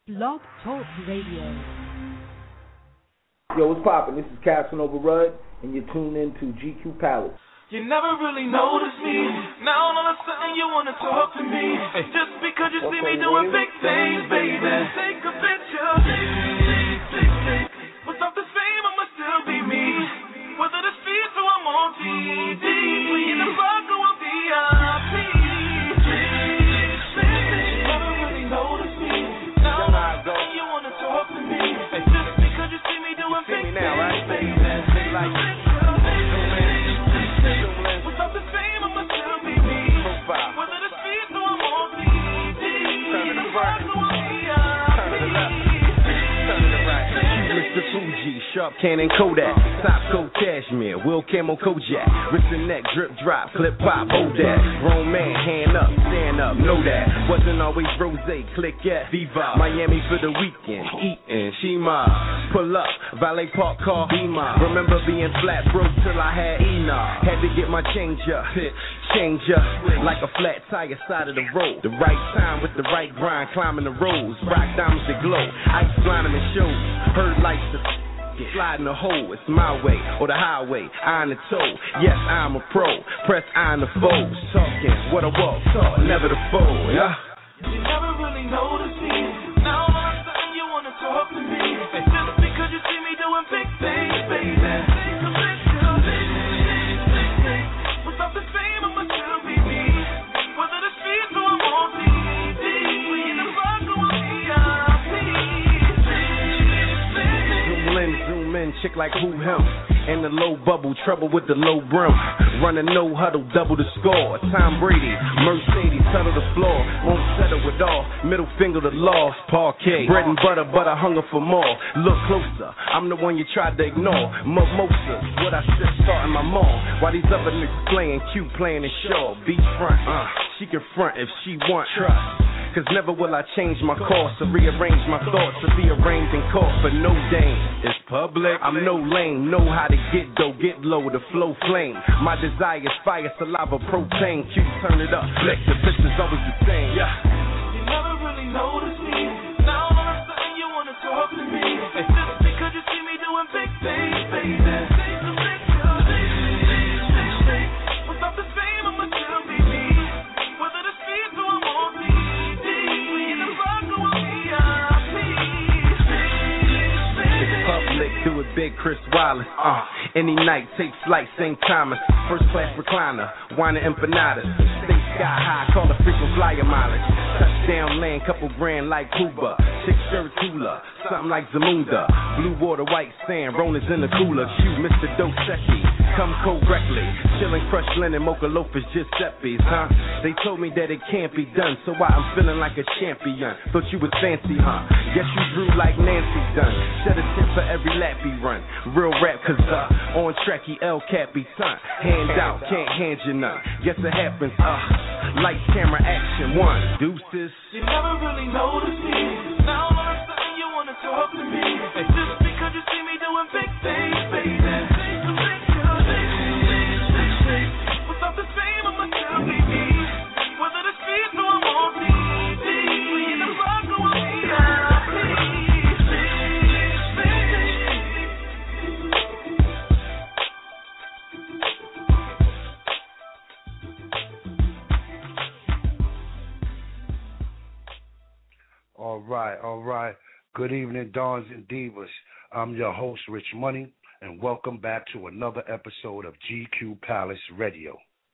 Blog Talk Radio. Yo, what's poppin'? This is Casanova Rudd, and you're tuned in to GQ Palace. You never really noticed me. Now all of a sudden you wanna talk to me. Just because you see me doing big things, baby. Take a picture. Without the fame, I'ma still be me. Whether the streets or I'm on TV. We in the rock or I'm VIP. You never really noticed me. Now all of a sudden you wanna talk to me. Just because you see me doing big things, baby. Take a picture. Whether the streets or I'm on TV, turn to the right, turn to the left, turn to the right. Mr. Fuji, Sharp Cannon Kodak, Top Coat Cashmere, Will Camo Kojak, wrist and neck, drip drop, clip pop, hold that. Grown man, hand up, stand up, know that. Wasn't always rose, click at Viva. Miami for the weekend, eatin', Shima. Pull up, valet park car, Beamer. Remember being flat broke till I had Enoch. Had to get my change up. Change up like a flat tire side of the road. The right time with the right grind, climbing the roads. Rock diamonds that glow, ice blinding the shows. Heard lights to slide in the hole. It's my way or the highway, eye on the toe. Yes, I'm a pro. Press eye on the foes. Talking what I walk, talk, never the foe. Yeah. You never really noticed me. Now all of a sudden you wanna talk to me. Just because you see me doing big things, baby. Take a picture. Without the fame, I'ma still be me. Whether the streets or I'm on TV. We in the rock or I'm VIP. Zoom in, chick like who him. And the low bubble, trouble with the low brim. Running no huddle, double the score. Tom Brady, Mercedes, settle the floor. Won't settle with all, middle finger to law. Parquet, bread and butter, but I hunger for more. Look closer, I'm the one you tried to ignore. Mimosas, what I said starting my mall. While these other niggas playing cute, playing in show. Beach front, she can front if she want trust. Cause never will I change my course or rearrange my thoughts or be arranged in court for no dame. It's public, I'm no lame, know how to get dough, get low, the flow flame. My desire is fire, saliva, propane, Q, turn it up, flex, the bitch is always the same. Yeah. You never really noticed me, now all of a sudden you wanna talk to me. Just because you see me doing big things, baby. Take a picture. Without the fame, I'ma still be me. Whether the streets or I'm on TV. Public, do it big, Chris Wallace. Any night, take flight, St. Thomas. First class recliner, wine and empanadas. Stay sky high, call a frequent flyer mileage. Touchdown land, couple grand like Cuba. Chick shirt cooler, something like Zamunda. Blue water, white sand, Rona's in the cooler. Cue Mr. Dosecki, come correctly. Chillin' crushed linen, mocha loafers, Giuseppe's, huh? They told me that it can't be done, so why I'm feeling like a champion. Thought you was fancy, huh? Guess you drew like Nancy done. Shed a tip for every lap he run. Real rap, cause on track he El Cappy son. Hand out, can't hand you none. Guess it happens, lights, camera, action, one. Deuces. You never really noticed me. Now all of a sudden you wanna talk to me. Just because you see me doing big things, baby. Take a picture. Without the fame, I'ma still be me. Whether the streets or I'm on TV. We in the rock or I'm VIP. All right. Good evening, Dons and Divas. I'm your host, Rich Money, and welcome back to another episode of GQ Palace Radio.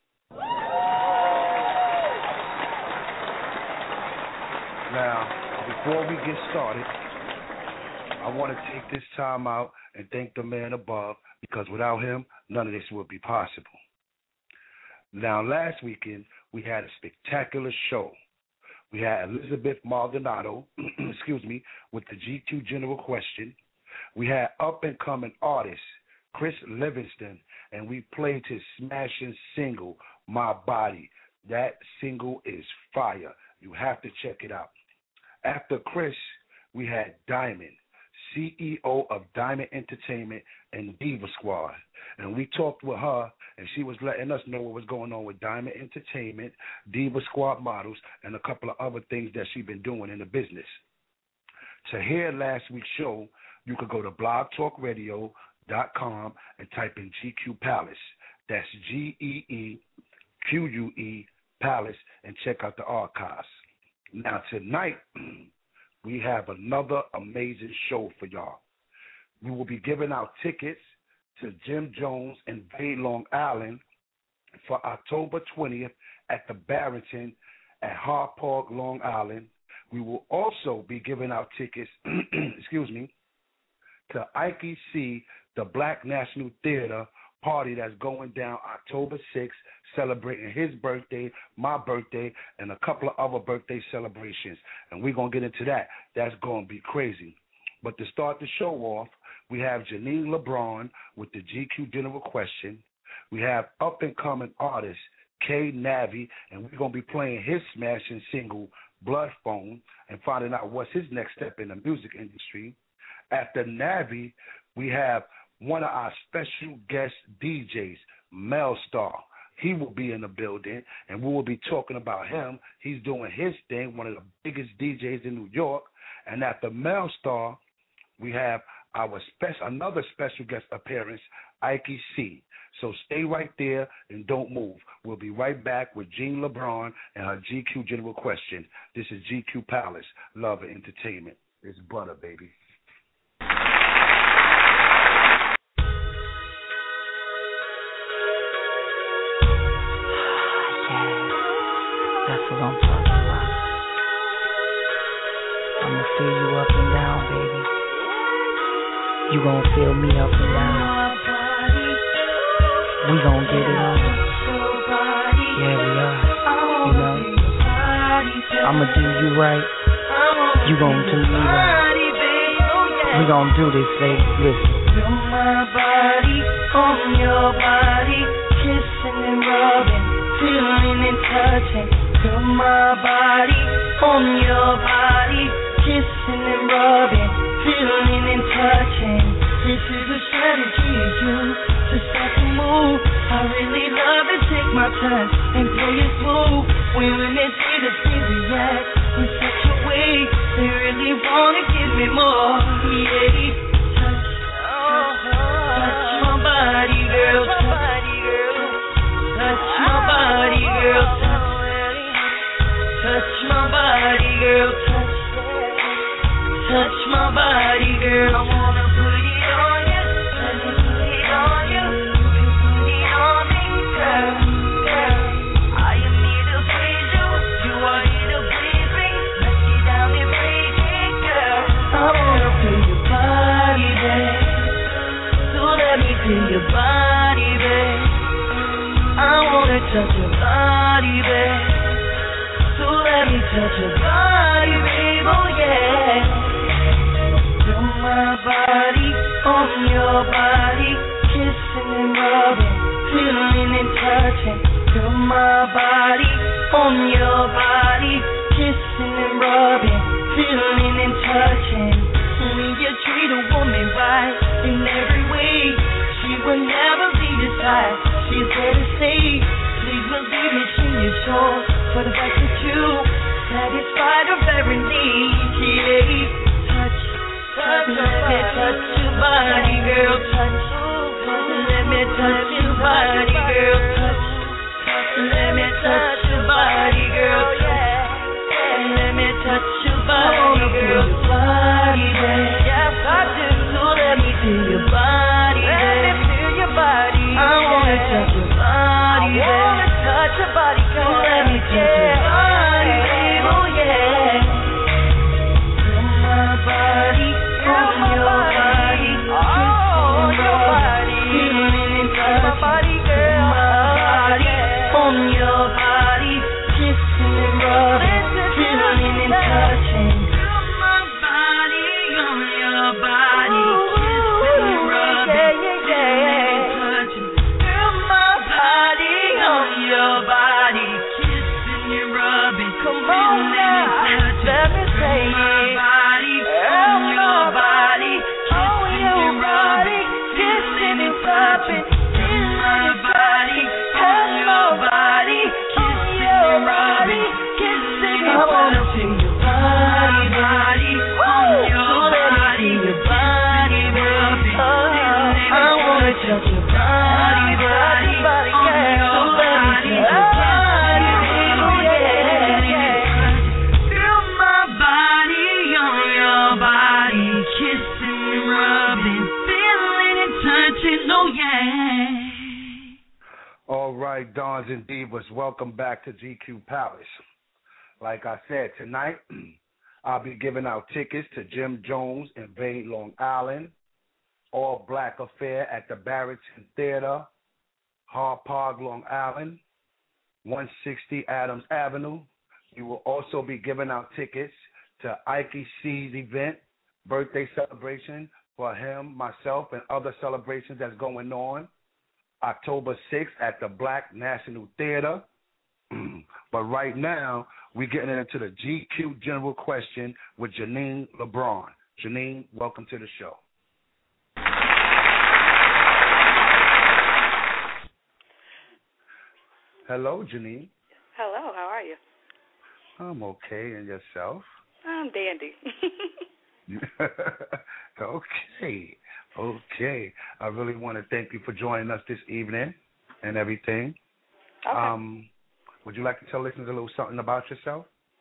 Now, before we get started, I want to take this time out and thank the man above, because without him, none of this would be possible. Now, last weekend, we had a spectacular show. We had Elizabeth Maldonado, with the G2 General Question. We had up-and-coming artist Chris Livingston, and we played his smashing single, My Body. That single is fire. You have to check it out. After Chris, we had Diamond, CEO of Diamond Entertainment and Diva Squad. And we talked with her, and she was letting us know what was going on with Diamond Entertainment, Diva Squad models, and a couple of other things that she's been doing in the business. To hear last week's show, you could go to blogtalkradio.com and type in GQ Palace. That's GEEQUE Palace, and check out the archives. Now tonight, we have another amazing show for y'all. We will be giving out tickets to Jim Jones and Bay Long Island for October 20th at the Barrington at Hart Park, Long Island. We will also be giving out tickets, to Ike C., the Black National Theater party that's going down October 6th, celebrating his birthday, my birthday, and a couple of other birthday celebrations. And we're going to get into that. That's going to be crazy. But to start the show off, we have Janine LeBron with the GQ General Question. We have up-and-coming artist K Navi, and we're going to be playing his smashing single, Blood Phone, and finding out what's his next step in the music industry. After Navi, we have one of our special guest DJs, Mel Star. He will be in the building, and we will be talking about him. He's doing his thing, one of the biggest DJs in New York. And after Mel Star, we have another special guest appearance, Ike C. So stay right there and don't move. We'll be right back with Jean LeBron and her GQ General Question. This is GQ Palace, Love and Entertainment. It's butter, baby. That's what I'm talking about. I'ma feel you up and down, baby. You gon' feel me up and down. We gon' get it on. Yeah, we are. You know, I'ma do you right. You gon' do me right. We gon' do this, baby. Listen. Feel my body on your body, kissing and rubbing, feeling and touching. Feel my body on your body, kissing and rubbing, feeling and touching. This is a strategy of you to start to move. I really love to take my time and play it smooth. When women see the things we react in such a way, they really wanna give me more. Yeah, touch my body, girl. Touch my body, girl. Touch my body, girl. Touch my body, girl. I wanna put it on you. Let me put it on you. You put it on me, girl. I am here to please you. You are here to please me. Let's get down and break it, girl. I wanna feel your body, babe. So let me feel your body, babe. I wanna touch your body, babe. So let me touch your body, babe. Oh yeah. Feel my body on your body, kissing and rubbing, feeling and touching. Feel my body on your body, kissing and rubbing, feeling and touching. When you treat a woman right in every way, she will never be your side. She's there to stay. Please believe me, she is yours for the fact that you satisfy her very needs. Yeah. Touch, let me touch your body, girl. Touch, let me touch your body, girl. Touch, let me touch your body, girl. Let me touch your body, girl. Body, babe. Yes, I do. So let me feel your body, babe. Let me feel your body. I wanna touch your body, babe. I wanna touch your body, girl. So let me touch your body, babe. Oh yeah. Dons and Divas, welcome back to GQ Palace. Like I said, tonight I'll be giving out tickets to Jim Jones in Bay, Long Island, All Black Affair at the Barrington Theater, Hard Park, Long Island, 160 Adams Avenue. You will also be giving out tickets to Ike C's event, birthday celebration for him, myself, and other celebrations that's going on, October 6th at the Black National Theater. But right now, we're getting into the GQ General Question with Janine LeBron. Janine, welcome to the show. Hello, Janine. Hello, how are you? I'm okay, and yourself? I'm dandy. Okay. I really want to thank you for joining us this evening and everything. Okay. Would you like to tell listeners a little something about yourself?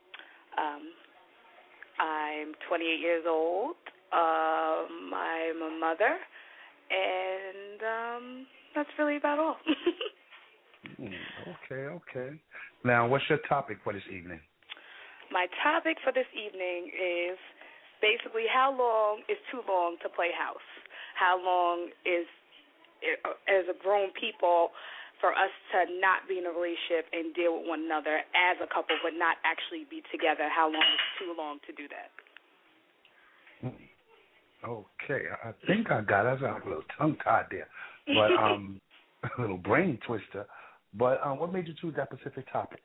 I'm 28 years old. I'm a mother, and that's really about all. Okay. Now, what's your topic for this evening? My topic for this evening is basically how long is too long to play house? How long is, as a grown people, for us to not be in a relationship and deal with one another as a couple but not actually be together? How long is too long to do that? Okay, I think I got it. I was a little tongue-tied there, but a little brain twister. But what made you choose that specific topic?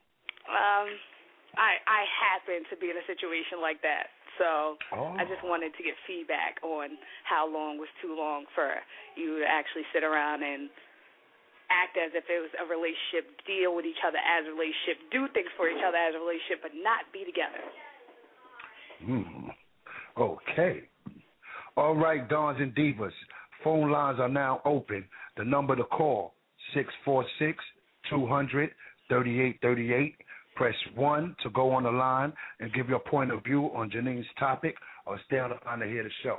I happen to be in a situation like that, so I just wanted to get feedback on how long was too long for you to actually sit around and act as if it was a relationship, deal with each other as a relationship, do things for each other as a relationship, but not be together. Okay. All right, Dons and Divas, phone lines are now open. The number to call, 646-200-3838. Press 1 to go on the line and give your point of view on Janine's topic, or stay on the line to hear the show.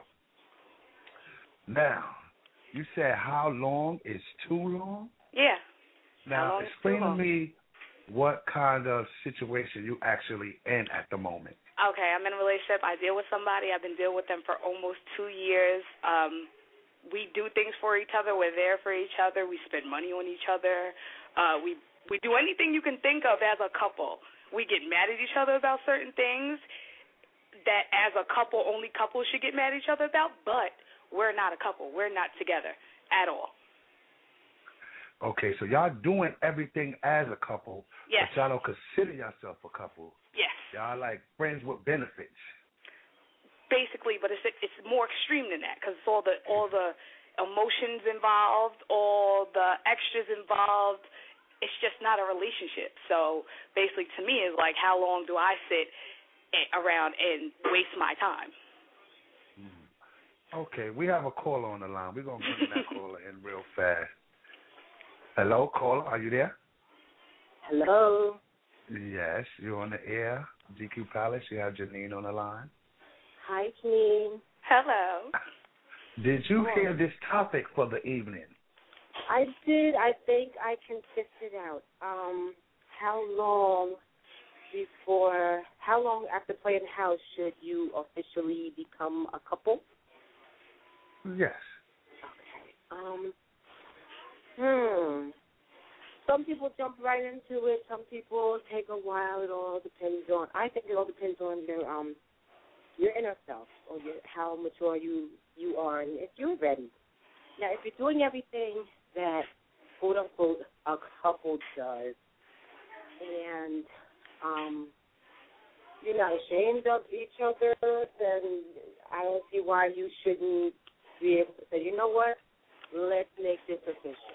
Now, you said how long is too long? Yeah. Now, explain to me what kind of situation you actually in at the moment. Okay, I'm in a relationship. I deal with somebody. I've been dealing with them for almost 2 years. We do things for each other. We're there for each other. We spend money on each other. We do anything you can think of as a couple. We get mad at each other about certain things that as a couple, only couples should get mad at each other about, but we're not a couple. We're not together at all. Okay, so y'all doing everything as a couple, yes, but y'all don't consider yourself a couple. Yes. Y'all like friends with benefits. Basically, but it's more extreme than that because it's all the emotions involved, all the extras involved. It's just not a relationship. So basically, to me, it's like, how long do I sit around and waste my time? Okay, we have a caller on the line. We're going to bring that caller in real fast. Hello, caller, are you there? Hello. Yes, you're on the air. GQ Palace, you have Janine on the line. Hi, Janine. Hello. Did you hear this topic for the evening? I did. I think I can fix it out. How long after playing house should you officially become a couple? Yes. Okay. Some people jump right into it. Some people take a while. I think it all depends on your inner self, or how mature you are, and if you're ready. Now, if you're doing everything that, quote unquote, a couple does, and you're not ashamed of each other, then I don't see why you shouldn't be able to say, you know what, let's make this official.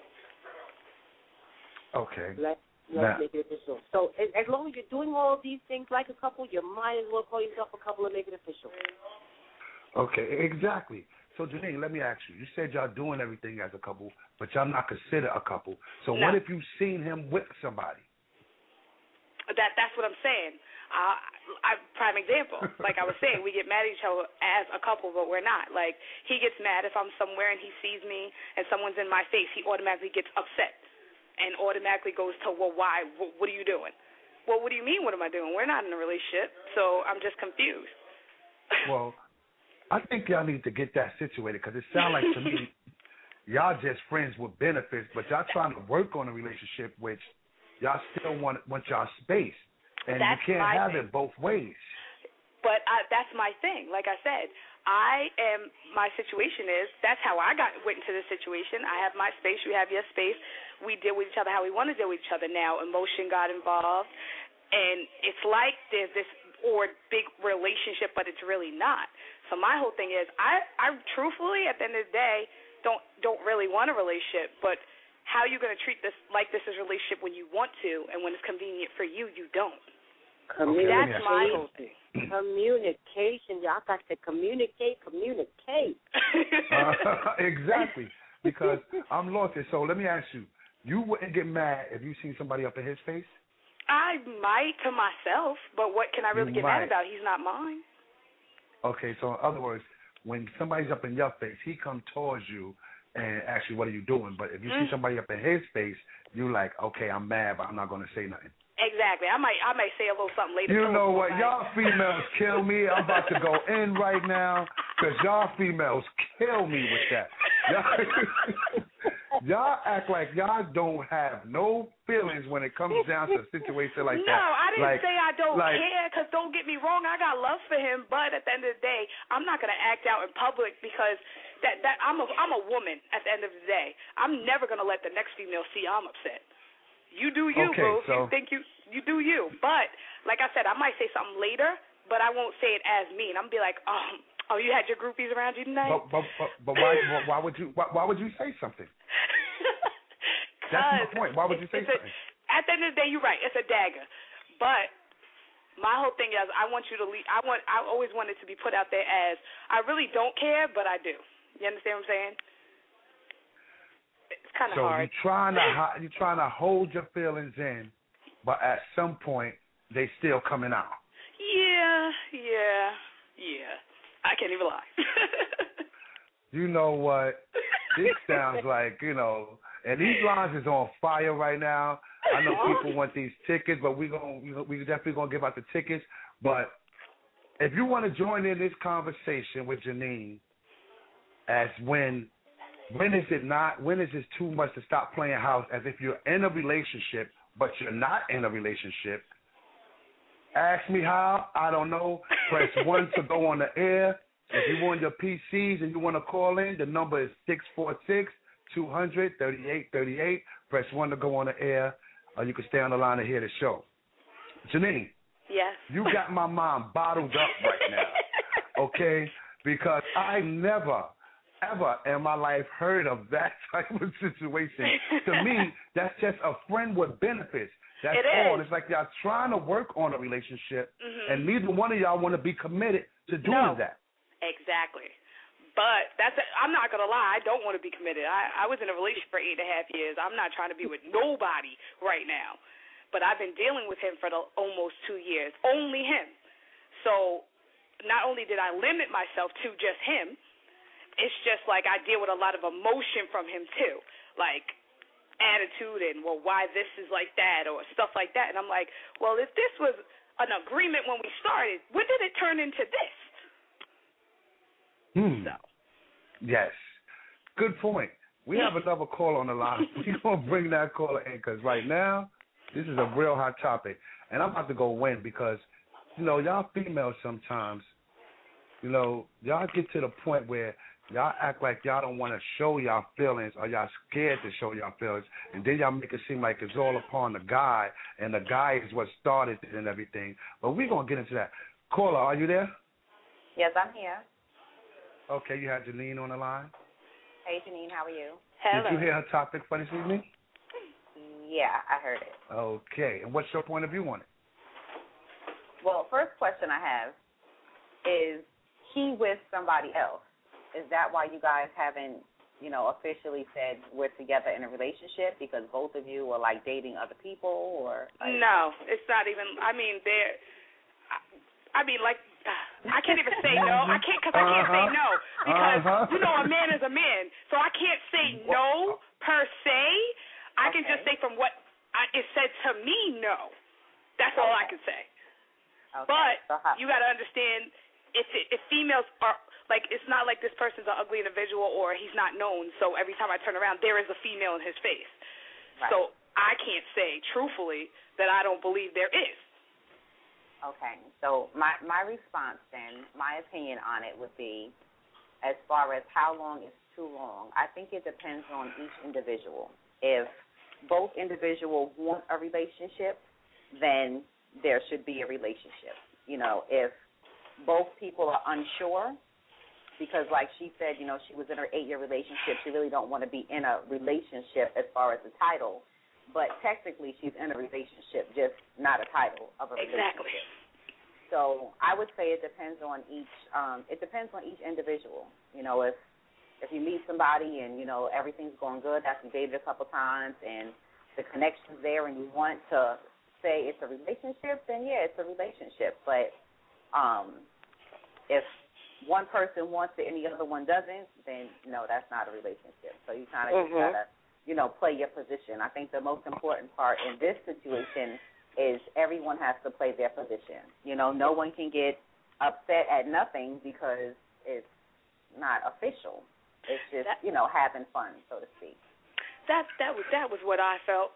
Okay. Let's make it official. So as long as you're doing all of these things like a couple, you might as well call yourself a couple and make it official. Okay, exactly. So, Janine, let me ask you. You said y'all doing everything as a couple, but y'all not considered a couple. So No. What if you've seen him with somebody? That's what I'm saying. Prime example. Like I was saying, we get mad at each other as a couple, but we're not. Like, he gets mad if I'm somewhere and he sees me and someone's in my face. He automatically gets upset. and automatically goes to, well, why? What are you doing? Well, what do you mean, what am I doing? We're not in a relationship, so I'm just confused. Well, I think y'all need to get that situated because it sounds like to me y'all just friends with benefits, but y'all trying to work on a relationship which y'all still want y'all space. And That's you can't have thing. it both ways. But that's my thing. Like I said, my situation is, that's how I went into this situation. I have my space, you have your space. We deal with each other how we want to deal with each other. Now emotion got involved, and it's like there's this big relationship, but it's really not. So my whole thing is, I truthfully, at the end of the day, don't really want a relationship, but how are you going to treat this like this is a relationship when you want to, and when it's convenient for you, you don't? That's my whole thing. Communication. Y'all got to communicate. Exactly. Because I'm lost here. So let me ask you, you wouldn't get mad if you seen somebody up in his face? I might to myself, but what can I really get mad about? He's not mine. Okay, so in other words, when somebody's up in your face, he come towards you and ask you, what are you doing? But if you see somebody up in his face, you like, okay, I'm mad, but I'm not going to say nothing. Exactly. I might say a little something later. You know what? Y'all females kill me. I'm about to go in right now because y'all females kill me with that. Y'all act like y'all don't have no feelings when it comes down to a situation like that. No, I didn't say I don't care, because don't get me wrong, I got love for him, but at the end of the day, I'm not going to act out in public because that I'm a woman at the end of the day. I'm never going to let the next female see I'm upset. You do you, boo. So, you think you do you. But, like I said, I might say something later, but I won't say it as mean. I'm going to be like, oh, you had your groupies around you tonight? But why would you say something? That's my point. Why would you say something? At the end of the day, you're right. It's a dagger. But my whole thing is, I want you to leave. I always want it to be put out there as, I really don't care, but I do. You understand what I'm saying? It's kind of hard. So you're trying to hold your feelings in, but at some point they still coming out. Yeah. I can't even lie. You know what? This sounds like, and these lines is on fire right now. I know people want these tickets, but we definitely gonna give out the tickets. But if you want to join in this conversation with Janine, as when is it too much to stop playing house as if you're in a relationship, but you're not in a relationship? Ask me how. I don't know. Press 1 to go on the air. If you're on your PCs and you want to call in, the number is 646-200-3838. Press 1 to go on the air, or you can stay on the line and hear the show. Janine. Yes. You got my mind bottled up right now, okay? Because I never, ever in my life heard of that type of situation. To me, that's just a friend with benefits. That's all. It's like y'all trying to work on a relationship, and neither one of y'all want to be committed to doing that. Exactly. But I'm not going to lie. I don't want to be committed. I was in a relationship for 8.5 years. I'm not trying to be with nobody right now. But I've been dealing with him for almost 2 years. Only him. So not only did I limit myself to just him, it's just like I deal with a lot of emotion from him too. Like attitude and, well, why this is like that or stuff like that. And I'm like, well, if this was an agreement when we started, when did it turn into this? So. Yes. Good point. We have another call on the line. We're going to bring that caller in because right now this is a real hot topic. And I'm about to go win because, y'all females sometimes, y'all get to the point where y'all act like y'all don't want to show y'all feelings or y'all scared to show y'all feelings. And then y'all make it seem like it's all upon the guy and the guy is what started it and everything. But we're going to get into that. Caller, are you there? Yes, I'm here. Okay, you have Janine on the line. Hey, Janine, how are you? Hello. Did you hear her topic for this evening? Yeah, I heard it. Okay, and what's your point of view on it? Well, first question I have is he with somebody else? Is that why you guys haven't, officially said we're together in a relationship because both of you are, like, dating other people or? No, it's not even, I can't even say no. I can't say no because, a man is a man. So I can't say no per se. I can just say from what it said to me, no. That's all I can say. Okay. But you got to understand, if females are, like, it's not like this person's an ugly individual or he's not known, so every time I turn around, there is a female in his face. Right. So I can't say, truthfully, that I don't believe there is. Okay. So my response then, my opinion on it would be, as far as how long is too long, I think it depends on each individual. If both individuals want a relationship, then there should be a relationship. You know, if both people are unsure, because like she said, you know, she was in her 8-year relationship, she really don't want to be in a relationship as far as the title, but technically she's in a relationship, just not a title of a relationship. Exactly. So I would say it depends on each individual. You know, if you meet somebody and, you know, everything's going good after you dated a couple times and the connection's there and you want to say it's a relationship, then yeah, it's a relationship. But if one person wants it and the other one doesn't, then no, that's not a relationship. So you kind of just gotta, you know, play your position. I think the most important part in this situation is everyone has to play their position. You know, no one can get upset at nothing because it's not official. It's just, you know, having fun, so to speak. That was what I felt.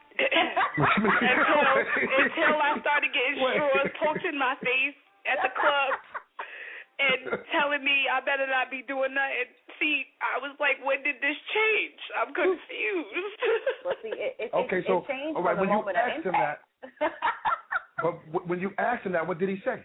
until I started getting straws poked in my face at the club and telling me I better not be doing nothing. See, I was like, when did this change? I'm confused. Well, see, it changed all right, from the when you moment of asked him impact. but when you asked him that, what did he say?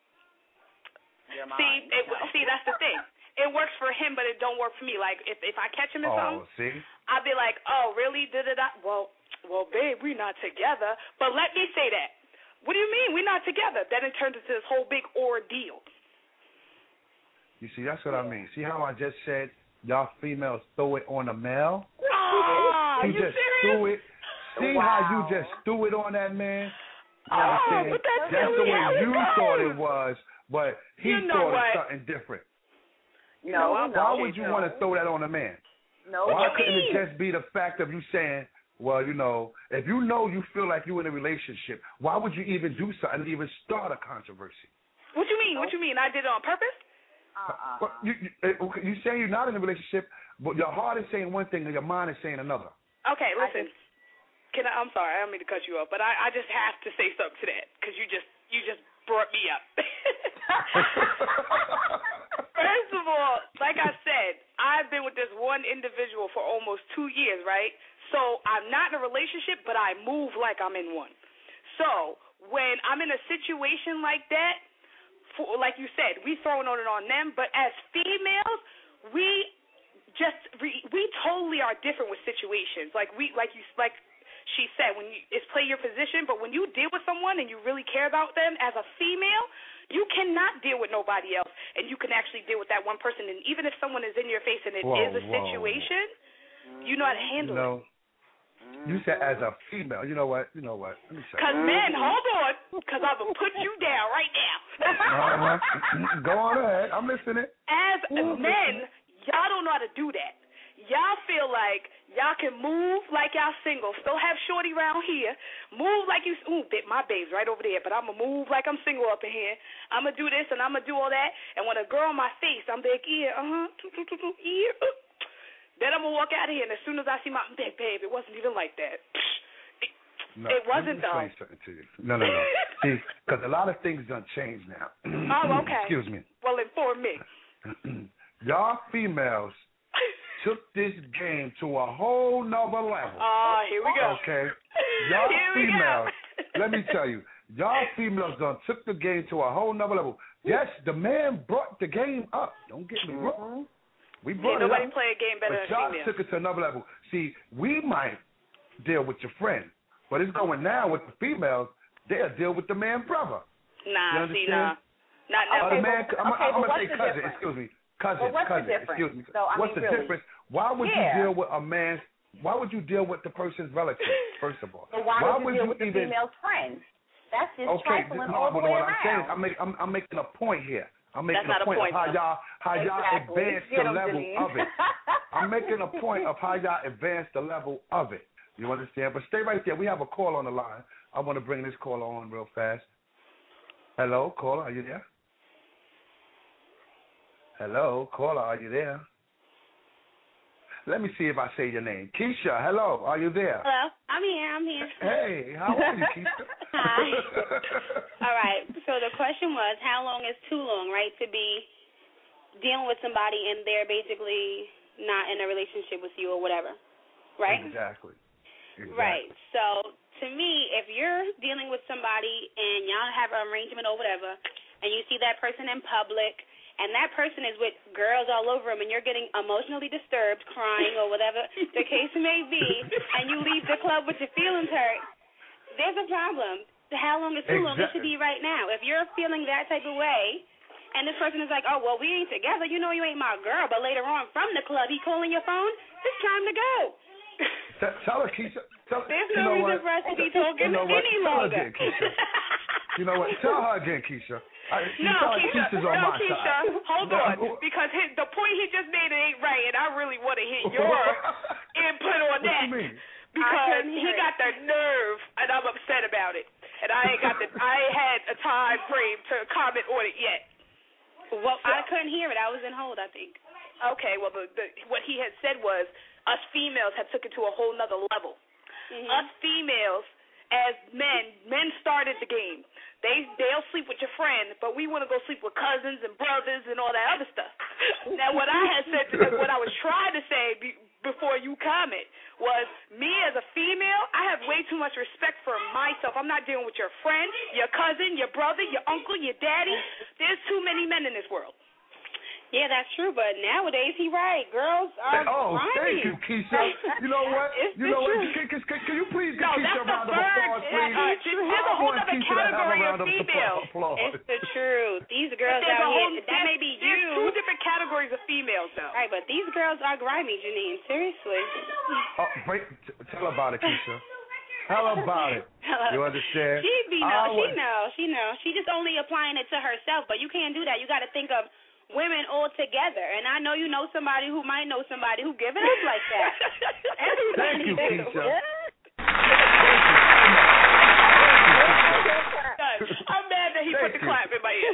See, that's the thing. It works for him, but it don't work for me. Like, if I catch him in something, I'll be like, oh, really? Well, babe, we're not together. But let me say that. What do you mean we're not together? Then it turns into this whole big ordeal. You see, that's what I mean. See how I just said y'all females throw it on a male? You just serious? threw it. See how you just threw it on that man? But that's the way you thought it was, but he thought it something different. Why would you want to throw that on a man? Why couldn't it just be the fact of you saying, well, you know, if you know you feel like you're in a relationship, why would you even do something to even start a controversy? What you mean? What you mean? I did it on purpose? But you say you're not in a relationship, but your heart is saying one thing and your mind is saying another. Okay, listen. I'm sorry, I don't mean to cut you off, but I just have to say something to that because you just brought me up. First of all, like I said, I've been with this one individual for almost 2 years, right? So I'm not in a relationship, but I move like I'm in one. So when I'm in a situation like that, like you said, we throwing on it on them, but as females, we totally are different with situations. Like she said, it's play your position, but when you deal with someone and you really care about them as a female, you cannot deal with nobody else, and you can actually deal with that one person. And even if someone is in your face and it is a situation, you know how to handle it. You said as a female. You know what? Let me say. Because men, hold on, because I'm going to put you down right now. Go on ahead. I'm listening. As men, y'all don't know how to do that. Y'all feel like y'all can move like y'all single, still have shorty around here, move like you, my babe's right over there, but I'm going to move like I'm single up in here. I'm going to do this and I'm going to do all that. And when a girl in my face, I'm like, yeah. Then I'm going to walk out of here, and as soon as I see my babe, it wasn't even like that. It wasn't, though. Let me explain something to you. No. See, because a lot of things done changed now. Oh, okay. Excuse me. Well, inform me. Y'all females took this game to a whole nother level. Here we go. Okay. Y'all females, let me tell you, y'all females done took the game to a whole nother level. Yes, the man brought the game up. Don't get me wrong. We brought nobody it up. play a game better but than y'all females. took it to another level. See, we might deal with your friend, but it's going now with the females. They'll deal with the man brother. Nah. Not now. Okay, I'm going to say cousin. Difference? Excuse me. Cousin. What's the difference? Excuse me. So, what's the really, difference? Why would you deal with a man? Why would you deal with the person's relative, first of all? So why would you deal with the female's friend? That's just trifling all the way what around. I'm saying, I'm making a point here. I'm making That's a point of how y'all exactly. advance the level of it. I'm making a point of how y'all advance the level of it. You understand? But stay right there. We have a call on the line. I want to bring this caller on real fast. Hello, caller, are you there? Hello, caller, are you there? Let me see if I say your name. Keisha, hello, are you there? Hello, I'm here. Hey, how are you, Keisha? Hi. All right, so the question was, how long is too long, right, to be dealing with somebody and they're basically not in a relationship with you or whatever, right? Exactly. Right, so to me, if you're dealing with somebody and y'all have an arrangement or whatever, and you see that person in public, and that person is with girls all over him, and you're getting emotionally disturbed, crying, or whatever the case may be, and you leave the club with your feelings hurt, there's a problem. How long is too long? It should be right now. If you're feeling that type of way, and this person is like, oh, well, we ain't together, you know you ain't my girl, but later on from the club, he calling your phone, it's time to go. Tell her, Keisha. There's no reason for us to be talking any longer. Again, Keisha. You know what? Tell her again, Keisha. Keisha's on my Keisha, side. hold on, because the point he just made ain't right, and I really want to hear your input on that. What you mean? Because he got the nerve, and I'm upset about it, and I ain't had a time frame to comment on it yet. Well, I couldn't hear it. I was in hold, I think. Okay, well, what he had said was us females have took it to a whole nother level. Mm-hmm. Us females, as men started the game. They'll sleep with your friend, but we want to go sleep with cousins and brothers and all that other stuff. Now, what I had said, what I was trying to say before you comment was, me as a female, I have way too much respect for myself. I'm not dealing with your friend, your cousin, your brother, your uncle, your daddy. There's too many men in this world. Yeah, that's true, but nowadays he right. Girls are thank you, Keisha. You know what? Can you please give Keisha a round of applause, please? There's a whole other category of females. It's the truth. These girls out here, that may be you. There's two different categories of females, though. Right, but these girls are grimy, Janine. Seriously. Tell about it, Keisha. Tell about it. You understand? She knows. She just only applying it to herself, but you can't do that. You got to think of women all together, and I know you know somebody who might know somebody who give it up like that. Thank you, Keisha. I'm mad that he put the clap in my ear.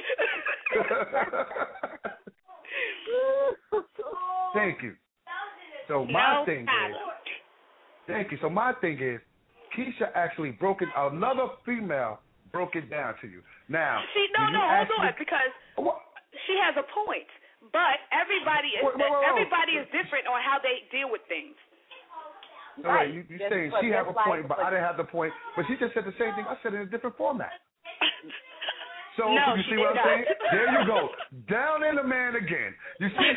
Thank you. So my thing is, Keisha actually another female broke it down to you. Now, hold on, because she has a point, but everybody is different on how they deal with things. Right. You saying she have a point, but I didn't have the point. But she just said the same thing I said in a different format. So you see what I'm saying? There you go. Down in the man again. You see?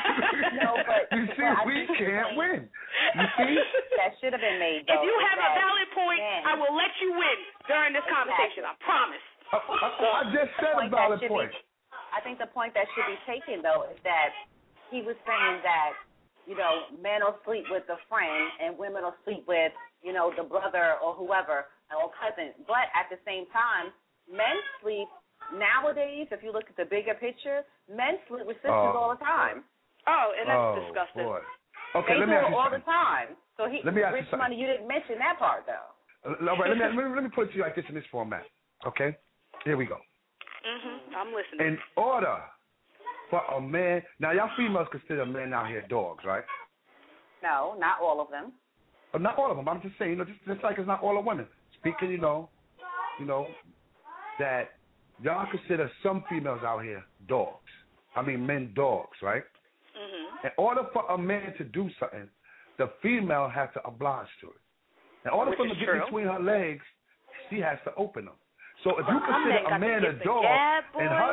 We can't win. You see? That should have been made, though. If you have a valid point, I will let you win during this conversation. I promise. I just said a valid point. I think the point that should be taken, though, is that he was saying that, men will sleep with a friend and women will sleep with, the brother or whoever or cousin. But at the same time, men sleep nowadays, if you look at the bigger picture, men sleep with sisters all the time. Oh, and that's disgusting. Boy. Okay, they let me ask you all something. the time. So Rich Money, you didn't mention that part, though. All right, let me put it to you like this in this format. Okay? Here we go. I'm listening. In order for a man, now y'all females consider men out here dogs, right? No, not all of them. Not all of them. I'm just saying, just like it's not all of women. Speaking, that y'all consider some females out here dogs. I mean, men dogs, right? In order for a man to do something, the female has to oblige to it. In order for him to get between her legs, she has to open them. So if you consider a man a dog and her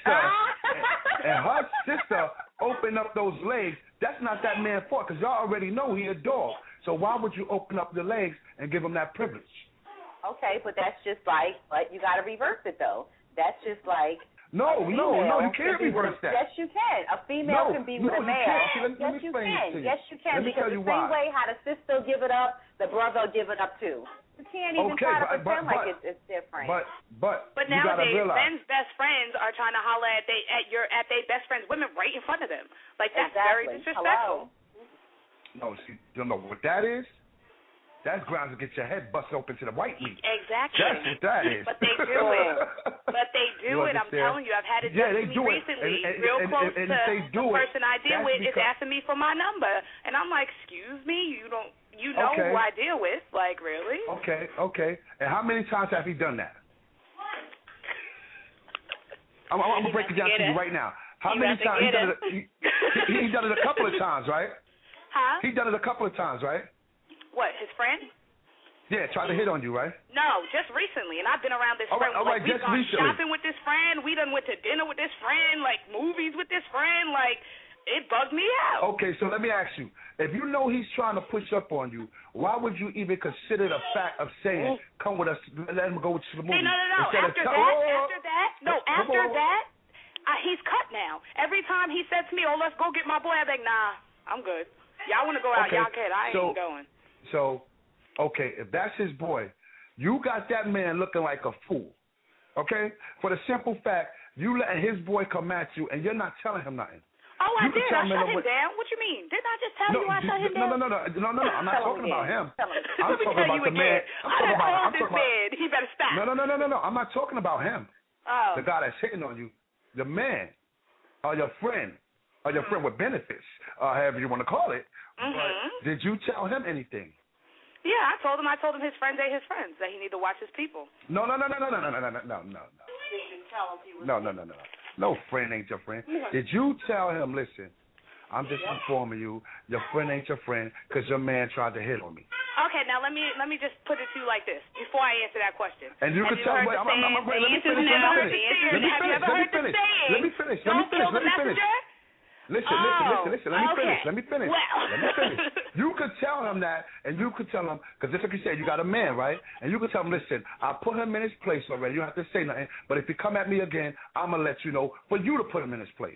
sister open up those legs, that's not that man's fault because y'all already know he a dog. So why would you open up the legs and give him that privilege? Okay, but that's just like, but you got to reverse it though. That's just like. No, you can't reverse that. Yes, you can. A female can be with a male. Yes, you can. Yes, you can. Because the same way how the sister give it up, the brother will give it up too. You can't even try to pretend like it's different. But nowadays, men's best friends are trying to holler at their best friends' women right in front of them. Like that's very disrespectful. No, see, you know what that is? that's grounds to get your head busted open to the white meat. Exactly. That's what that is. But they do it. But they do it. I'm telling you, I've had it done to me recently. Real close to the person I deal with is asking me for my number, and I'm like, excuse me, you know who I deal with? Like, really? Okay. And how many times have he done that? I'm gonna break it down to you right now. How many times? He done it a couple of times, right? Huh? He done it a couple of times, right? What, his friend? Yeah, tried to hit on you, right? No, just recently, and I've been around this friend. Like, we've gone shopping with this friend. We done went to dinner with this friend, like movies with this friend. Like, it bugged me out. Okay, so let me ask you: if you know he's trying to push up on you, why would you even consider the fact of saying, "Come with us, let him go to the movie"? Hey, no. After that, he's cut now. Every time he said to me, "Oh, let's go get my boy," I'm like, "Nah, I'm good. Y'all want to go out? Y'all can. I ain't going." So, okay, if that's his boy, you got that man looking like a fool, okay? For the simple fact, you letting his boy come at you and you're not telling him nothing. Oh, I did. I shut him down. What you mean? Didn't I just tell you I shut him down? No. I'm not talking about him. I'm talking about the man. I called this man. He better stop. No. I'm not talking about him. Oh. The guy that's hitting on you. The man, or your friend with benefits, however you want to call it. Mm-hmm. But did you tell him anything? Yeah, I told him his friends ain't his friends, that he need to watch his people. No. You didn't tell him he was. No, friend ain't your friend. Did you tell him, listen, I'm just informing you, your friend ain't your friend because your man tried to hit on me? Okay, now let me just put it to you like this before I answer that question. And you can tell me. Let me finish. Don't kill the messenger. Listen. Let me finish. You could tell him that, and you could tell him, because just like you said, you got a man, right? And you could tell him, listen, I put him in his place already. You don't have to say nothing. But if he come at me again, I'm going to let you know for you to put him in his place.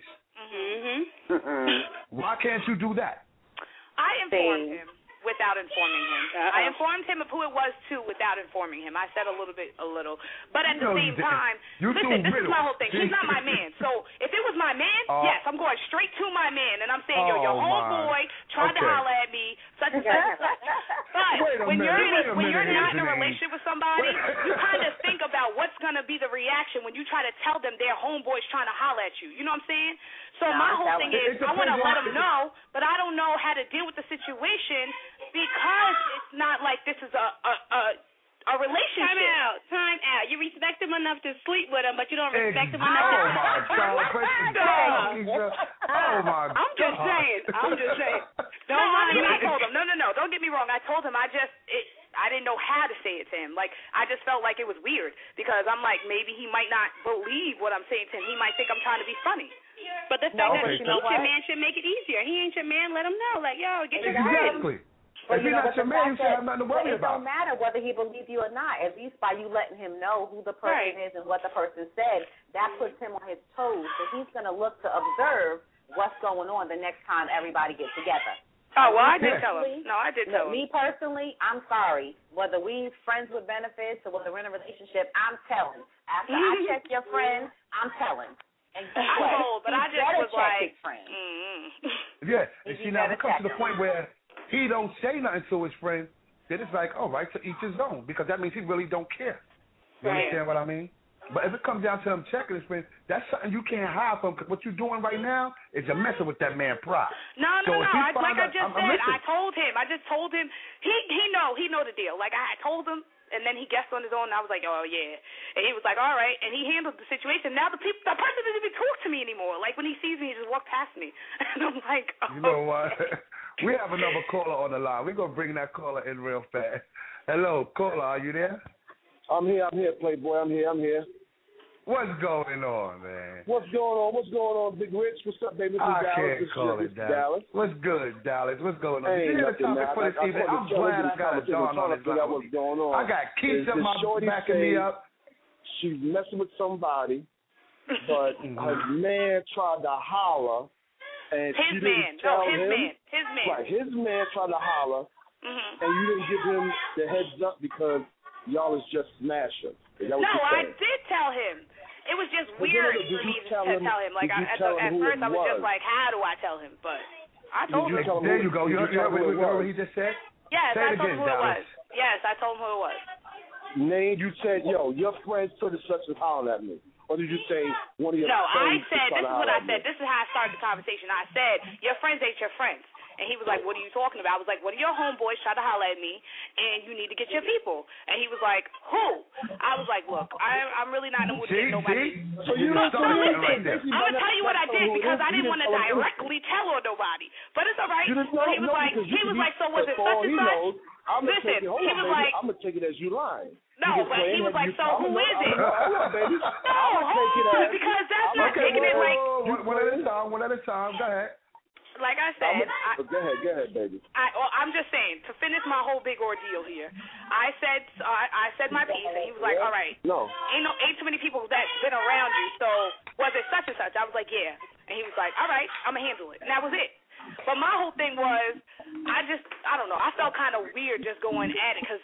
Why can't you do that? I informed him without informing him. I informed him of who it was, too, without informing him. I said a little. But at the same time, listen, this is my whole thing. He's not my man. So if it was my man, yes, I'm going straight to my man. And I'm saying, your homeboy tried to holler at me, such and such. But when you're not in a relationship with somebody, you kind of think about what's going to be the reaction when you try to tell them their homeboy's trying to holler at you. You know what I'm saying? So my whole thing is, I want to let them know, but I don't know how to deal with the situation because it's not like this is a relationship. Time out. You respect him enough to sleep with him, but you don't respect him enough to... Oh, my God. I'm just saying. I told him. No. Don't get me wrong. I told him I didn't know how to say it to him. Like, I just felt like it was weird because I'm like, maybe he might not believe what I'm saying to him. He might think I'm trying to be funny. But the fact that you know your man should make it easier. He ain't your man. Let him know. Like, yo, get your head. Exactly. If he's not your man, you should have nothing to worry about. It don't matter whether he believes you or not. At least by you letting him know who the person is and what the person said, that puts him on his toes. So he's going to look to observe what's going on the next time everybody gets together. Oh, well, I did tell him. No, I did tell him. Me personally, I'm sorry. Whether we friends with benefits or whether we're in a relationship, I'm telling. After I check your friend, I'm telling. And I told, but I just was like, yeah. And see, now it comes to the point where he don't say nothing to his friend, then it's like, all right, to each his own, because that means he really don't care. You understand what I mean? But if it comes down to him checking his friend, that's something you can't hide from, because what you're doing right now is you're messing with that man's pride. No. I just told him. He know the deal. Like, I told him. And then he guessed on his own, and I was like, oh, yeah. And he was like, all right. And he handled the situation. Now the person doesn't even talk to me anymore. Like, when he sees me, he just walks past me. And I'm like, oh. You know what? We have another caller on the line. We're going to bring that caller in real fast. Hello, caller, are you there? I'm here, Playboy. I'm here. What's going on, man? What's going on, Big Rich? What's up, baby? This is Dallas. Can't call it Dallas. What's good, Dallas? What's going on? Ain't nothing, man. I'm glad I got a Dawn on this line. What's going on? I got Keisha backing me up. She's messing with somebody, but her man tried to holler, and she didn't tell him. His man. Right, his man tried to holler, and you didn't give him the heads up because y'all is just smashing. No, I did tell him. It was just weird for me to tell him. Like, at first, I was just like, how do I tell him? But I told him. There you go. You heard what he just said? Yes, Say I it told again, him who it Dallas. was. Yes, I told him who it was. Name, you said, yo, your friends such and such is hollering at me. Or did you say one of your No, friends I said, this is what I said. Me? This is how I started the conversation. I said, your friends ain't your friends. And he was like, what are you talking about? I was like, one of your homeboys tried to holler at me, and you need to get your people. And he was like, who? I was like, look, I'm really not in the mood to get nobody. So you Listen, don't I'm going to tell you what I did because I didn't want to directly tell on nobody. But it's all right. So he was like, so was it such and such? Listen, he was like, I'm going to take it as you lying. No, but he was like, so who is it? Hold on, baby. No, hold on, because that's not taking it like. One at a time. Go ahead. Like I said, go ahead, baby. I'm just saying, to finish my whole big ordeal here, I said my piece, and he was like, all right, no, ain't too many people that's been around you, so was it such and such? I was like, yeah. And he was like, all right, I'm going to handle it. And that was it. But my whole thing was, I don't know, I felt kind of weird just going at it because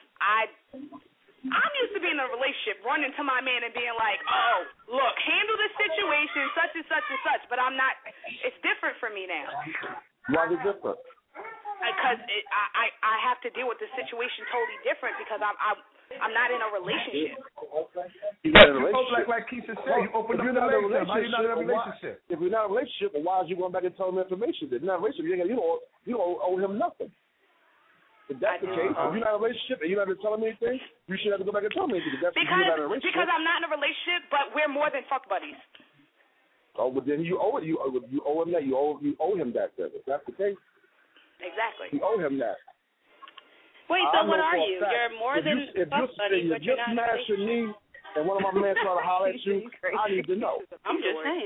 I'm used to being in a relationship, running to my man and being like, oh, look, handle this situation, such and such and such. But I'm not, it's different for me now. Why is it different? Because I have to deal with the situation totally different because I'm not in a relationship. You're not in a relationship. Like Keisha said, you opened up the relationship. How you not in a relationship? If you're not in a relationship, well, why is you going back and telling him information? If you're not in a relationship, you don't owe him nothing. If that's the case, if you're not in a relationship and you're not telling me anything, you should have to go back and tell me anything. Because I'm not in a relationship, but we're more than fuck buddies. Oh, but then you owe it. You owe him that. You owe him that. Then, if that's the case, exactly. You owe him that. Wait, so what are you? You're more than fuck buddies, but you're not in a relationship. Me and one of my men trying to holler at you, I need to know. I'm just saying.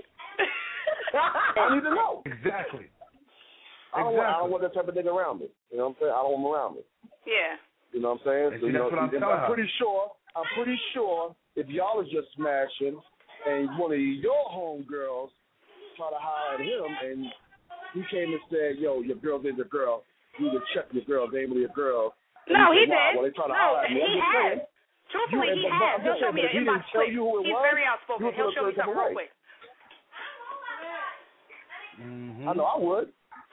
I need to know. Exactly. I don't want that type of nigga around me. You know what I'm saying? I don't want him around me. Yeah. You know what I'm saying? So, that's what I'm telling her. I'm pretty sure if y'all are just smashing and one of your homegirls try to holler at him and he came and said, yo, your girl is a girl, you need to check your girl, they ain't really a girl. No, he did. Well, they try to holler at me. He has. Truthfully, he has. He'll show me an inbox quick. He's very outspoken. He'll show me something real quick. I know I would.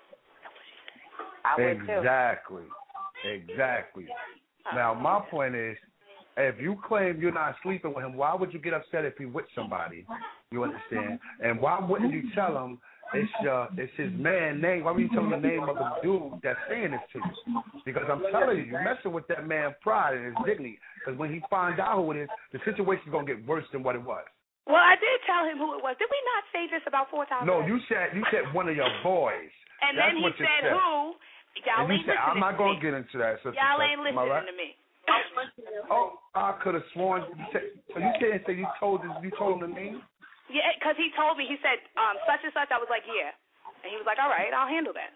I would too. Exactly. Now, my point is, if you claim you're not sleeping with him, why would you get upset if he's with somebody? You understand? And why wouldn't you tell him it's his man name? Why would you tell him the name of the dude that's saying this to you? Because I'm telling you, you're messing with that man's pride and his dignity. Because when he finds out who it is, the situation's going to get worse than what it was. Well, I did tell him who it was. Did we not say this about 4 times? No, you said one of your boys. And That's then he what you said who. Y'all ain't listening to me. I'm not going to get into that. Y'all ain't listening to me. Oh, I could have sworn. You didn't say you told him the name? Yeah, because he told me. He said such and such. I was like, yeah. And he was like, all right, I'll handle that.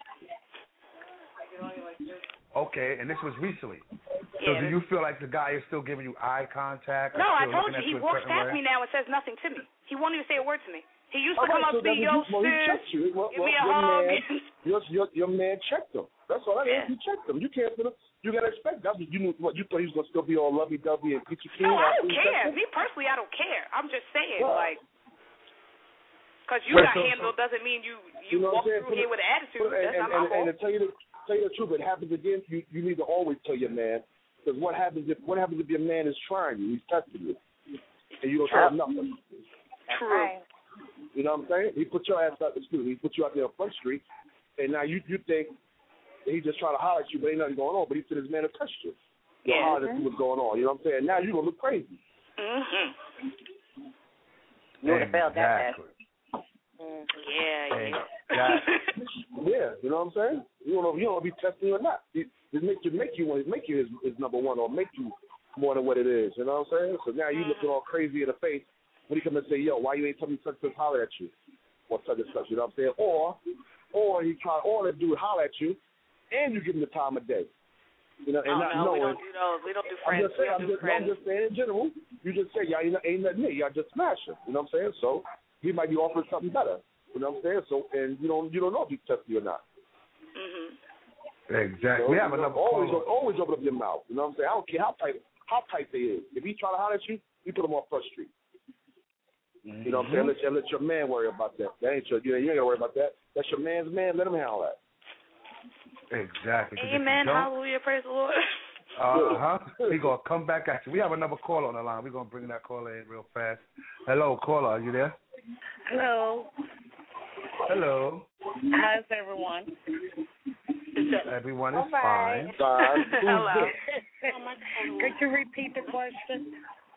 Okay, and this was recently. So Yeah. do you feel like the guy is still giving you eye contact? No, I told you. He walks past me now and says nothing to me. He won't even say a word to me. He used to come up to me, yo, sis, give me a hug. Your man checked him. That's all that is. He checked him. You can't. You gotta expect that. You knew what you thought he was gonna still be all lovey-dovey and get you clean. No, I don't care. Me personally, I don't care. I'm just saying, like, because you got handled doesn't mean you walk through here with an attitude. That's not my fault. And to tell you the truth, it happens again. You need to always tell your man, because what happens if your man is trying you, he's testing you, and you don't tell him nothing. True. You know what I'm saying? He put your ass out. He put you out there on Front Street, and now you think that he just trying to holler at you, but ain't nothing going on. But he said his man will touch you. You'll holler to see what's going on. You know what I'm saying? Now you're gonna look crazy. You would have felt that. Yeah. Yeah, you know what I'm saying? You don't know if he's testing you or not. It make you his number one, or make you more than what it is. You know what I'm saying? So now you looking all crazy in the face when he come and say, yo, why you ain't telling me such and holler at you? Or such and such, you know what I'm saying? Or he try, or the dude holler at you, and you give him the time of day. You know, and not knowing. We don't do those. We don't do friends. I'm just saying in general. You just say, y'all ain't nothing me. Y'all just smashing. You know what I'm saying? So he might be offering something better. You know what I'm saying? So, and you don't know if he's testing you or not. Exactly. So, we have another always open up your mouth. You know what I'm saying? I don't care how tight they is. If he try to holler at you, you put him on Front Street. You know what I'm saying? Let your man worry about that. That ain't you ain't gotta worry about that. That's your man's man. Let him handle that. Exactly. 'cause if you Amen. don't, Hallelujah. Praise the Lord. He gonna come back at you. We have another caller on the line. We're gonna bring that caller in real fast. Hello, caller. Are you there? Hello. Hello. How's everyone? Everyone is fine. Hello. Could you repeat the question?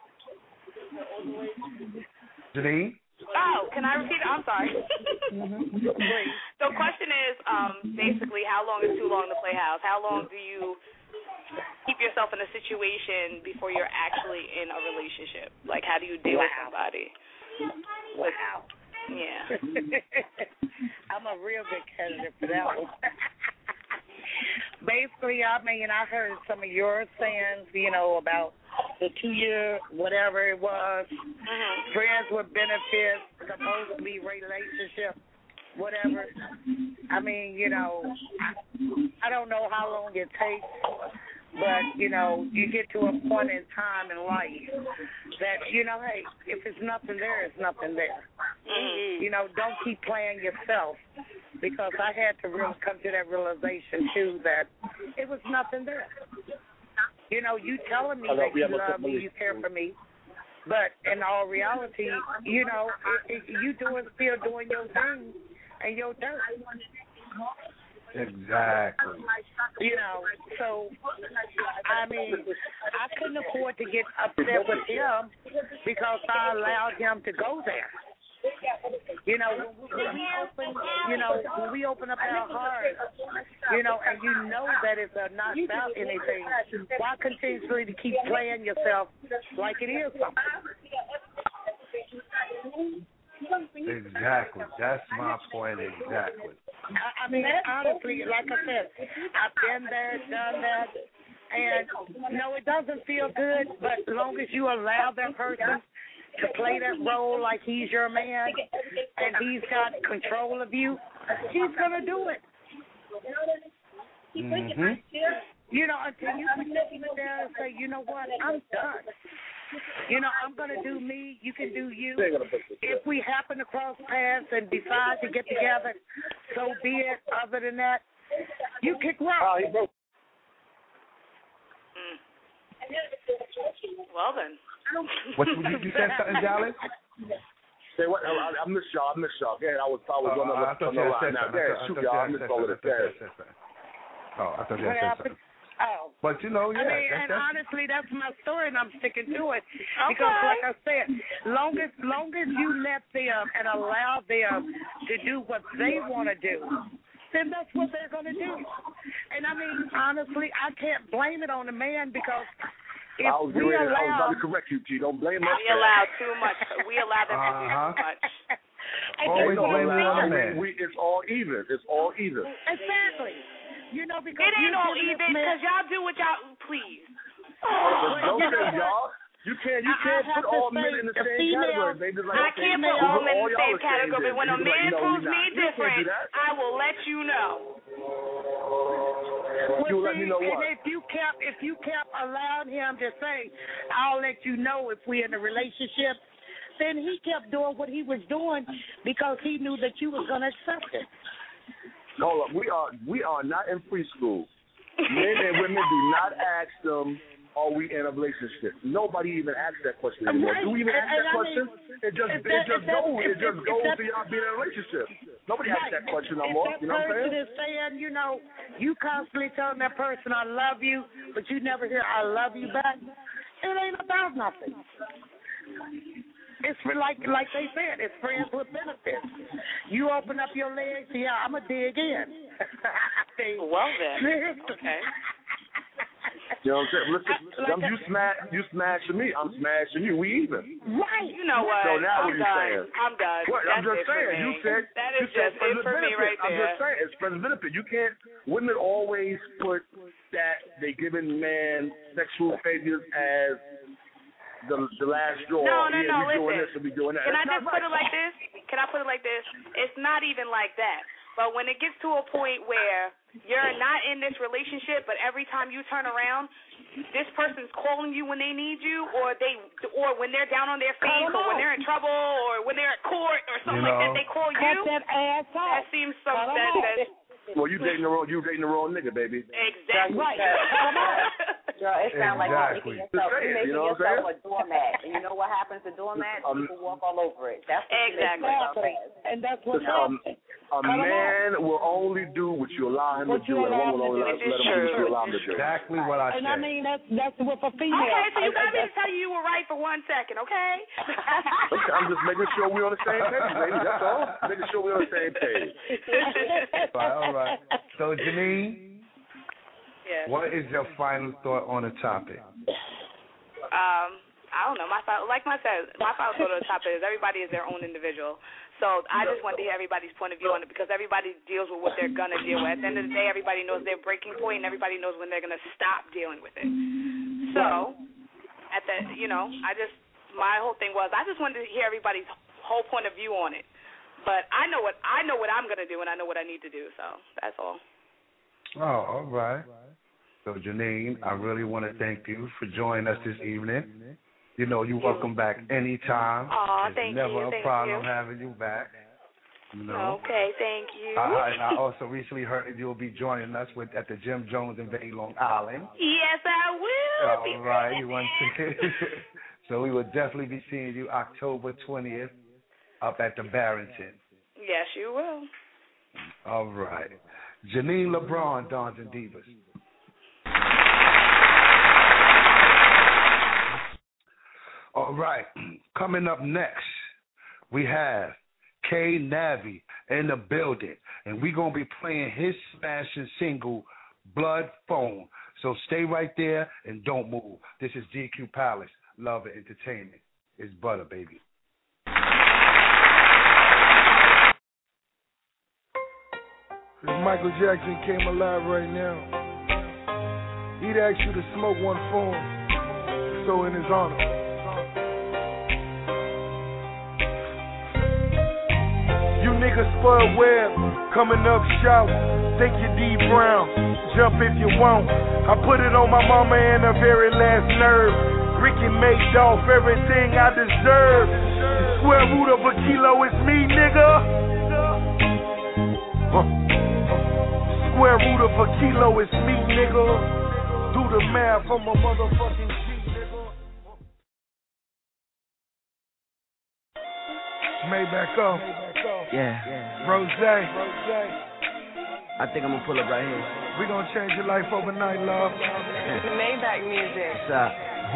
Janine? Oh, can I repeat it? I'm sorry. The question is, basically, how long is too long to play house? How long do you keep yourself in a situation before you're actually in a relationship? Like, how do you deal with somebody? Wow. Yeah. I'm a real good candidate for that one. Basically, I mean, I heard some of your sayings, about the 2-year, whatever it was, friends with benefits, supposedly relationship, whatever. I mean, I don't know how long it takes, but, you get to a point in time in life that, hey, if it's nothing there, it's nothing there. Don't keep playing yourself, because I had to really come to that realization, too, that it was nothing there. You telling me that you love me, you care for me, but in all reality, you still doing your thing and your dirt. Exactly. So, I mean, I couldn't afford to get upset with him because I allowed him to go there. When we open up our hearts, and that it's not about anything, why continuously to keep playing yourself like it is something? Exactly. That's my point exactly. I mean, honestly, like I said, I've been there, done that, and no, it doesn't feel good, but as long as you allow that person to play that role like he's your man and he's got control of you, he's going to do it. Mm-hmm. Until you can sit down and say, you know what, I'm done. I'm going to do me, you can do you. If we happen to cross paths and decide to get together, so be it. Other than that, you kick rock. Well, then. What you said something, Dallas? Say what? I missed y'all. Yeah, I was on the line. Shoot, y'all. I missed all of it. I thought you had said something. Oh. But I mean, and honestly, that's my story, and I'm sticking to it. Because, like I said, long as you let them and allow them to do what they want to do, then that's what they're going to do. And, I mean, honestly, I can't blame it on the man because if I was about to correct you, G. Don't blame us. We allow too much. We allow them to do too much. Always blame it on the man. It's all even. Exactly. Because it ain't all even because y'all do what y'all please. Don't say y'all. You can't put all men in the same category, baby. I can't put all men in the same category. When a man proves me different, I will let you know. Let me know what. And if you kept allowing him to say, I'll let you know if we're in a relationship, then he kept doing what he was doing because he knew that you was going to accept it. Hold up, we are not in preschool. Men and women do not ask them, are we in a relationship? Nobody even asks that question anymore. Do we even ask that question? It just goes to y'all being in a relationship. Nobody asks that question no more. You know what I'm saying? If that person is saying, you constantly telling that person I love you, but you never hear I love you back, it ain't about nothing. It's for like they said, it's friends with benefits. You open up your legs, I'm going to dig in. Well, then. Okay. You know what I'm saying? You smashing me, I'm smashing you. We even. Right. You know what? So now I'm what are you saying? I'm done. What? I'm just saying. You said that is just it for me right there. I'm just saying it's friends benefit. You can't. Women always put that they giving man sexual failures as the last straw. No, we listen. doing this and we doing that. Can I just put it like this? Can I put it like this? It's not even like that. But when it gets to a point where you're not in this relationship, but every time you turn around, this person's calling you when they need you, or when they're down on their face, or when they're in trouble, or when they're at court, or something like that, they call you. Cut that ass off. That seems that Well, you dating the wrong nigga, baby. Exactly. Right. Girl, it sounds like you're making yourself a doormat. And you know what happens to doormats? People walk all over it. That's exactly. And that's what happens. A man will only do what you allow him to do, and a woman will only let him do what you allow him to do. Exactly what I said. And I mean, that's what for female. Okay, so you got me to tell you were right for 1 second, okay? Okay, I'm just making sure we're on the same page, baby. That's all. Making sure we're on the same page. All right. So, Janine, yes. What is your final thought on the topic? I don't know. My final thought on the topic is everybody is their own individual. So I just want to hear everybody's point of view on it because everybody deals with what they're going to deal with. At the end of the day, everybody knows their breaking point and everybody knows when they're going to stop dealing with it. So, my whole thing was I just wanted to hear everybody's whole point of view on it. But I know what I'm going to do and I know what I need to do. So that's all. Oh, all right. So, Janine, I really want to thank you for joining us this evening. You know, you're welcome back anytime. Thank never you. a problem having you back. You know. Okay, thank you. And I also recently heard that you'll be joining us at the Jim Jones in Bay, Long Island. Yes, I will. All right. So we will definitely be seeing you October 20th up at the Barrington. Yes, you will. All right. Janine LeBron, Dons and Divas. All right, coming up next, we have K Navi in the building, and we're going to be playing his smashing single, Blood Phone. So stay right there and don't move. This is GQ Palace, Love and Entertainment. It's butter, baby. If Michael Jackson came alive right now, he'd ask you to smoke one for him, so in his honor. You niggas spoiled web, coming up shout, think you D Brown, jump if you want. I put it on my mama and her very last nerve. Ricky made off everything I deserve. The square root of a kilo is me, nigga. Square root of a kilo is me, nigga. Do the math on my motherfucking G, nigga. Maybach off. Yeah. Rose. I think I'm gonna pull up right here. We gonna change your life overnight, love. Maybach music. What's up?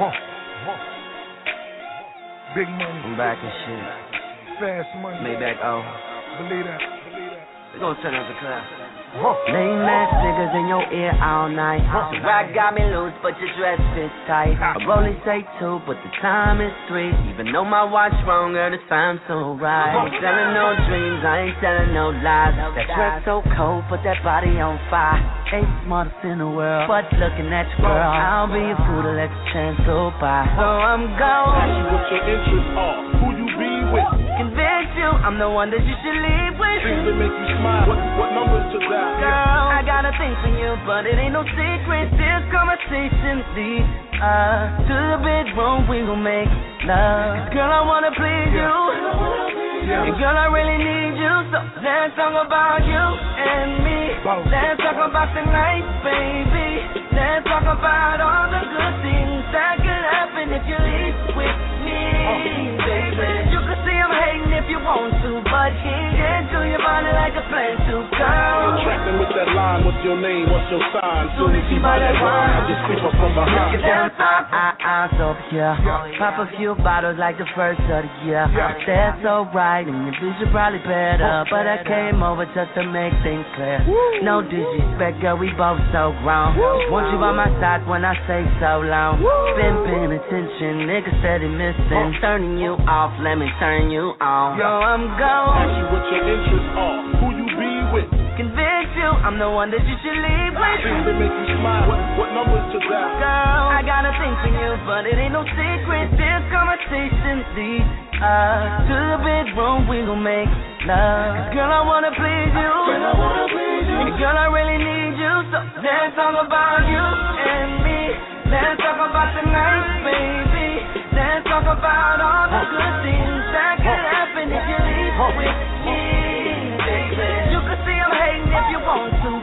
Big money. I'm back and shit. Fast money. Maybach, Believe that. We gonna turn up the class. Lame ass niggas in your ear all night. The rock got me loose, but your dress fits tight. I only say 2, but the time is 3. Even though my watch wrong, girl, the time's so right. I ain't telling no dreams, I ain't telling no lies. That dress so cold, put that body on fire. Ain't smartest in the world, but looking at you, girl, I'll be a fool to let the chance go by. So I'm gone. Ask you what your interests are, who you be with. Convince you, I'm the one that you should leave with. Things that make you smile, what numbers to dial? Girl, I got a thing for you, but it ain't no secret. This conversation leads us to the bedroom, we gon' make love. Girl, I wanna please you. And girl, I really need you. So let's talk about you and me. Let's talk about tonight, baby. Let's talk about all the good things that could happen if you leave with me, baby. You can see I'm hating if you want to, but get to your body like a plan to come. Trapping with that line, what's your name, what's your sign? Soon as you buy that wine, I just creep up from behind. Eyes over here. Pop a few bottles like the first of the year. That's alright, and your vision probably better. But I came over just to make things clear. No disrespect, girl, we both so grown. Want you by my side when I say so long. Been paying attention, nigga steady missing. Turning you off, let me turn you on. Yo, I'm gone. Ask you what your interests are, who you be with. Convince you, I'm the one that you should leave with. Things that make you smile, what numbers to dial? Girl, I got a thing for you, but it ain't no secret. This conversation leads us to the bedroom, we gon' make love. Girl, I wanna please you. And girl, I really need you. So let's talk about you and me. Let's talk about tonight, baby. Let's talk about all the good things that could happen if you leave with me, baby. You can see I'm hating if you want to,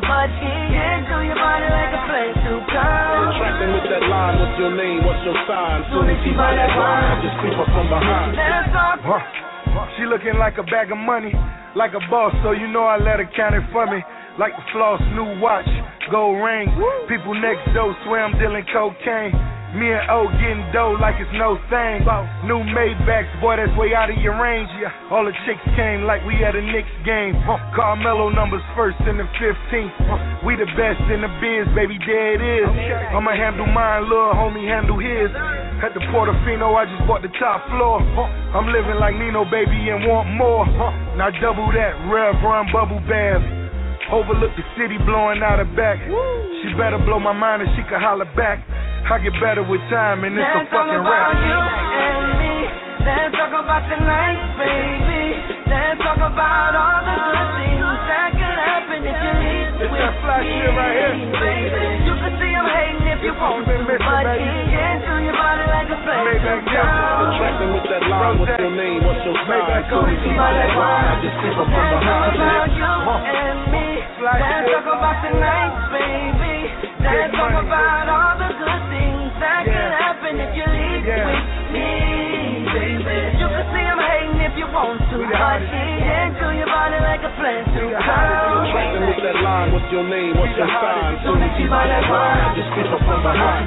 what's your name, what's your sign? Soon as she buy that wine, I just creep up from behind. She looking like a bag of money, like a boss, so you know I let her count it for me. Like the floss, new watch, gold ring. People next door swear I'm dealing cocaine. Me and O getting dough like it's no thing. New Maybachs, boy, that's way out of your range. All the chicks came like we had a Knicks game. Carmelo numbers first and the 15th. We the best in the biz, baby, there it is. I'ma handle mine, little homie handle his. At the Portofino, I just bought the top floor. I'm living like Nino, baby, and want more. Now double that, Rev Run Bubble Bath. Overlook the city blowing out her back. She better blow my mind and she can holler back. I get better with time and it's a fucking rap. You and me. Let's talk about tonight, baby. Let's talk about all the good things that could happen if you leave with me. It's flash shit right here, baby. You can see I'm hating if you want to, but you can't do your body like a flame. Attracting with that line, what's your name, what's your sign? Soon as she buy that wine, I just creep up from behind. You and me. Let's talk about tonight, baby. Let's talk about all the good things that can happen if you leave with me, baby. You can see I'm hating if you want to, but you can't do your body like a plant to Attracting with that line, what's your name, what's your sign? Soon as she buy that wine, I just creep up from behind.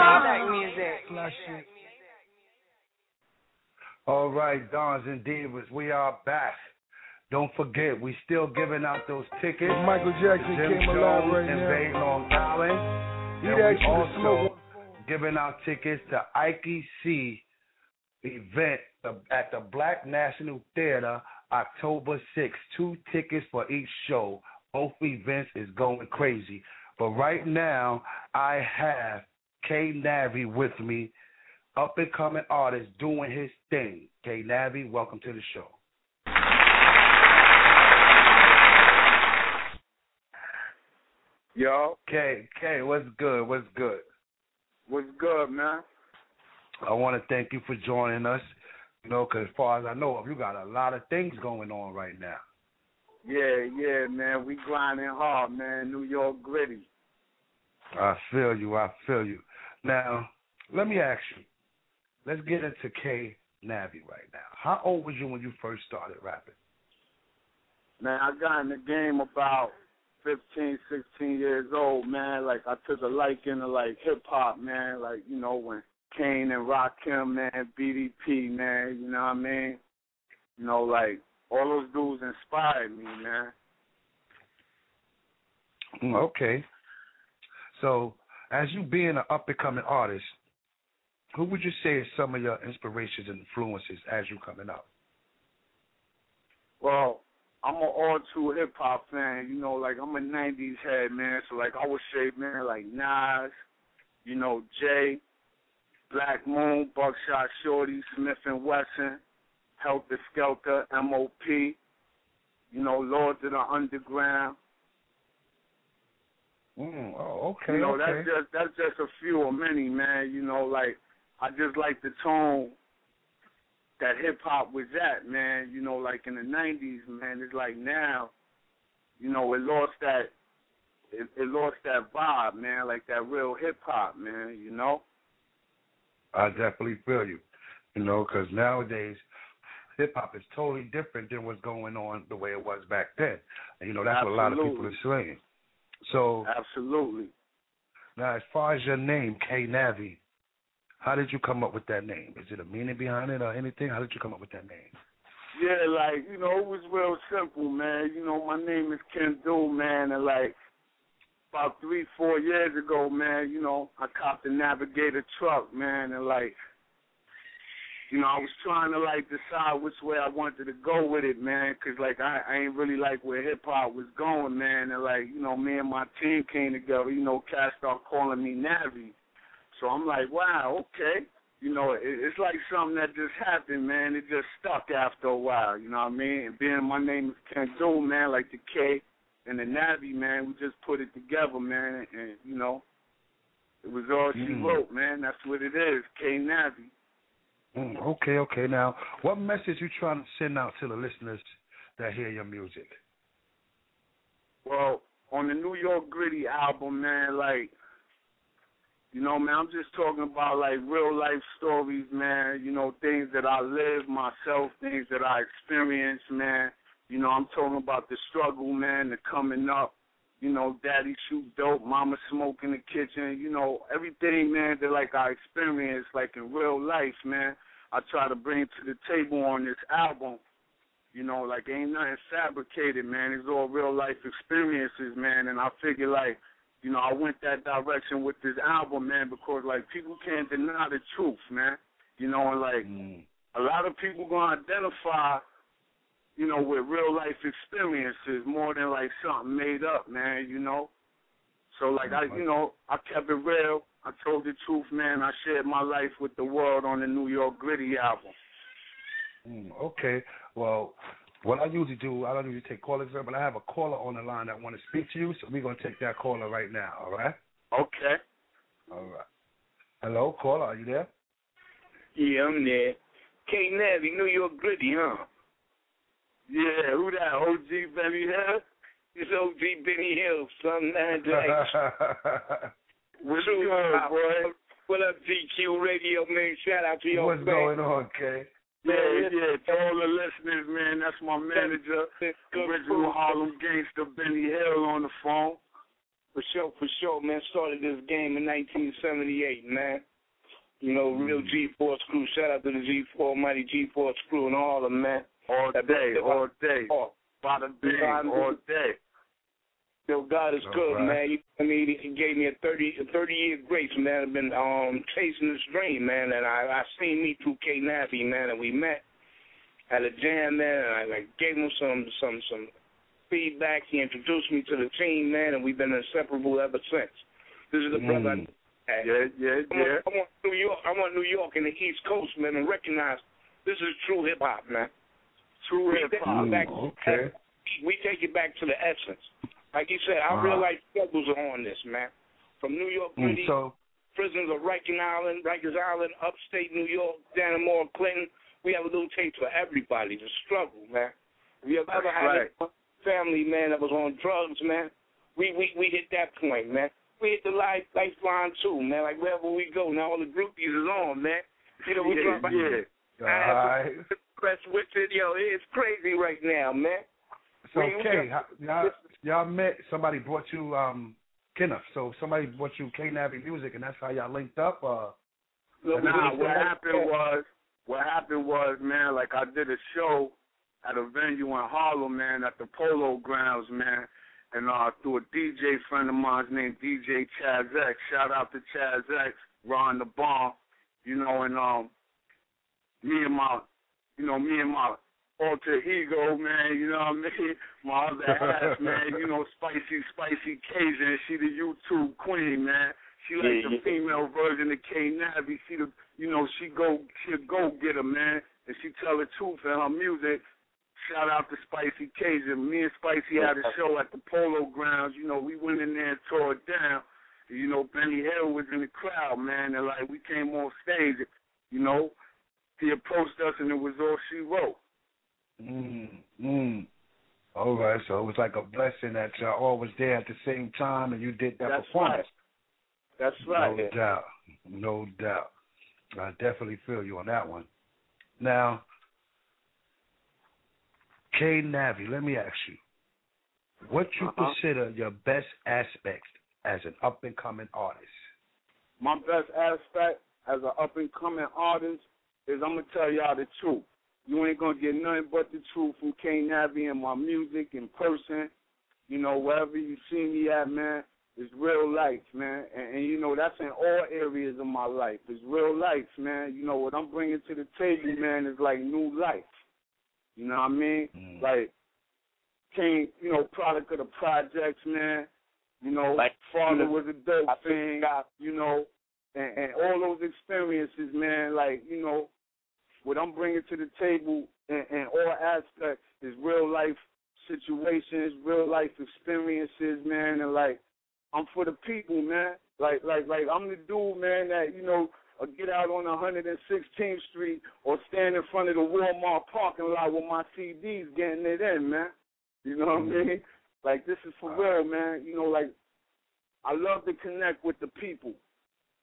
All right, Dons and Divas, we are back. Don't forget, we still giving out those tickets. Michael Jackson Jim came alive Jones right and now. Bay Long Island. He'd And we actually also giving out tickets to Ike C event at the Black National Theater October 6th. 2 tickets for each show. Both events is going crazy. But right now, I have K Navi with me, up and coming artist doing his thing. K Navi, welcome to the show. Yo. K, what's good? What's good? What's good, man? I want to thank you for joining us. You know, because as far as I know, you got a lot of things going on right now. Yeah, man. We grinding hard, man. New York gritty. I feel you. Now, let me ask you. Let's get into K Navi right now. How old was you when you first started rapping? Man, I got in the game about 15, 16 years old, man. Like, I took a liking to, like, hip-hop, man. Like, you know, when Kane and Rakim, man, BDP, man, you know what I mean? You know, like, all those dudes inspired me, man. Okay. So, as you being an up-and-coming artist, who would you say is some of your inspirations and influences as you coming up? Well, I'm an all-true hip-hop fan. You know, like, I'm a 90s head, man. So, like, I would say, man, like Nas, you know, Jay, Black Moon, Buckshot Shorty, Smith & Wesson, Helter Skelter, M.O.P., you know, Lords of the Underground. Okay, You know, okay. that's just a few of many, man. You know, like, I just like the tone that hip-hop was at, man. You know, like in the 90s, man, it's like now, you know, it lost that vibe, man, like that real hip-hop, man, you know? I definitely feel you, you know, because nowadays hip-hop is totally different than what's going on the way it was back then. And, you know, that's what a lot of people are saying. So, absolutely. Now, as far as your name, K Navi, how did you come up with that name? Is it a meaning behind it or anything? How did you come up with that name? Yeah, like, you know, it was real simple, man. You know, my name is Ken Do, man, and, like, about 3-4 years ago, man, you know, I copped a Navigator truck, man, and, like, you know, I was trying to, like, decide which way I wanted to go with it, man, because, like, I ain't really like where hip-hop was going, man, and, like, you know, me and my team came together, you know, cats started calling me Navi. So I'm like, wow, okay. You know, it's like something that just happened, man. It just stuck after a while, you know what I mean? And being my name is Ken Do, man, like the K and the Navi, man, we just put it together, man, and, you know, it was all she wrote, man. That's what it is, K Navi. Okay. Now, what message you trying to send out to the listeners that hear your music? Well, on the New York Gritty album, man, like, You know, man, I'm just talking about, like, real-life stories, man, you know, things that I live myself, things that I experienced, man. You know, I'm talking about the struggle, man, the coming up. You know, daddy shoot dope, mama smoke in the kitchen, you know, everything, man, that, like, I experienced, like, in real life, man, I try to bring to the table on this album. You know, like, ain't nothing fabricated, man. It's all real-life experiences, man, and I figure, like, you know, I went that direction with this album, man, because, like, people can't deny the truth, man. You know, and, like, a lot of people going to identify, you know, with real-life experiences more than, like, something made up, man, you know. So, like, I kept it real. I told the truth, man. I shared my life with the world on the New York Gritty album. Okay. Well, what I usually do, I don't usually take callers, but I have a caller on the line that want to speak to you, so we're going to take that caller right now, all right? Okay. All right. Hello, caller, are you there? Yeah, I'm there. K-Navy, New York Gritty, huh? Yeah, who that, OG Benny Hill? It's OG Benny Hill, son, man. What's good, boy? What up, GQ Radio, man? Shout out to your What's going on, K? Yeah, to all the listeners, man, that's my manager, original Harlem gangster Benny Hill on the phone. For sure, man. Started this game in 1978, man. You know, real G-Force crew. Shout out to the G4, mighty G-Force crew and all of them, man. All day. By the day, all day. Yo, God is good, man. I mean, he gave me a 30-year grace, man. I've been chasing this dream, man, and I seen me through K-Navy, man, and we met at a jam, man, and I gave him some feedback. He introduced me to the team, man, and we've been inseparable ever since. This is the brother. Yeah. I want New York and the East Coast, man, to recognize this is true hip hop, man. True hip hop. Okay. We take it back to the essence. Like you said, our real life struggles are on this, man. From New York City, prisons of Rikers Island, upstate New York, Dannemora, Clinton. We have a little taste for everybody. The struggle, man. If you have ever had a family, man, that was on drugs, man, we hit that point, man. We hit the lifeline too, man. Like wherever we go, now all the groupies is on, man. You know, we drop press with it, yo. It's crazy right now, man. So, K, y'all met, somebody brought you Kenneth. So somebody brought you K-Navy Music, and that's how y'all linked up? What happened was, man, like I did a show at a venue in Harlem, man, at the Polo Grounds, man, and through a DJ friend of mine named DJ Chaz X. Shout out to Chaz X, Ron the Bomb, you know, and me and my alter ego, man, you know what I mean? My other half, man, you know, Spicy Cajun. She the YouTube queen, man. She like the female version of K-Navy. She'll go get her, man, and she tell the truth in her music. Shout out to Spicy Cajun. Me and Spicy had a show at the Polo Grounds. You know, we went in there and tore it down. You know, Benny Hill was in the crowd, man, and like we came on stage, you know. He approached us and it was all she wrote. All right, so it was like a blessing that y'all all was there at the same time and you did that performance. That's right. No doubt. I definitely feel you on that one. Now, K-Navy, let me ask you, what you consider your best aspects as an up-and-coming artist? My best aspect as an up-and-coming artist is I'm going to tell y'all the truth. You ain't going to get nothing but the truth from K-Navy and my music in person. You know, wherever you see me at, man, it's real life, man. And you know, that's in all areas of my life. It's real life, man. You know, what I'm bringing to the table, man, is like new life. You know what I mean? Like, product of the projects, man. You know, like father was a dope thing, you know, and all those experiences, man, like, you know, what I'm bringing to the table in all aspects is real life situations, real life experiences, man, and like I'm for the people, man. Like I'm the dude, man, that, you know, get out on 116th Street or stand in front of the Walmart parking lot with my CDs getting it in, man. You know what I mean? Like, this is for real, man. You know, like, I love to connect with the people.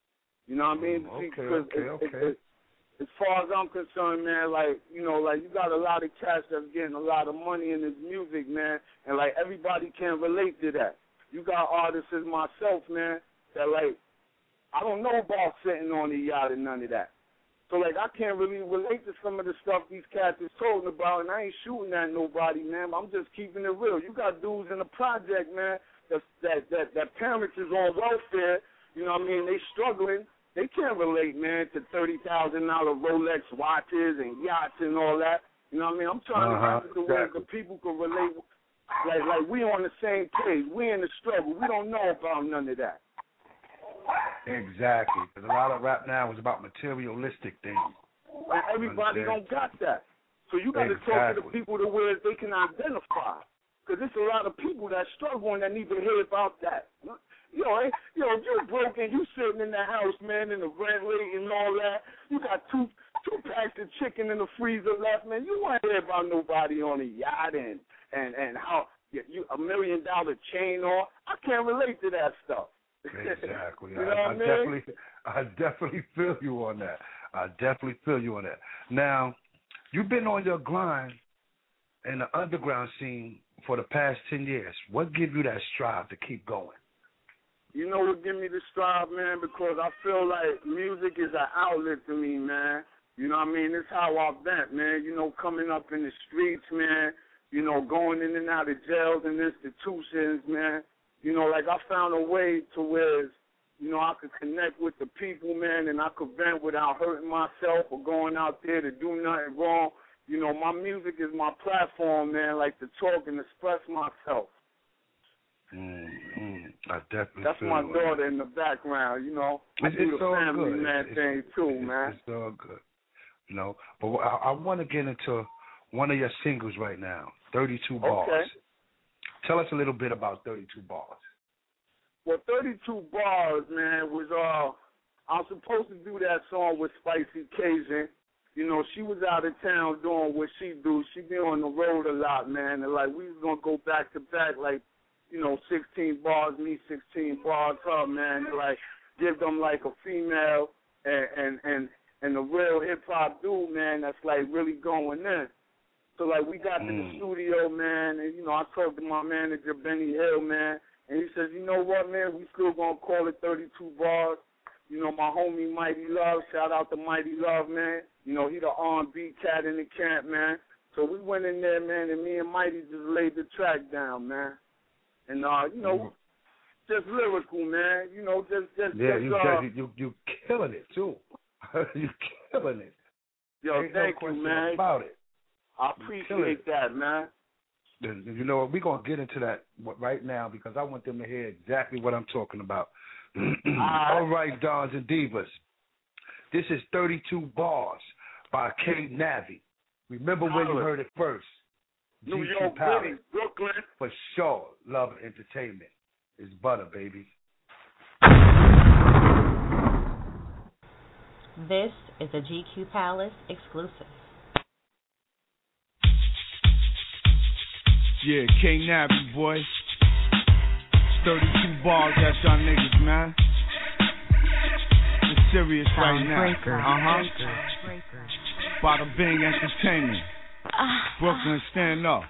You know what I mean? Okay. As far as I'm concerned, man, like, you know, like, you got a lot of cats that's getting a lot of money in this music, man, and, like, everybody can relate to that. You got artists as myself, man, that, like, I don't know about sitting on the yacht and none of that. So, like, I can't really relate to some of the stuff these cats is talking about, and I ain't shooting at nobody, man. I'm just keeping it real. You got dudes in the project, man, that parents is on welfare. You know what I mean? They struggling. They can't relate, man, to $30,000 Rolex watches and yachts and all that. You know what I mean? I'm trying to get to where the people can relate. Like we on the same page. We in the struggle. We don't know about none of that. Exactly. Because a lot of rap now is about materialistic things. And everybody don't got that. So you got to talk to the people to where they can identify. Because there's a lot of people that struggle and that need to hear about that. If you're broken, you sitting in the house, man, in the red lake and all that. You got two packs of chicken in the freezer left, man. You won't hear about nobody on a yacht and how you $1 million chain on. I can't relate to that stuff. Exactly. You know what I mean? I definitely feel you on that. Now, you've been on your grind in the underground scene for the past 10 years. What gives you that strive to keep going? You know what give me the strive, man? Because I feel like music is an outlet to me, man. You know what I mean? It's how I vent, man. You know, coming up in the streets, man. You know, going in and out of jails and institutions, man. You know, like I found a way to where, you know, I could connect with the people, man, and I could vent without hurting myself or going out there to do nothing wrong. You know, my music is my platform, man, like to talk and express myself. I definitely That's feel my it. daughter in the background, you know. I do the family man thing too, man. It's all good. You know, but I want to get into one of your singles right now, 32 Bars. Okay. Tell us a little bit about 32 Bars. Well, 32 Bars, man, was I was supposed to do that song with Spicy Cajun. You know, she was out of town doing what she do. She be on the road a lot, man. And, like, we was going to go back to back, like, you know, 16 bars, me, 16 bars, her, man. Like, give them, like, a female and a real hip-hop dude, man, that's, like, really going in. So, like, we got to the studio, man, and, you know, I talked to my manager, Benny Hill, man, and he says, you know what, man, we still going to call it 32 Bars. You know, my homie Mighty Love, shout out to Mighty Love, man. You know, he the R&B cat in the camp, man. So we went in there, man, and me and Mighty just laid the track down, man. And, you know, just lyrical, man. You know, you killing it, too. You killing it. Yo, thank you, man. About it. I appreciate that, man. You know what, we're going to get into that right now because I want them to hear exactly what I'm talking about. All right, Dons and Divas. This is 32 Bars by K Navi. Remember when you heard it first. New York City, Brooklyn. For sure, Love Entertainment. It's butter, baby. This is a GQ Palace exclusive. Yeah, K Navi, boy. 32 bars at y'all niggas, man. It's serious right now. Bada Bing Entertainment. Brooklyn, stand up.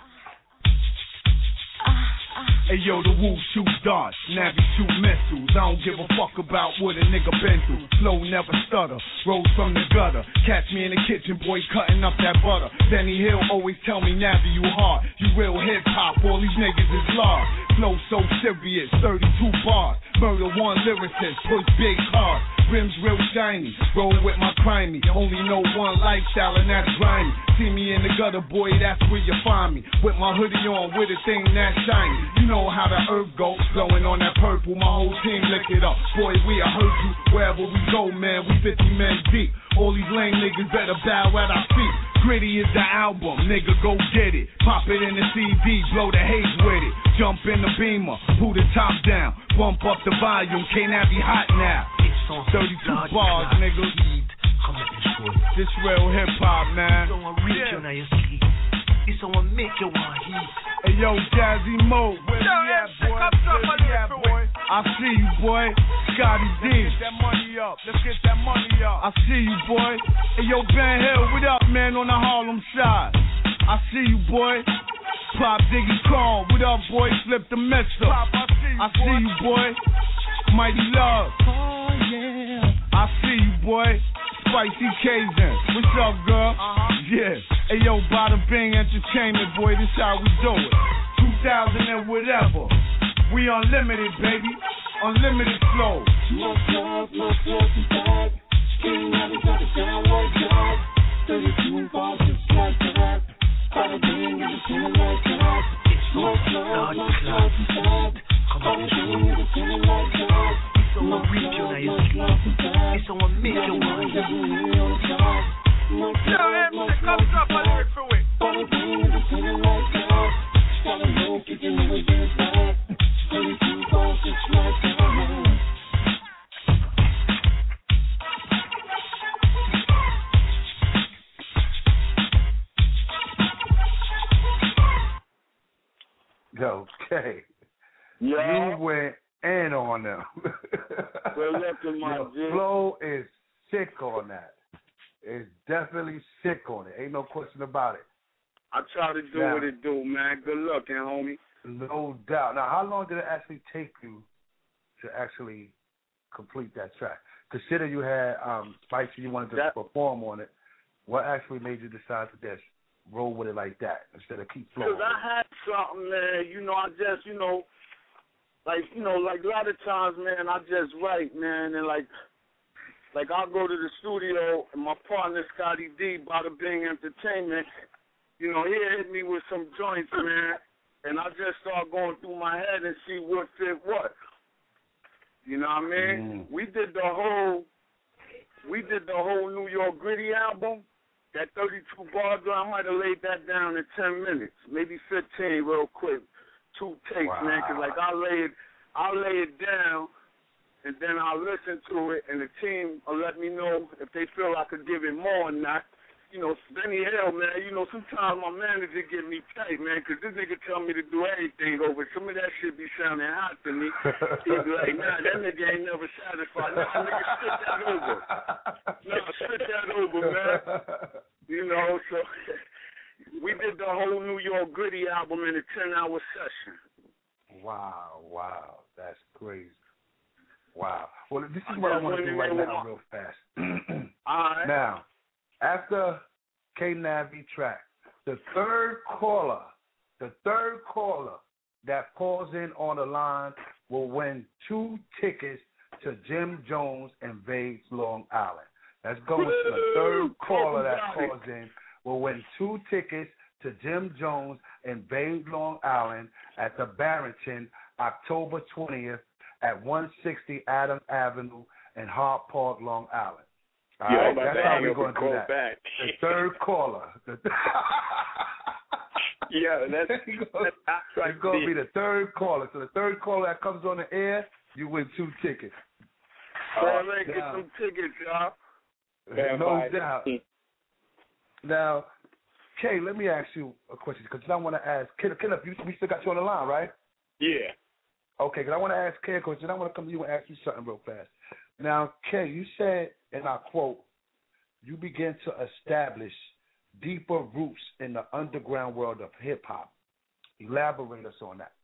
Hey yo, the Wu shoot darts, Navi shoot missiles. I don't give a fuck about what a nigga been through. Flow never stutter, rose from the gutter. Catch me in the kitchen, boy, cutting up that butter. Benny Hill always tell me, Navi, you hard. You real hip hop, all these niggas is large. Flow so serious, 32 bars. Murder one lyricist, push big cars. Rims real shiny, roll with my crimey. Only know one lifestyle and that's grimy. See me in the gutter, boy, that's where you find me. With my hoodie on, with a thing that's shiny. You know how the earth goes, blowing on that purple. My whole team lick it up. Boy, we'll hurt you wherever we go, man. We 50 men deep. All these lame niggas better bow at our feet. Gritty is the album, nigga, go get it. Pop it in the CD, blow the haze with it. Jump in the Beamer, pull the top down. Bump up the volume, K-Navi hot now. 32 bars, nigga. This real hip-hop, man. It's on make you want heat. Hey, yo, Jazzy Mo, where you at, boy? Where you at, boy? I see you, boy. Scotty D. Let's get that money up. Let's get that money up. I see you, boy. Hey, yo, Ben Hill, what up, man, on the Harlem side? I see you, boy. Pop Diggy Kong, what up, boy? Flip the Mister. I see you, boy. Mighty Love. Oh, yeah. I see you, boy. Spicy Cajun. What's up, girl? Yeah. Hey, yo, Bada Bing Entertainment, boy. This how we do it. 2000 and whatever. We unlimited, baby. Unlimited flow. More club to bag. King Navi got it down like that. 32 balls just like that. Bada Bing Entertainment like that. More club to bag. Bada Bing Entertainment like that. It's on regional, it's on major one. Now, MC, come drop a lyric for it. Bada Bing Entertainment like that. Gotta know, kicking the way back. 32 balls just like that. Okay. Yeah. You went in on them. Well, listen, my Your G. flow is sick on that. It's definitely sick on it. Ain't no question about it. I try to do what it do, man. Good looking, homie. No doubt. Now, how long did it actually take you to actually complete that track? Consider you had Spicy, you wanted to perform on it. What actually made you decide to just roll with it like that instead of keep flowing? Because I had something, man. I just, like a lot of times, man, I just write, man, and like I'll go to the studio and my partner Scotty D, Bada Bing Entertainment, he'll hit me with some joints, man, and I just start going through my head and see what fit what. You know what I mean? We did the whole New York Gritty album. That 32 bar drum, I might have laid that down in 10 minutes, maybe 15 real quick. 2 takes, man, because I'll lay it down, and then I'll listen to it, and the team will let me know if they feel I could give it more or not. Benny Hill, man, sometimes my manager get me tight, man, because this nigga tell me to do everything over. Some of that shit be sounding hot to me. He be like, nah, that nigga ain't never satisfied. Nah, nigga, spit that over. Nah, spit that over, man. So we did the whole New York Gritty album in a 10-hour session. Wow. That's crazy. Wow. Well, this is what I want to do right now real fast. All right. Now, after K Navi track, the third caller that calls in on the line will win 2 tickets to Jim Jones and Vades Long Island. Let's go with the third caller that calls in will win 2 tickets to Jim Jones and Vades Long Island at the Barrington, October 20th at 160 Adams Avenue in Hart Park, Long Island. All right, that's how we're going to do that. The third caller. It's going to be the third caller. So the third caller that comes on the air, you win 2 tickets. Let's get some tickets, y'all. No doubt. Now, Kay, let me ask you a question because I want to ask. Kenneth, we still got you on the line, right? Yeah. Okay, because I want to ask Kay a question. I want to come to you and ask you something real fast. Now, Kay, you said, and I quote, you begin to establish deeper roots in the underground world of hip-hop. Elaborate us on that.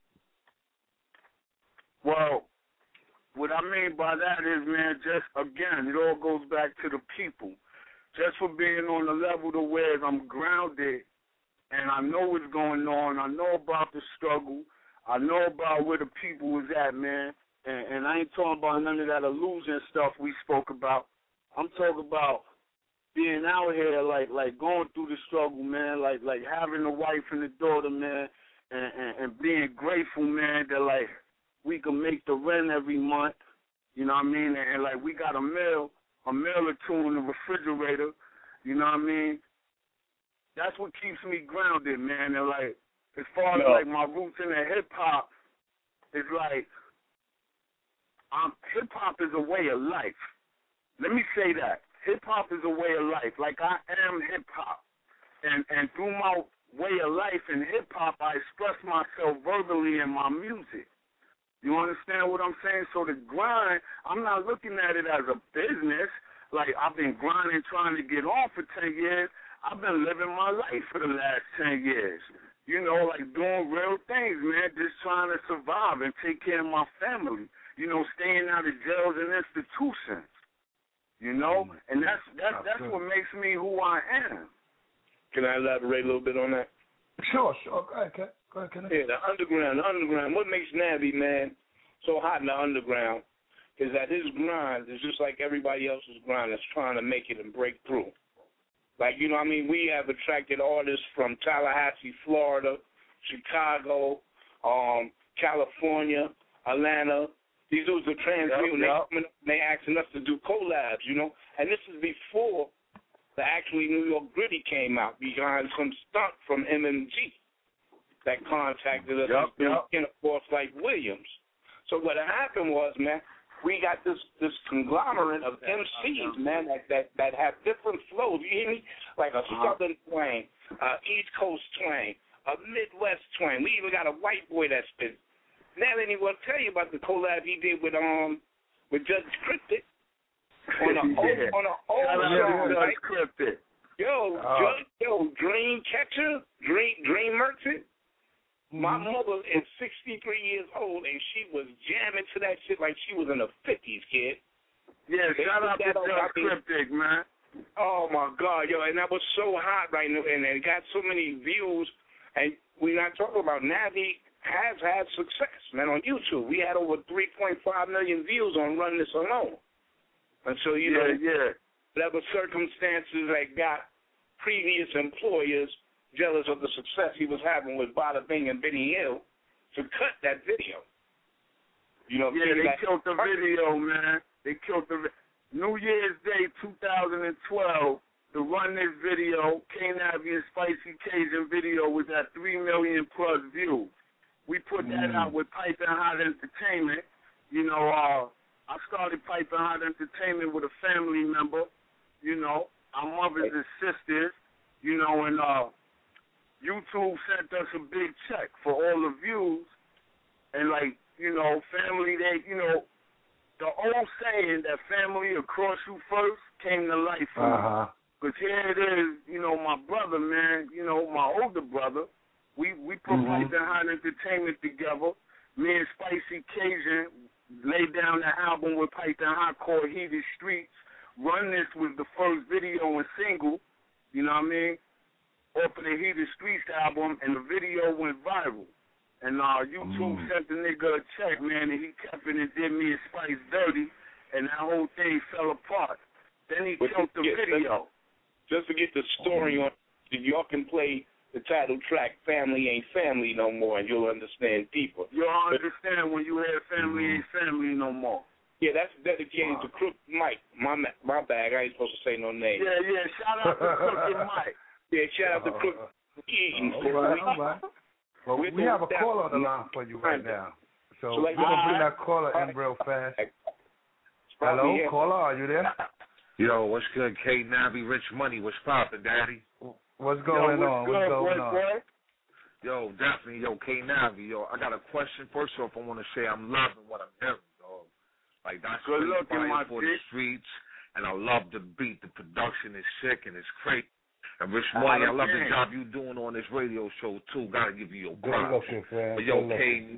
Well, what I mean by that is, man, just, again, it all goes back to the people. Just for being on the level to where I'm grounded and I know what's going on, I know about the struggle, I know about where the people was at, man. And I ain't talking about none of that illusion stuff we spoke about. I'm talking about being out here, like going through the struggle, man, like having a wife and a daughter, man, and being grateful, man, that, like, we can make the rent every month, you know what I mean? And like, we got a meal or 2 in the refrigerator, you know what I mean? That's what keeps me grounded, man. And, like, as far as, like, my roots in the hip-hop, it's like, hip-hop is a way of life. Let me say that. Hip-hop is a way of life. Like, I am hip-hop. And through my way of life in hip-hop, I express myself verbally in my music. You understand what I'm saying? So the grind, I'm not looking at it as a business. Like, I've been grinding, trying to get on for 10 years. I've been living my life for the last 10 years. You know, like doing real things, man, just trying to survive and take care of my family. You know, staying out of jails and institutions. You know, and that's what makes me who I am. Can I elaborate a little bit on that? Sure. Go ahead, Kenneth. Yeah, the underground. What makes Navy, man, so hot in the underground is that his grind is just like everybody else's grind that's trying to make it and break through. Like, you know what I mean? We have attracted artists from Tallahassee, Florida, Chicago, California, Atlanta. These dudes are transmuting. They asking us to do collabs, you know. And this is before the actually New York Gritty came out, behind some stunt from MMG that contacted us in a force like Williams. So what happened was, man, we got this conglomerate of MCs, man, that have different flows. You hear me? Like a Southern twang, East Coast twang, a Midwest twang. We even got a white boy that spits. Now then he will tell you about the collab he did with Judge Cryptic on an old song. Judge Cryptic. Dreamcatcher, Dream Merchant. My mother is 63 years old, and she was jamming to that shit like she was in the 50s, kid. Yeah, shout out to Judge Cryptic, man. Oh, my God, yo, and that was so hot right now, and it got so many views, and we're not talking about Navi has had success, man, on YouTube. We had over 3.5 million views on Run This Alone. And so, you know, whatever circumstances that got previous employers jealous of the success he was having with Bada Bing and Benny Hill to cut that video. You know, they killed the video, man. They killed the New Year's Day 2012. The Run This video, K-Navi and Spicy Cajun video was at 3 million plus views. We put that out with Piping Hot Entertainment. You know, I started Piping Hot Entertainment with a family member. You know, our mothers and sisters. You know, and YouTube sent us a big check for all the views. And, like, you know, family, they, you know, the old saying that family across you first came to life for me. Because here it is, you know, my brother, man, you know, my older brother. We put Piping Hot Entertainment together. Me and Spicy Cajun laid down the album with Piping Hot called Heated Streets. Run This was the first video and single, you know what I mean, off of the Heated Streets album, and the video went viral. And YouTube sent the nigga a check, man, and he kept it and did me and Spice dirty, and that whole thing fell apart. Then he killed the video. Just to get the story on, y'all can play the title track, Family Ain't Family No More, and you'll understand people. You'll understand when you hear Family Ain't Family No More. Yeah, that's dedicated to Crooked Mike. My bag. I ain't supposed to say no name. Yeah, shout out to Crooked Mike. Yeah, shout out to Crooked Eaton. All right. Well, we have a caller on the line for you right now. So we're going to bring that caller in real fast. Hello, caller, are you there? Yo, what's good? K-Navi, Rich Money, what's poppin', Daddy? What's going on? What's going on? Yo, definitely, K-Navi, I got a question. First off, I want to say I'm loving what I'm hearing, dog. Like, that's good looking, my for the streets, and I love the beat. The production is sick, and it's crazy. And Rich Money, I love the job you doing on this radio show, too. Got to give you your props. But, yo,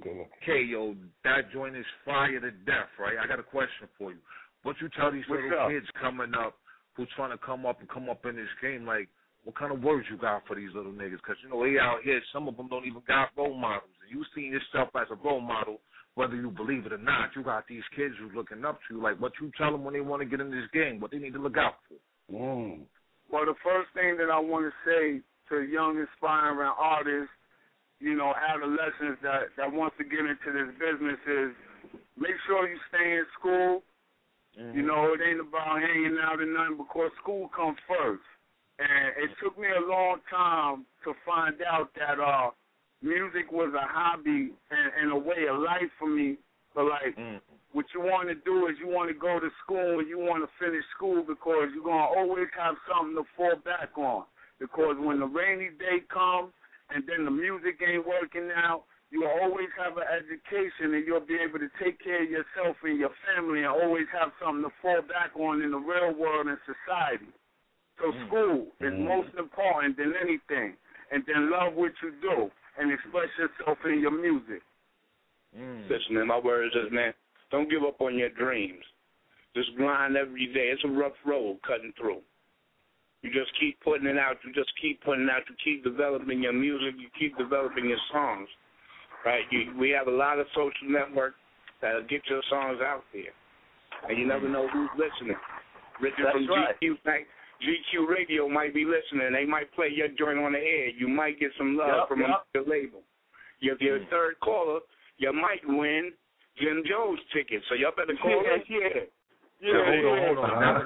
K, that joint is fire to death, right? I got a question for you. What you tell these little kids coming up who trying to come up in this game, like, what kind of words you got for these little niggas? Because, you know, they out here, some of them don't even got role models. And you seeing yourself as a role model, whether you believe it or not. You got these kids who's looking up to you. Like, what you tell them when they want to get in this game, what they need to look out for. Well, the first thing that I want to say to young, aspiring artists, you know, adolescents that wants to get into this business is make sure you stay in school. You know, it ain't about hanging out and nothing because school comes first. And it took me a long time to find out that music was a hobby and a way of life for me. But, like, what you want to do is you want to go to school and you want to finish school because you're going to always have something to fall back on. Because when the rainy day comes and then the music ain't working out, you'll always have an education, and you'll be able to take care of yourself and your family and always have something to fall back on in the real world and society. So school is most important than anything. And then love what you do and express yourself in your music. Listen, man, my word is, man, don't give up on your dreams. Just grind every day. It's a rough road cutting through. You just keep putting it out. You just keep putting it out. You keep developing your music. You keep developing your songs. Right? We have a lot of social networks that'll get your songs out there. And you never know who's listening. Richard from GQ Radio might be listening. They might play your joint on the air. You might get some love from the label. If you're a third caller, you might win Jim Jones tickets. So y'all better call us. Hold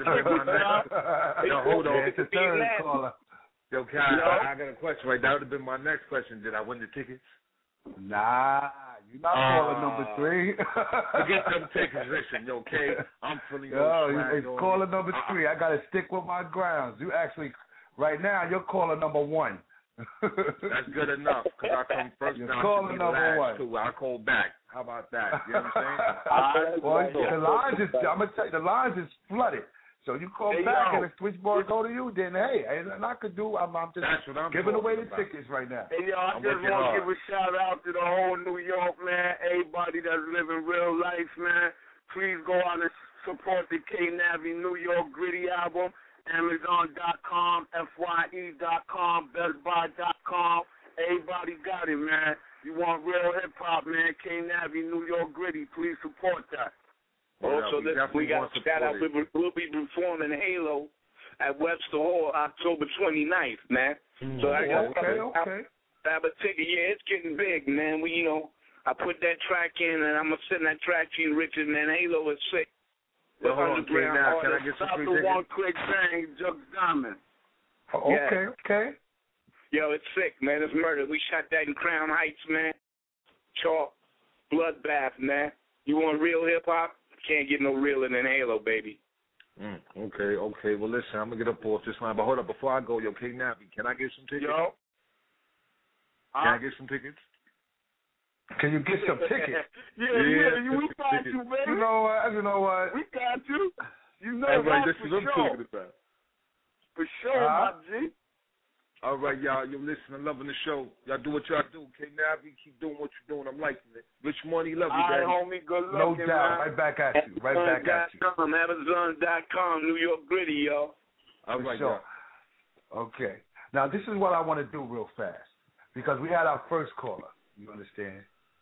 on. It's the third caller. Yo, I got a question. Right, that would have been my next question. Did I win the tickets? Nah, you're not caller number 3. Forget them tickets. Listen, okay? I'm feeling it's caller number 3. I got to stick with my grounds. You actually, right now, you're caller number 1. That's good enough, because I come first. You're caller number 1. Too. I call back. How about that? You know what I'm saying? Well, the lines is, I'm going to tell you, the lines is flooded. So you call back and the switchboard go to you, then hey, ain't nothing I could do. I'm just giving away the tickets right now. Hey, yo, I just want to give a shout out to the whole New York, man. Everybody that's living real life, man. Please go out and support the K Navi New York Gritty album. Amazon.com, FYE.com, BestBuy.com. Everybody got it, man. You want real hip hop, man? K Navi New York Gritty. Please support that. Also, we got to shout out. We'll be performing Halo at Webster Hall October 29th, man. So I got have a ticket. Yeah, it's getting big, man. I put that track in, and I'm gonna send that track to you, Richard. Man, Halo is sick. Well, hold on, now, can I get some free tickets? One quick thing, Jug Diamond. Okay. Yo, it's sick, man. It's murder. We shot that in Crown Heights, man. Chalk, bloodbath, man. You want real hip hop? Can't get no realer than Halo, baby. Okay. Well, listen, I'm going to get up off this line. But hold up, before I go, yo, K Navi, can I get some tickets? Can I get some tickets? Can you get some tickets? Yeah, we got you, baby. You know what? We got you. You know that for sure. For sure, my G. All right, y'all. Yo, listen, I'm loving the show. Y'all do what y'all do. K Navi, keep doing what you're doing. I'm liking it. Rich Money, love you, daddy. All right, homie. Good luck, man. Right back at you. Amazon.com, New York Gritty, y'all. All right, y'all. Okay. Now, this is what I want to do real fast, because we had our first caller. You understand?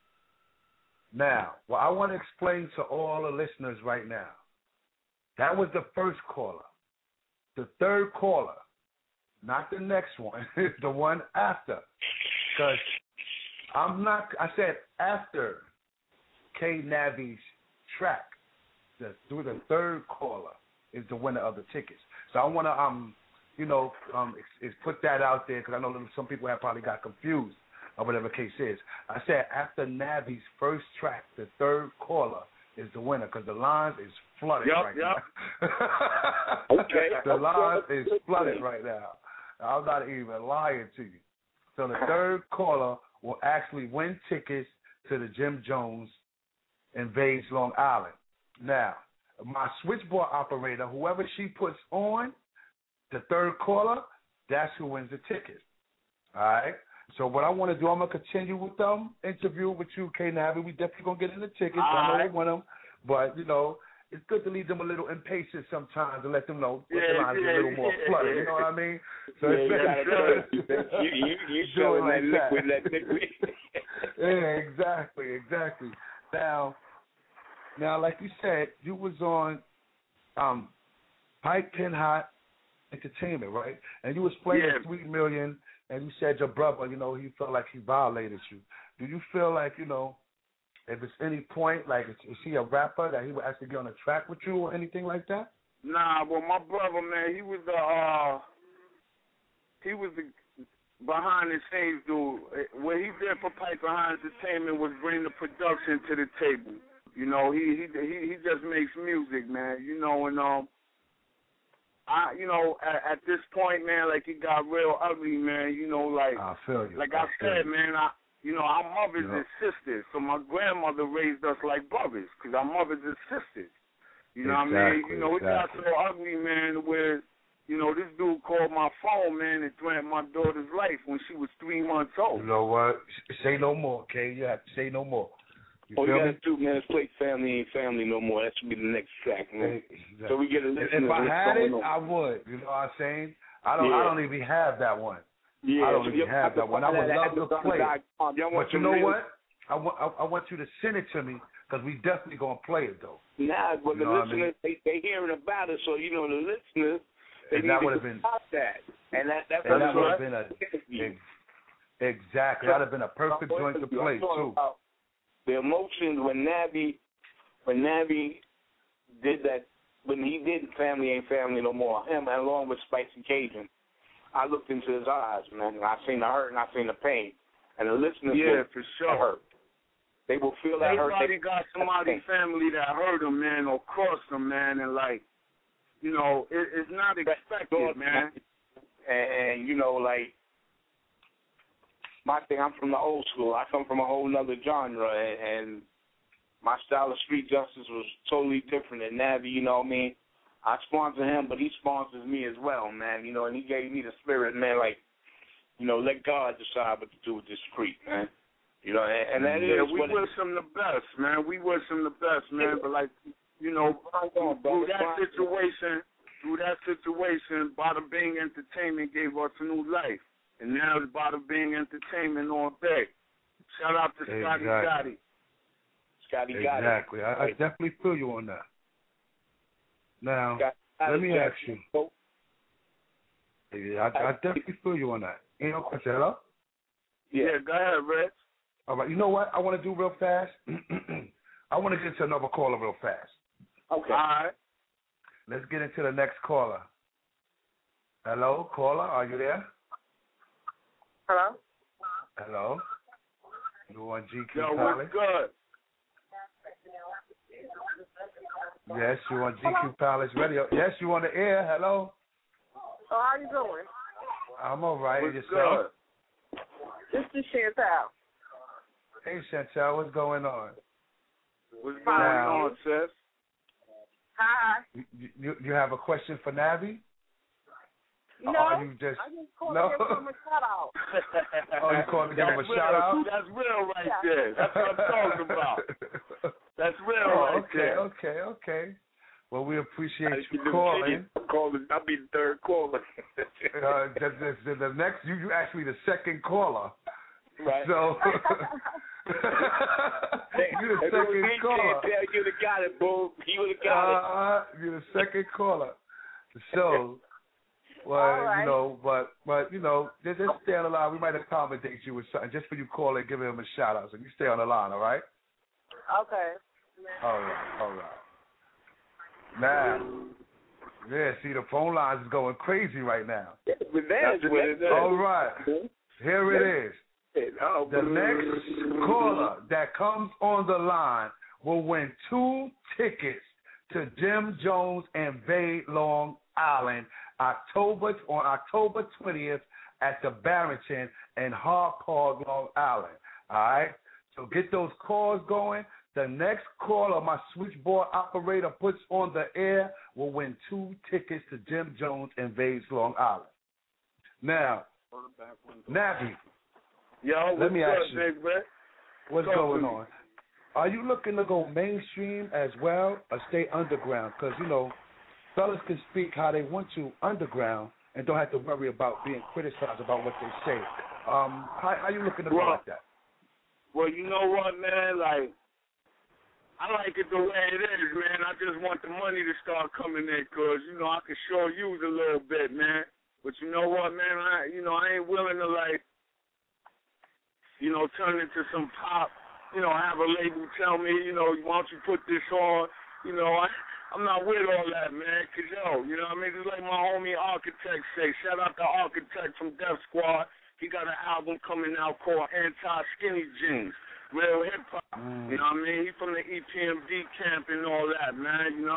Now, what I want to explain to all the listeners right now, that was the first caller. The third caller, not the next one, the one after. Because I said after K Navi's track, through the third caller is the winner of the tickets. So I want to, put that out there, because I know some people have probably got confused or whatever the case is. I said after Navi's first track, the third caller is the winner, because the lines is flooded now. Okay. The lines is flooded right now. I'm not even lying to you. So the third caller will actually win tickets to the Jim Jones in Vage, Long Island. Now, my switchboard operator, whoever she puts on, the third caller, that's who wins the tickets. All right? So what I want to do, I'm going to continue with them, interview with you, K Navi. We definitely going to get in the tickets. I know they want them. But, it's good to leave them a little impatient sometimes and let them know the lines are a little more flooded. You know what I mean? So you showing that liquid. Yeah, exactly. Now, like you said, you was on Pipe Pin Hot Entertainment, right? And you was playing 3 Million, and you said your brother, he felt like he violated you. Do you feel like, if it's any point, like, is he a rapper that he would actually get on a track with you or anything like that? Nah, well, my brother, man, he was the behind the scenes dude. What he did for Pipe Behind Entertainment was bring the production to the table. He just makes music, man. At this point, man, like, it got real ugly, man. I feel you. Like I said, man, You know, our mothers and sisters. So my grandmother raised us like brothers because our mothers and sisters. You know what I mean? You know, it got so ugly, man, where, you know, this dude called my phone, man, and threatened my daughter's life when she was 3 months old. You know what? Say no more, Kay. You have to say no more. You got to do, man, is play Family Ain't Family No More. That should be the next track, man. Exactly. So we get a listen. If I had it, I would. You know what I'm saying? I don't even have that one. Yeah, I don't even have that one. I would love to play it. But you know what? I want you to send it to me because we definitely going to play it, though. Nah, but the listeners, they hearing about it, so, you know, the listeners, they need to stop that. And that would have been exactly. That would have been a perfect joint to play, too. The emotions when Navi did that, when he did Family Ain't Family No More, him along with Spicy Cajun, I looked into his eyes, man, and I seen the hurt and I seen the pain. And the listeners will for sure. Hurt. They will feel that hurt. Everybody got somebody's family that hurt them, man, or crossed them, man, and like, you know, it's not expected, man. And you know, like, my thing, I'm from the old school. I come from a whole nother genre, and my style of street justice was totally different than Navi, you know what I mean? I sponsor him, but he sponsors me as well, man, you know, and he gave me the spirit, man, like, you know, let God decide what to do with this street, man. You know, and that is we wish him the best, man. We wish him the best, man, but like, you know, through that situation, Bada Bing Entertainment gave us a new life. And now it's Bada Bing Entertainment on deck. Shout out to Scotty Gotti. Scotty Gotti. Exactly. I definitely feel you on that. Now, let me ask you. I definitely feel you on that. Ain't no question. Hello? Yeah, go ahead, Rich. All right. You know what I want to do real fast? I want to get to another caller real fast. Okay. All right. Let's get into the next caller. Hello, caller. Are you there? Hello? Hello? You on GQ Yo, Palace? what's good? Yes, you on GQ Palace Radio. Yes, you on the air. Hello? Oh, how you doing? I'm all right. What's Yourself? Good? This is Chantal. Hey, Chantal, what's going on? What's going on, sis? Hi. You have a question for Navi? No, you just, I just called to give him a shout-out. Oh, you called to give him a shout-out? That's real right there. That's what I'm talking about. That's real there. Okay. Well, we appreciate you calling. I'll be the third caller. The next, you actually the second caller. Right. So, you're the second caller. You would have got it, boo. You would have got it. You're the second caller. So, well, right. you know, but you know, just stay on the line. We might accommodate you with something just for you calling, giving him a shout out. So you stay on the line, all right? Okay. All right. Now, yeah, see, the phone lines is going crazy right now. But that's what it is. All right. Here it is. The next caller that comes on the line will win 2 tickets to Jim Jones and Bay Long Island on October 20th at the Barrington in Hart Park, Long Island. All right? So get those calls going. The next caller my switchboard operator puts on the air will win 2 tickets to Jim Jones and Vase Long Island. Now, Navi, let me ask you, what's going on? Are you looking to go mainstream as well or stay underground? Because, you know, fellas can speak how they want to underground and don't have to worry about being criticized about what they say. How you looking to go like that? Well, you know what, man? Like, I like it the way it is, man. I just want the money to start coming in because, you know, I can sure use a little bit, man. But you know what, man? I ain't willing to, like, you know, turn into some pop, you know, have a label tell me, you know, why don't you put this on? You know, I'm not with all that, man, because, you know what I mean? Just like my homie Architect say, shout out to Architect from Def Squad. He got an album coming out called Anti-Skinny Jeans, real hip-hop. You know what I mean? He from the EPMD camp and all that, man, you know?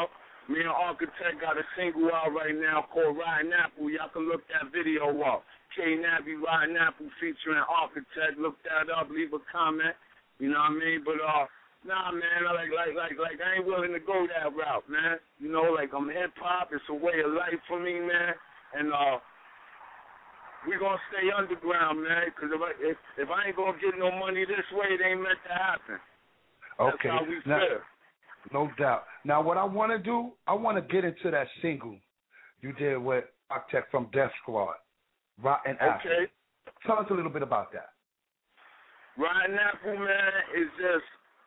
Me and Architect got a single out right now called Riding Apple. Y'all can look that video up. K Navi Riding Apple featuring Architect. Look that up. Leave a comment. You know what I mean? But nah, man. Like I ain't willing to go that route, man. You know, like I'm hip hop. It's a way of life for me, man. And we gonna stay underground, man. Cause if I ain't gonna get no money this way, it ain't meant to happen. Okay. That's how we now, feel. No doubt. Now, what I want to do, I want to get into that single you did with Architect from Death Squad, Rotten Apple. Okay. Tell us a little bit about that. Rotten Apple, man, is just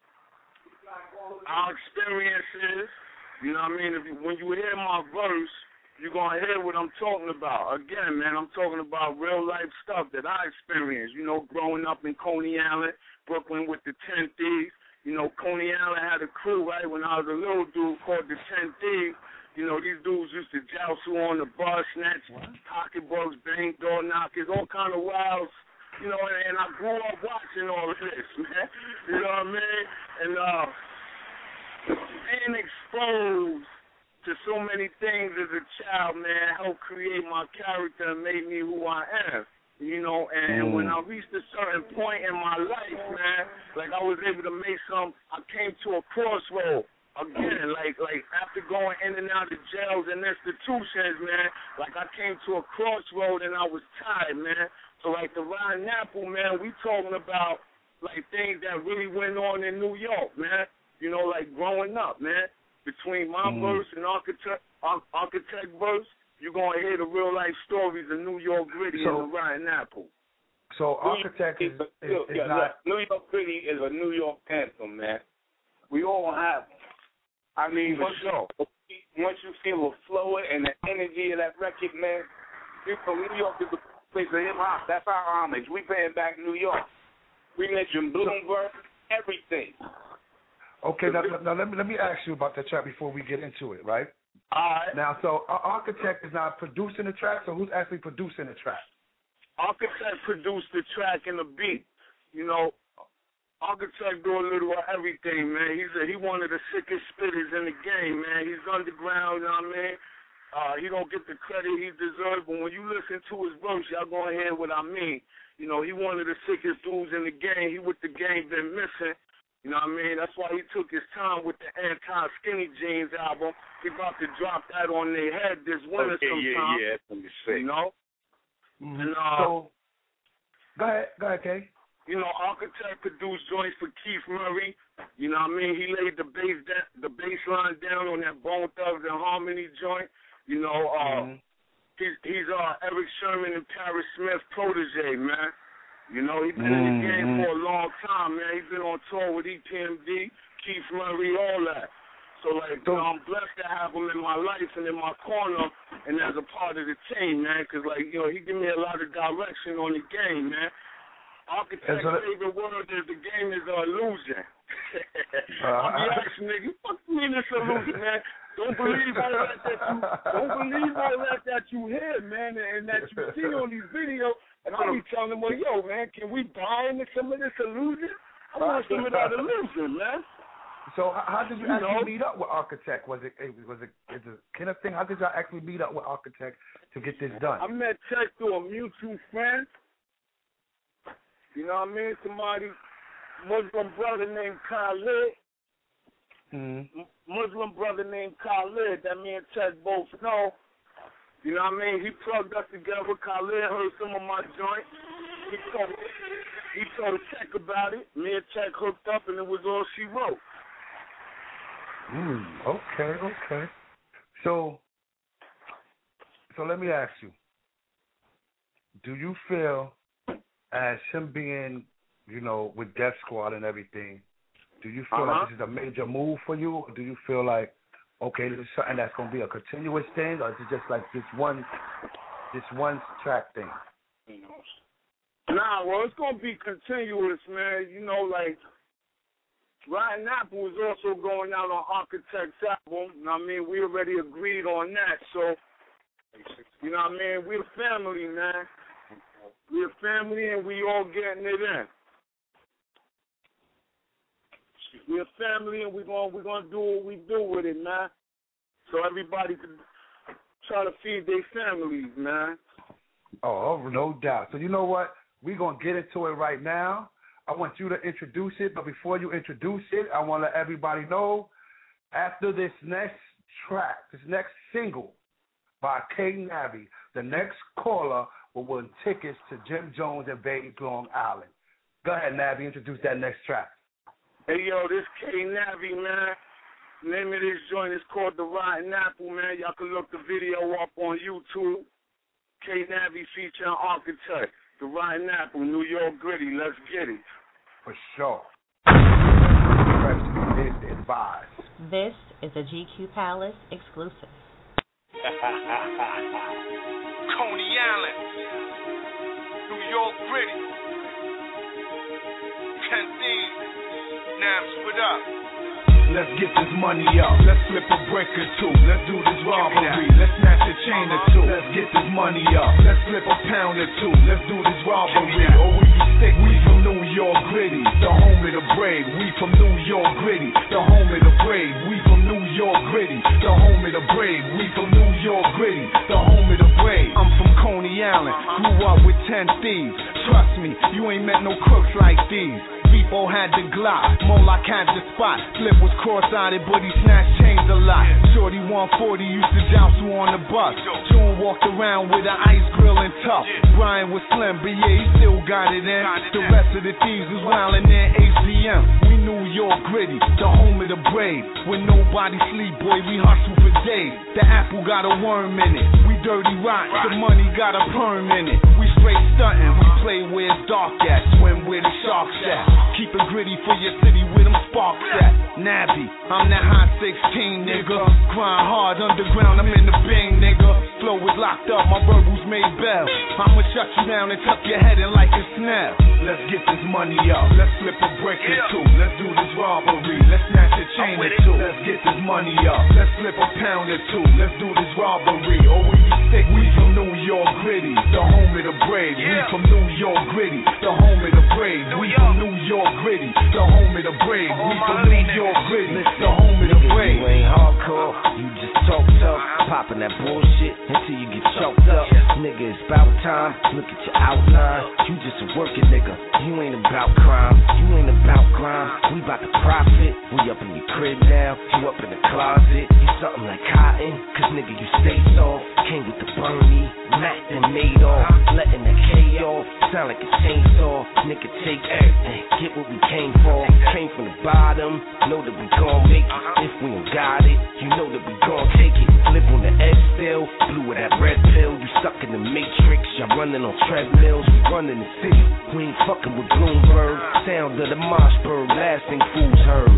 our experiences. You know what I mean? When you hear my verse, you're going to hear what I'm talking about. Again, man, I'm talking about real-life stuff that I experienced. You know, growing up in Coney Island, Brooklyn with the 10 Thieves. You know, Coney Island had a crew, right, when I was a little dude called the 10 Thieves. You know, these dudes used to joustle on the bus, snatch pocketbooks, bang door knockers, all kind of wilds. You know, and I grew up watching all of this, man. You know what I mean? And being exposed to so many things as a child, man, helped create my character and made me who I am. You know, and when I reached a certain point in my life, man, like I was able to make I came to a crossroad again, like after going in and out of jails and institutions, man, like I came to a crossroad and I was tired, man. So like the Rotten Apple, man, we talking about like things that really went on in New York, man. You know, like growing up, man, between my verse and Architect verse. You're going to hear the real-life stories of New York Gritty and the Rotten Apple. So Architect is not... New York Gritty is a New York anthem, man. We all have them. I mean, once you feel the flow and the energy of that record, man, New York is the place of hip-hop. That's our homage. We paying back New York. We mention Bloomberg, everything. Okay, now let me ask you about that track before we get into it, right? All right. Now, so Architect is not producing the track, so who's actually producing the track? Architect produced the track and the beat. You know, Architect do a little of everything, man. He one of the sickest spitters in the game, man. He's underground, you know what I mean? He don't get the credit he deserves, but when you listen to his verse, y'all gonna hear what I mean. You know, he one of the sickest dudes in the game. He with the game been missing. You know what I mean? That's why he took his time with the Anti-Skinny Jeans album. He about to drop that on their head this winter sometime. Yeah. Let me see. You know? And, so, go ahead, Kay. You know, Architect produced joints for Keith Murray. You know what I mean? He laid the bass line down on that Bone Thugs and Harmony joint. You know, he's Eric Sherman and Paris Smith protege, man. You know, he's been in the game for a long time, man. He's been on tour with EPMD, Keith Murray, all that. So, like, you know, I'm blessed to have him in my life and in my corner and as a part of the team, man, because, like, you know, he give me a lot of direction on the game, man. Architect's favorite word is the game is an illusion. I be asking nigga, what you mean it's an illusion, man? Don't believe all that you hear, man, and that you see on these videos. And I be telling them, well, yo, man, can we buy into some of this illusion? I want some of that illusion, man. So how did you actually meet up with Architect? Was it a kind of thing? How did y'all actually meet up with Architect to get this done? I met Tech through a mutual friend. You know what I mean? Somebody, Muslim brother named Khalid. Muslim brother named Khalid that me and Tech both know. You know what I mean? He plugged us together. Khalid heard some of my joints. He told Tech about it. Me and Tech hooked up, and it was all she wrote. Okay. So let me ask you. Do you feel, as him being, you know, with Death Squad and everything, do you feel like this is a major move for you? Or do you feel like, okay, this is something that's going to be a continuous thing, or is it just like this one track thing? Nah, well, it's going to be continuous, man. You know, like, Riding Apple is also going out on Architect's album. You know what I mean? We already agreed on that. So, you know what I mean? We're family, man. We're family, and we all getting it in. We're family, and we're gonna do what we do with it, man. so everybody can try to feed their families, man. Oh, no doubt. So you know what? We're going to get into it right now. I want you to introduce it, but before you introduce it, I want to let everybody know, after this next track, this next single by K Navi, the next caller will win tickets to Jim Jones and Baby's Long Island. Go ahead, Navi, introduce that next track. Hey, yo, this K Navi, man. The name of this joint is called The Rotten Apple, man. Y'all can look the video up on YouTube. K Navi featuring Architect. The Rotten Apple, New York Gritty. Let's get it. For sure. This is advised. This is a GQ Palace exclusive. Coney Island, New York Gritty, Ken Thieves, Nams, what up? Let's get this money up. Let's flip a brick or two. Let's do this robbery. Let's snatch a chain or two. Let's get this money up. Let's flip a pound or two. Let's do this robbery. Or we can stick. We from New York Gritty, the home of the brave. We from New York Gritty, the home of the brave. We from New York Gritty, the home of the brave. We from New York Gritty, the home of the brave. I'm from Coney Island. Grew up with 10 thieves. Trust me, you ain't met no crooks like these. People had the Glock, Moloch had the spot. Flip was cross-eyed, but he snatched chains a lot. Shorty 140 used to joust who on the bus. June walked around with an ice grill and tough. Brian was slim, but yeah, he still got it in. The rest of the thieves was wildin' in HCM. We New York Gritty, the home of the brave. When nobody sleep, boy, we hustle for days. The apple got a worm in it. We dirty rock, the money got a perm in it. We straight stuntin', we play where it's dark at, swim where the sharks at. Keep it gritty for your city where them sparks at. Navi, I'm that hot 16, nigga. Grind hard underground, I'm in the bing, nigga. Flow is locked up, my verbals made bell. I'ma shut you down and tuck your head in like a snap. Let's get this money up. Let's flip a brick or two. Let's do this robbery. Let's snatch a chain or two. Let's get this money up. Let's flip a pound or two. Let's do this robbery. Or we can stick. We from New York Gritty, the home of the brave. We from New York Gritty, the home of the brave. We from New York Gritty, the home of the brave. We from New York Gritty, the home of the brave. You ain't hardcore, you just talk tough, popping that bullshit until you get choked up. Nigga, it's about time, look at your outline. You just a working nigga, you ain't about crime, you ain't about crime. We about to profit, we up in your crib now, you up in the closet. You something like cotton, cause nigga you stay soft. Came with the Bernie, Mac and made off, letting the K off, sound like a chainsaw. Nigga take everything, get what we came for. Came from the bottom, know that we gon' make it. If we don't got it, you know that we gon' take it. Live on the edge still, blue with that red pill. You stuck in the matrix, y'all running on treadmills. We running the city, we ain't fucking with Bloomberg. Sound of the Mossberg, last thing fools heard.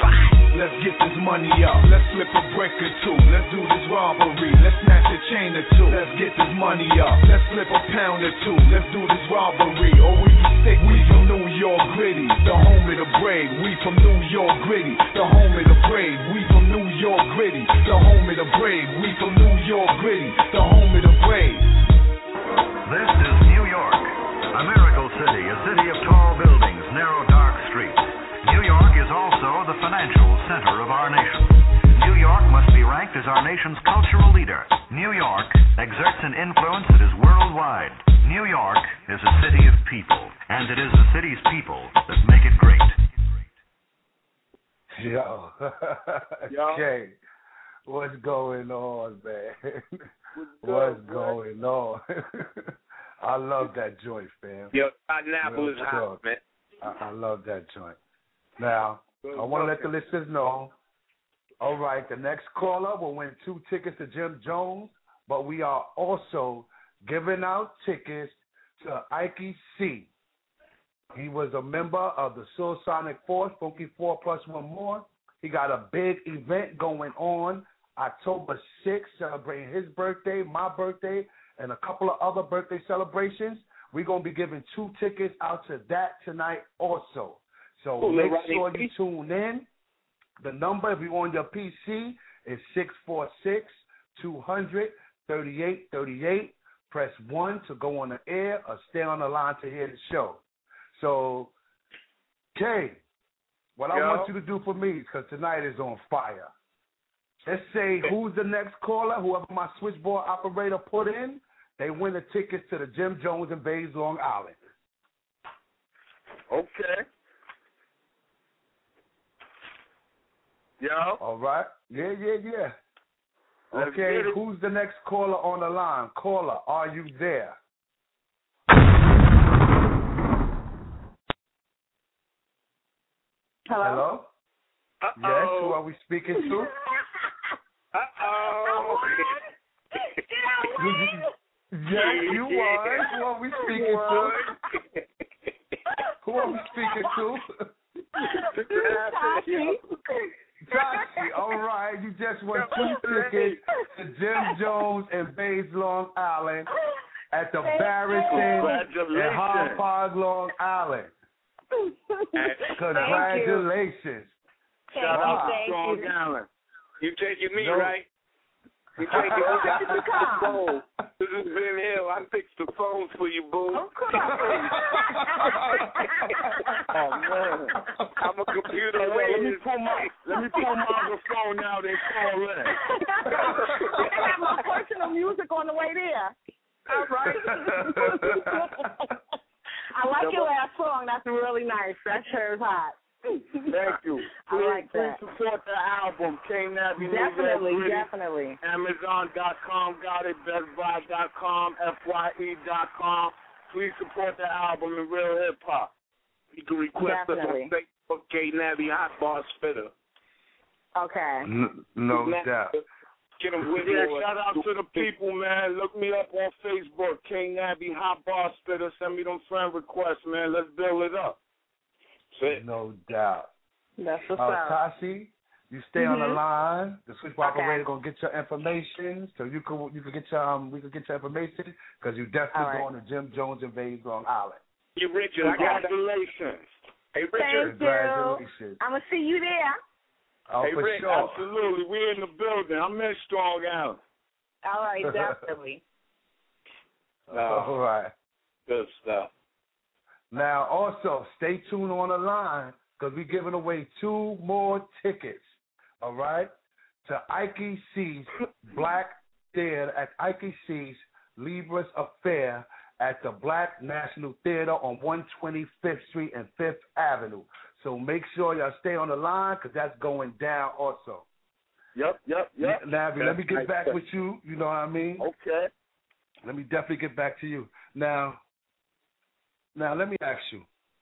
Let's get this money up. Let's flip a brick or two. Let's do this robbery. Let's snatch a chain or two. Let's get this money up. Let's flip a pound or two. Let's do this robbery. Or we can stick. We from New York Gritty, the home of the brave. We from New York Gritty, the home of the brave. We from New York Gritty, the home of the brave. We from New York Gritty, the home of the brave. This is New York, a miracle city, a city of tall buildings, narrow dark streets. New York is also the financial center of our nation. New York must be ranked as our nation's cultural leader. New York exerts an influence that is worldwide. New York is a city of people, and it is the city's people that make it great. Yo. Okay. What's going on, man? What's going on? I love that joint, fam. Yo, Apple is hot, man. I love that joint. Now, I want to let the listeners know, all right, the next caller will win 2 tickets to Jim Jones, but we are also giving out tickets to Ike C. He was a member of the Soulsonic Force, Funky 4 plus 1 more. He got a big event going on October 6th, celebrating his birthday, my birthday, and a couple of other birthday celebrations. We're going to be giving 2 tickets out to that tonight also. So make sure you tune in. The number, if you're on your PC, is 646-200-3838. Press 1 to go on the air or stay on the line to hear the show. So, Kay, what I want you to do for me, because tonight is on fire. let's say who's the next caller, whoever my switchboard operator put in, they win the tickets to the Jim Jones in Bays, Long Island. Okay. Yo. All right. Yeah. Okay, who's the next caller on the line? Caller, are you there? Hello? Yes, who are we speaking to? Yes, you are. Who are we speaking to? Who are we speaking to? Tashi, all right. You just won 2 tickets to Jim Jones in Bays, Long Island at the Barrington in Hyde Park, Long Island. Congratulations. Shout out to Strong Island. You taking me, right? You taking me. I fix the phone. This is Ben Hill. I fix the phones for you, boo. Oh, man. I'm a computer. Let me pull my other phone out and call in. I have my personal music on the way there. All right. I like your last song. That's really nice. That sure is hot. Thank you. Please support the album, K-Nabi. Definitely. Amazon.com, got it, BestBuy.com, FYE.com. Please support the album in real hip hop. You can request us on Facebook, K-Nabi Hot Bar Spitter. Okay. No doubt. Get them with shout out to the people, man. Look me up on Facebook, K-Nabi Hot Bar Spitter. Send me them friend requests, man. Let's build it up. No doubt. That's what's up. Tashi, you stay on the line. The switchboard operator gonna get your information, so you can get your we can get your information because you definitely going to Jim Jones in Bays, Long Island. You Richard, congratulations. Hey Richard, congratulations. I'm gonna see you there. Oh, hey, for Rick, sure. Absolutely, we're in the building. I'm in Strong Island. All right, definitely. All right. Good stuff. Now, also, stay tuned on the line because we're giving away 2 more tickets, all right, to Ike C's Black Theater at Ike C's Libras Affair at the Black National Theater on 125th Street and 5th Avenue. So make sure y'all stay on the line because that's going down also. Yep. Nabi, let me get back with you. You know what I mean? Okay. Let me definitely get back to you. Now, let me ask you.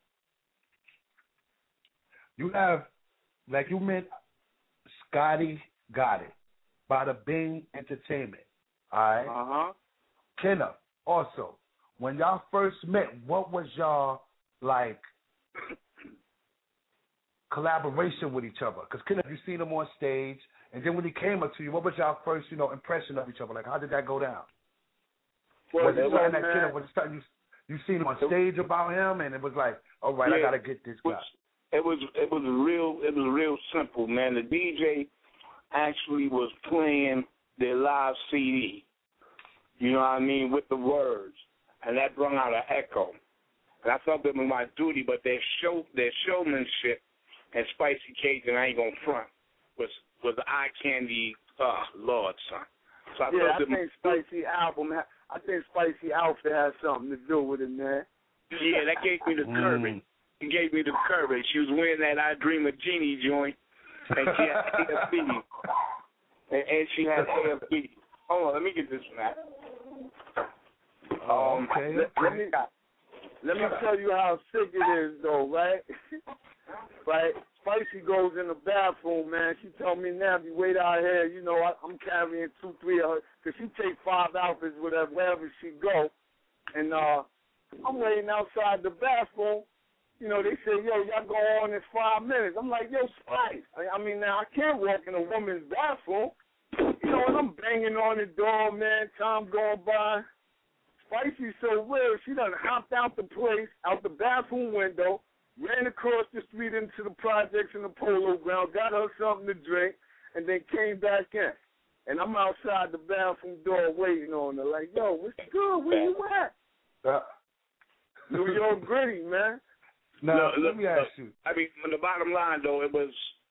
You have, like you meant, Scotty Got It, Bada Bing Entertainment, all right? Uh-huh. Kenna, also, when y'all first met, what was y'all, like, collaboration with each other? Because Kenna, you seen him on stage, and then when he came up to you, what was y'all first, impression of each other? Like, how did that go down? Well, was it something that Kenna, was it something you seen him on stage about him, and it was like, all right, I gotta get this guy. It was real simple, man. The DJ actually was playing their live CD, you know what I mean, with the words, and that brought out an echo. And I felt that was my duty, but their showmanship and Spicy Cajun, I ain't gonna front, was the eye candy, Lord, son. So I think Spicy Outfit has something to do with it, man. Yeah, that gave me the courage. It gave me the courage. She was wearing that I Dream of Jeannie joint, and she had AFB. And she had AFB. Hold on, let me get this one out. Let me tell you how sick it is, though, right? Right? Spicy goes in the bathroom, man. She told me, Nabi, wait out here. I'm carrying 2, 3 of her. Because she take 5 outfits with her wherever she go. And I'm waiting outside the bathroom. They say, yo, y'all go on in 5 minutes. I'm like, yo, Spice. I mean, now I can't walk in a woman's bathroom. And I'm banging on the door, man. Time going by. Spicy so weird. She done hopped out the place, out the bathroom window, ran across the street into the projects in the Polo Ground, got her something to drink, and then came back in. And I'm outside the bathroom door waiting on her, like, yo, what's good? Where you at? New York gritty, man. Now, let me ask you. I mean, the bottom line, though, it was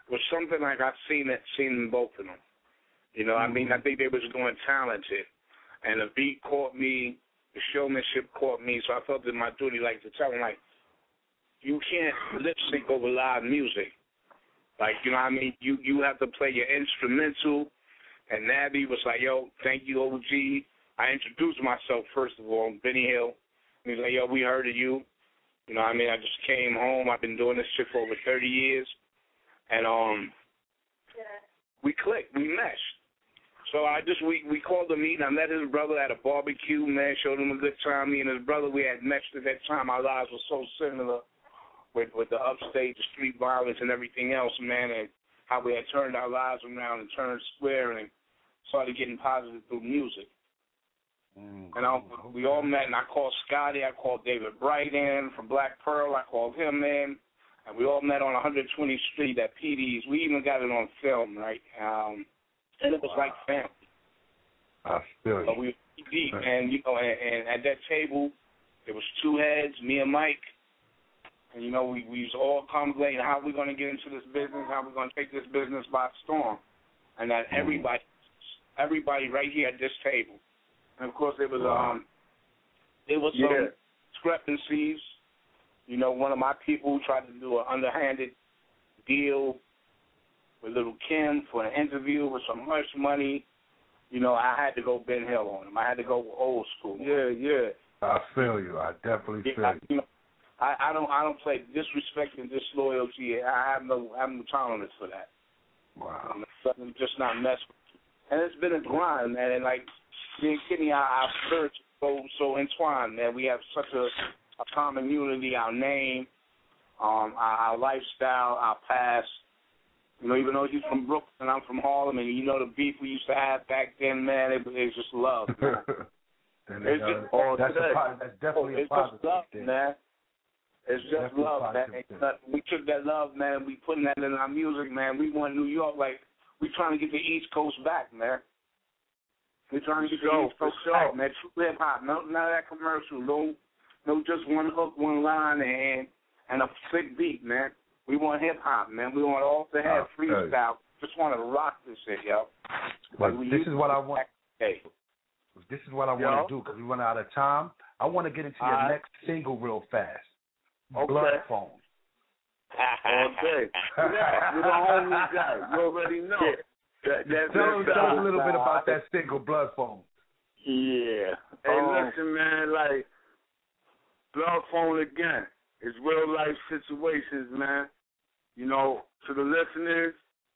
was something like I've seen in both of them. You know, I mean, I think they was going talented, and the beat caught me, the showmanship caught me, so I felt it my duty, like, to tell them, like, you can't lip sync over live music. Like, you know what I mean? You have to play your instrumental, and Nabby was like, yo, thank you, OG. I introduced myself, first of all, Benny Hill. He was like, yo, we heard of you. You know what I mean? I just came home. I've been doing this shit for over 30 years. And we clicked. We meshed. So we called a meeting. I met his brother at a barbecue, man, showed him a good time. Me and his brother, we had meshed at that time. Our lives were so similar with the upstate, the street violence and everything else, man, and how we had turned our lives around and turned square and started getting positive through music. And we all met, and I called Scotty, I called David Bright in from Black Pearl, I called him in, and we all met on 120th Street at PD's. We even got it on film, right? And it was like family. I feel you. So we were deep, and, you know, and at that table, there was two heads, me and Mike, and, you know, we was all contemplating how we're going to get into this business, how we're going to take this business by storm, and that everybody right here at this table. And, of course, there was some discrepancies. You know, one of my people tried to do an underhanded deal with Little Kim for an interview with some hush money. You know, I had to go Ben Hill on him. I had to go old school. Yeah. I feel you. I definitely feel you. You know, I don't play disrespect and disloyalty. I have no tolerance for that. Wow. I'm just not mess with you. And it's been a grind, man. And like me and Kenny, our spirits so entwined, man. We have such a common unity, our name, our lifestyle, our past. You know, even though he's from Brooklyn and I'm from Harlem, and you know the beef we used to have back then, man, it's just love, man. That's definitely a positive love, thing. Man. It's just love, man. We took that love, man, we putting that in our music, man. We want New York, like, we trying to get the East Coast back, man. We're trying to get the East Coast back, man. True hip-hop, none of that commercial. No just one hook, one line, and a sick beat, man. We want hip-hop, man. We want off the head freestyle. Just want to rock this shit, yo. But this is what I want. This is what I want to do, because we run out of time. I want to get into your next single real fast. Okay. Blood Phone. Okay. You're the homie guy. You already know. Tell us a little bit about that single, Blood Phone. Yeah. Hey, listen, man, like, Blood Phone again. It's real life situations, man. You know, to the listeners,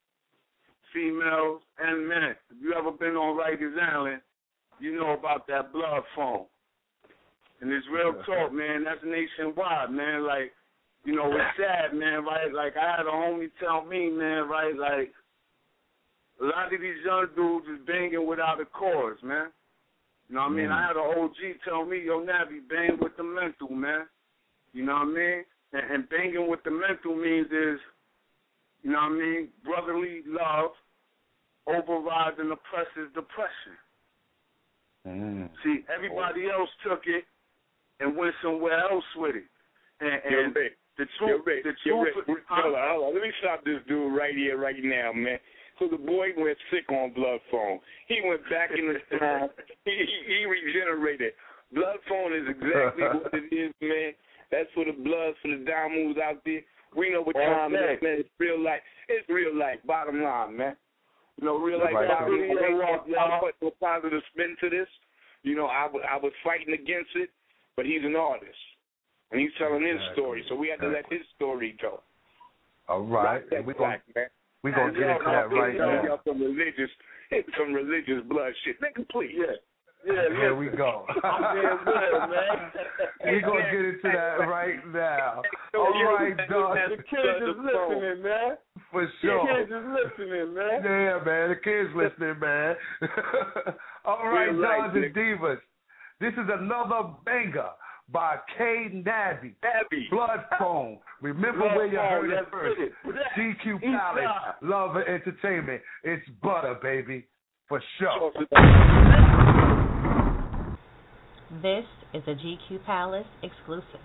females, and men, if you ever been on Rikers Island, you know about that Blood Phone. And it's real talk, man. That's nationwide, man. Like, you know, it's sad, man, right? Like, I had a homie tell me, man, right, like, a lot of these young dudes is banging without a cause, man. You know what I mean? I had an OG tell me, yo, Nabby, bang with the mental, man. You know what I mean? And banging with the mental means is, you know what I mean, brotherly love overrides and oppresses depression. See, everybody else took it and went somewhere else with it. And the truth, hold on. Let me stop this dude right here, right now, man. So the boy went sick on Blood Phone. He went back in the time. He regenerated. Blood Phone is exactly what it is, man. That's for the bloods, for the diamonds out there. We know what time it is, man. It's real life. It's real life, bottom line, man. You know, real life, bottom line. I'll put a positive spin to this. You know, I was fighting against it, but he's an artist. And he's telling his story, so we had to let his story go. All right. And we're going to get into that right now. Some religious blood shit. Nigga, please. Here we go. I'm being good, man. We're going to get into that right now. All right, dog. The kids is listening, man. For sure. The kids is listening, man. Yeah, man. The kids listening, man. All right, Dons and Divas. This is another banger by K. Nabby. Blood Phone. Remember where you heard it first. GQ Palace, Love and Entertainment. It's butter, baby. For sure. This is a GQ Palace exclusive.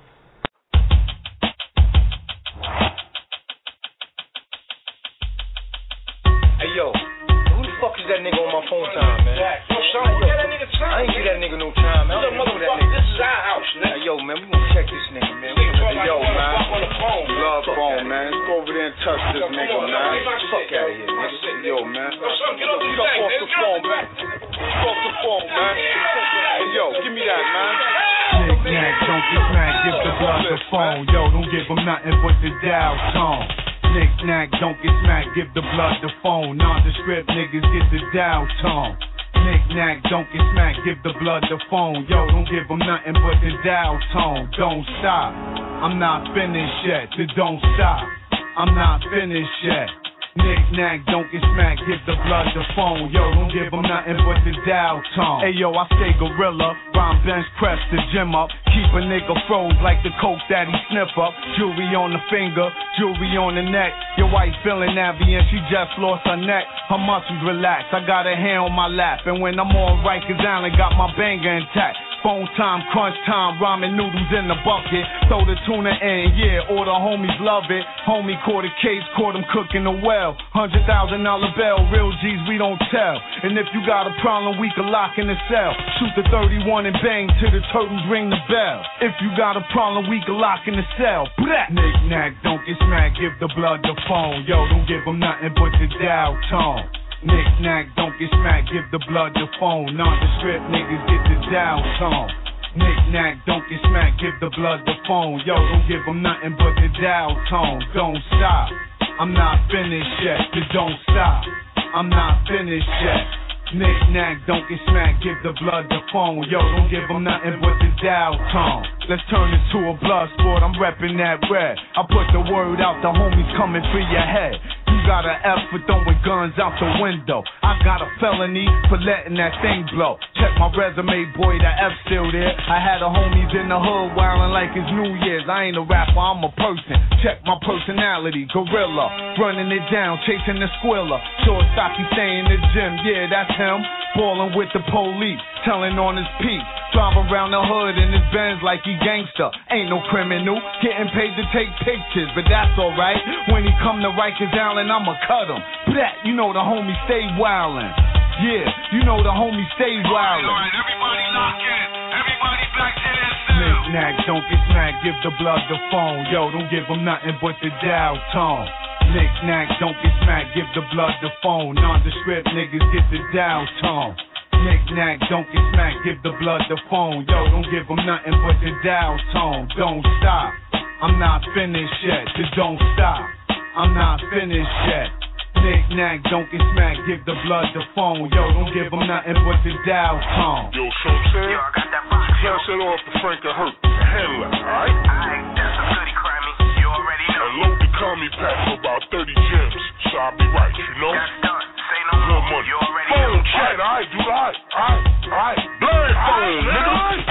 get that nigga on my phone time, man. Yo, son, get that nigga time. I ain't get that nigga no time, man. Look, motherfucker, this is our house, nigga. Hey, yo, man, we gonna check this nigga, man. Yo, man. On the phone, love phone, man. Let's go over there and touch this nigga, man. Fuck out of here, nigga. Yo, man. Yo, son, get off the phone, man. Get off the phone, man. Hey, yo, give me that, man. Knick-knack, don't get smacked, give the blood the phone. Yo, don't give him nothing but the dial tone. Knick-knack, don't get smacked, give the blood the phone. Nondescript niggas get the dial tone. Knick-knack, don't get smacked, give the blood the phone. Yo, don't give him nothing but the dial tone. Don't stop, I'm not finished yet, so don't stop. I'm not finished yet. Knick-knack, don't get smacked, give the blood the phone. Yo, don't give him nothing but the dial tone. Hey yo, I stay gorilla, rhyme bench press the gym up. Keep a nigga froze like the coke that he sniff up. Jewelry on the finger, jewelry on the neck. Your wife feeling nabby and she just lost her neck. Her muscles relaxed, I got her hand on my lap. And when I'm on Rikers Island, got my banger intact. Phone time, crunch time, ramen noodles in the bucket. Throw the tuna in, yeah, all the homies love it. Homie caught a case, caught him cooking the well. $100,000 bill, real G's we don't tell. And if you got a problem, we can lock in the cell. Shoot the 31 and bang till the turtles ring the bell. If you got a problem, we can lock in the cell. Knick-knack, don't get smacked, give the blood the phone. Yo, don't give him nothing but the dial tone. Knick-knack, don't get smacked, give the blood the phone. Nondescript niggas get the dial tone. Knick-knack, don't get smacked, give the blood the phone. Yo, don't give him nothing but the dial tone. Don't stop, I'm not finished yet, so don't stop. I'm not finished yet. Knick-knack, don't get smacked, give the blood the phone. Yo, don't give him nothing but the dial tone. Let's turn this to a blood sport, I'm reppin' that red. I put the word out, the homies coming for your head. You got an F for throwing guns out the window. I got a felony for letting that thing blow. Check my resume, boy, the F still there. I had the homies in the hood wildin' like it's New Year's. I ain't a rapper, I'm a person. Check my personality, gorilla. Running it down, chasing the squilla. Shortstop, he stay in the gym, yeah, that's him. Ballin' with the police, telling on his peak. Drive around the hood in his Benz like he gangster. Ain't no criminal, getting paid to take pictures, but that's alright. When he come to Rikers Island, I'ma cut him. That, you know the homie stay wildin'. Yeah, you know the homie stay wildin'. Everybody lock in. Everybody back to their cell. Knick-knack, don't get smacked, give the blood the phone. Yo, don't give him nothing but the dial tone. Knick-knack, don't get smacked, give the blood the phone. Nondescript niggas get the dial tone. Knick-knack, don't get smacked, give the blood the phone. Yo, don't give him nothing but the dial tone. Don't stop, I'm not finished yet, so don't stop. I'm not finished yet. Knick-knack, don't get smacked, give the blood the phone. Yo, don't give him nothing but the dial tone. Yo, so I'm saying, yo, I got that box. Pass it off to Frank and Hurt, the handler, alright? Alright, that's a goodie, Crammy. You already know. And load the commie pack for about 30 gems, so I'll be right, you know? That's done. Say no more. Money. You already know. Phone chat, alright, do alright. Blurry phone, nigga.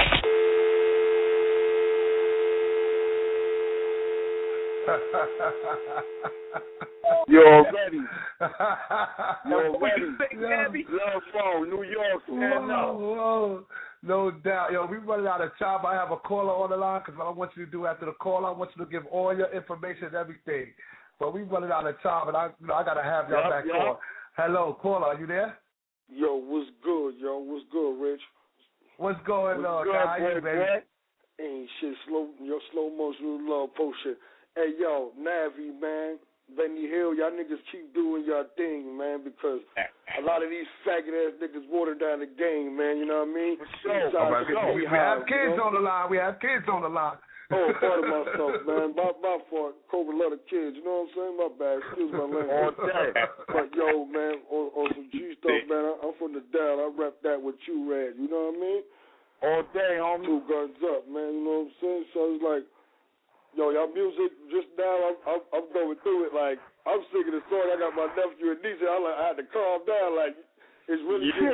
You're ready. You're ready. Love phone, New York, stand up. Whoa. No doubt. Yo, we running out of time. I have a caller on the line because what I want you to do after the call, I want you to give all your information and everything. But we running out of time, and I got to have y'all back on. Hello, caller, are you there? Yo, what's good, yo? What's good, Rich? What's going on, guy? How you, baby? Ain't shit, your slow motion love potion. Hey, yo, Navi, man, Benny Hill, y'all niggas keep doing your thing, man, because a lot of these faggot-ass niggas water down the game, man, you know what I mean? We have kids on the line. We have kids on the line. Oh, pardon myself, man. My fault. Cobra love the kids. You know what I'm saying? My bad. Excuse my language. But, yo, man, on some G stuff, man, I'm from the Down. I rep that with you, Red. You know what I mean? All day, homie. 2 guns up, man. You know what I'm saying? So it's like, yo, y'all music just now, I'm going through it. Like, I'm singing the song. I got my nephew and niece. I had to calm down. Like, it's really good.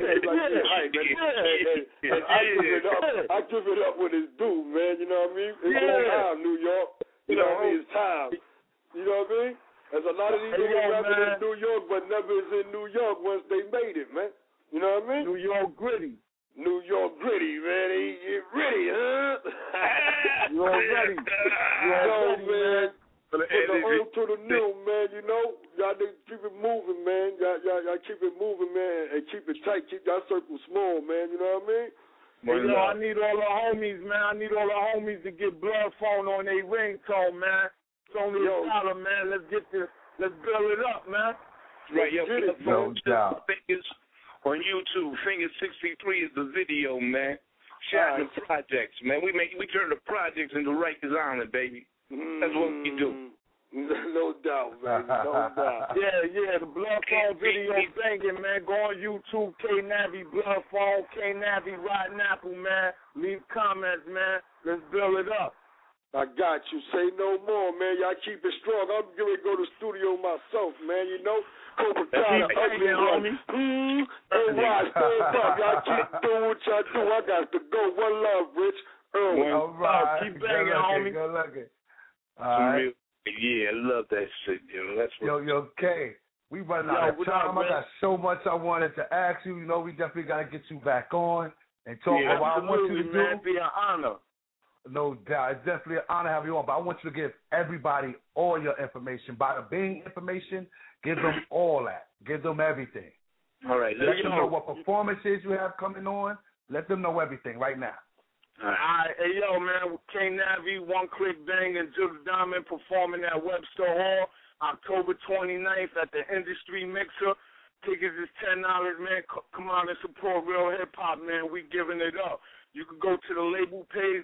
And I give it up when it's due, man. You know what I mean? It's time, New York. You know what I mean? It's time. You know what I mean? There's a lot of these niggas rapping in New York, but never is in New York once they made it, man. You know what I mean? New York gritty. New York gritty, man. He gritty, huh? You already. Man. From the old to the new, man, you know. Y'all need to keep it moving, man. Y'all keep it moving, man, and keep it tight. Keep that circle small, man. You know what I mean? Hey, yo, I need all the homies, man. I need all the homies to get blood phone on their ringtone, man. It's only $1, man. Let's get this. Let's build it up, man. Right, yo, no doubt. Fingers on YouTube. Fingers 63 is the video, man. Shot the projects, man. We turn the projects into Rikers Island, baby. That's what we do. No doubt, baby. No doubt. Yeah, the blood phone video banging, man. Go on YouTube, K-Navi blood phone, K-Navi Rotten Apple, man. Leave comments, man. Let's build it up. I got you. Say no more, man. Y'all keep it strong. I'm going to go to the studio myself, man. You know, Cobra Kai, ugly one. Hey, Rod, stand up. Y'all keep doing what y'all do. I got to go. One love, Rich. All right. Keep banging, homie. Good looking. All right. Yeah, I love that shit, yo. That's what yo, K. We running out of time. I got so much I wanted to ask you. You know, we definitely got to get you back on and talk about what I want you to do. It'd be an honor. No doubt. It's definitely an honor to have you on, but I want you to give everybody all your information. Bada Bing information, give them all that. Give them everything. All right. Let them know what performances you have coming on. Let them know everything right now. All right. Hey, yo, man, K-Navi, One Click Bang, and Jill Diamond performing at Webster Hall October 29th at the Industry Mixer. Tickets is $10, man. Come on and support real hip-hop, man. We giving it up. You can go to the label page,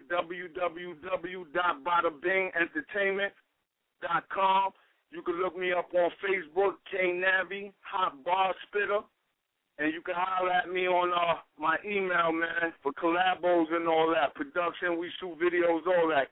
www.badabingentertainment.com. You can look me up on Facebook, K-Navi, Hot Bar Spitter. And you can holler at me on my email, man, for collabos and all that. Production, we shoot videos, all that.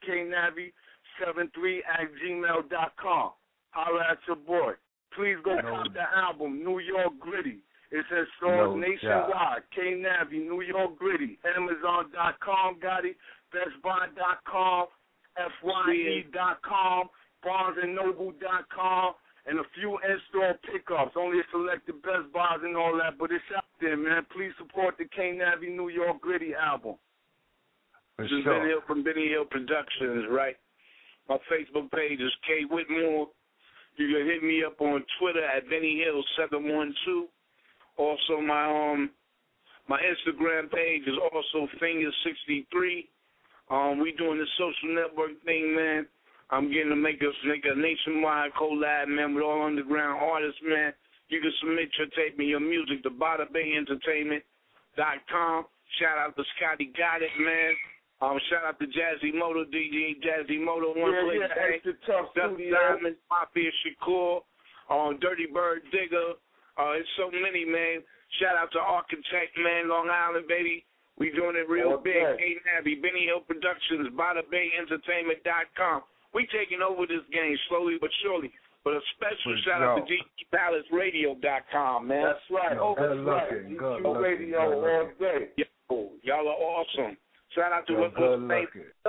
knavi73@gmail.com. Holler at your boy. Please go cop the album, New York Gritty. It's in stores nationwide. K-Navi, New York Gritty. Amazon.com, got it. BestBuy.com, FYE.com, BarnesandNoble.com. And a few in-store pickups, only a selected Best Buys and all that, but it's out there, man. Please support the K-Navi New York Gritty album. This is Ben Hill from Benny Hill Productions, right? My Facebook page is K Whitmore. You can hit me up on Twitter at Benny Hill 712. Also, my Instagram page is also Fingers63. We doing this social network thing, man. I'm getting to make a nationwide collab, man, with all underground artists, man. You can submit your tape and your music to BadaBingEntertainment.com. Shout out to Scotty Got It, man. Shout out to Jazzy Moto, DJ Jazzy Moto, One Place Day, Diamond, Mafia Shakur, Dirty Bird Digger. It's so many, man. Shout out to Architect, man, Long Island, baby. We doing it real big. K-Navi, Benny Hill Productions, BadaBingEntertainment.com. We taking over this game slowly but surely. But a special shout out to GPalaceRadio.com, man. That's right. Good looking. Good looking. Radio all day. Yo, y'all are awesome. Shout out to what's name.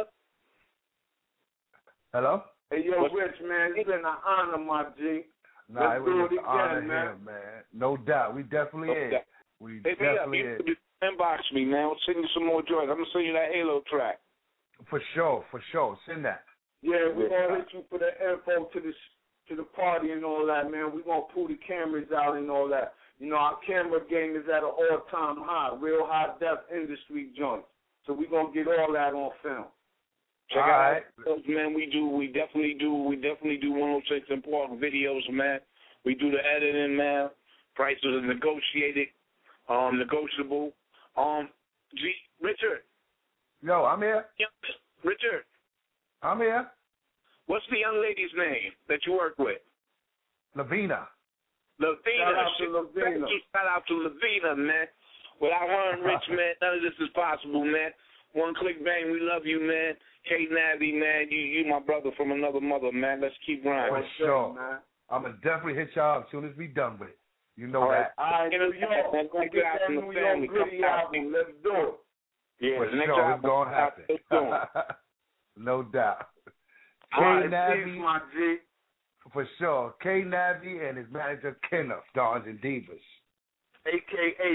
Hello? Hey, yo, Rich, man, it's been an honor, my G. Nah, it was an honor here, man. No doubt. We definitely is. We definitely is. Inbox me, man. I'll send you some more joints. I'm going to send you that Halo track. For sure. Send that. Yeah, we're going to hit you for the info to the party and all that, man. We're going to pull the cameras out and all that. You know, our camera game is at an all-time high, real high-def industry joint. So we're going to get all that on film. Check out, man. We definitely do 106 important videos, man. We do the editing, man. Prices are negotiated, negotiable. Richard. Yo, I'm here. Richard. I'm here. What's the young lady's name that you work with? Lavina. Shout out to Lavina, man. Without her and Rich, man, none of this is possible, man. One Click Bang, we love you, man. K-Navi, man, you my brother from another mother, man. Let's keep grinding. For sure. Man. I'm going to definitely hit y'all up as soon as we done with it. You know that. All right, New York. We're going to get that New York Gritty album. Let's do it. Yeah, for sure, it's going to happen. No doubt. K-Navi, my G. For sure. K-Navi and his manager, Kenneth, Dons and Divas. A.K.A.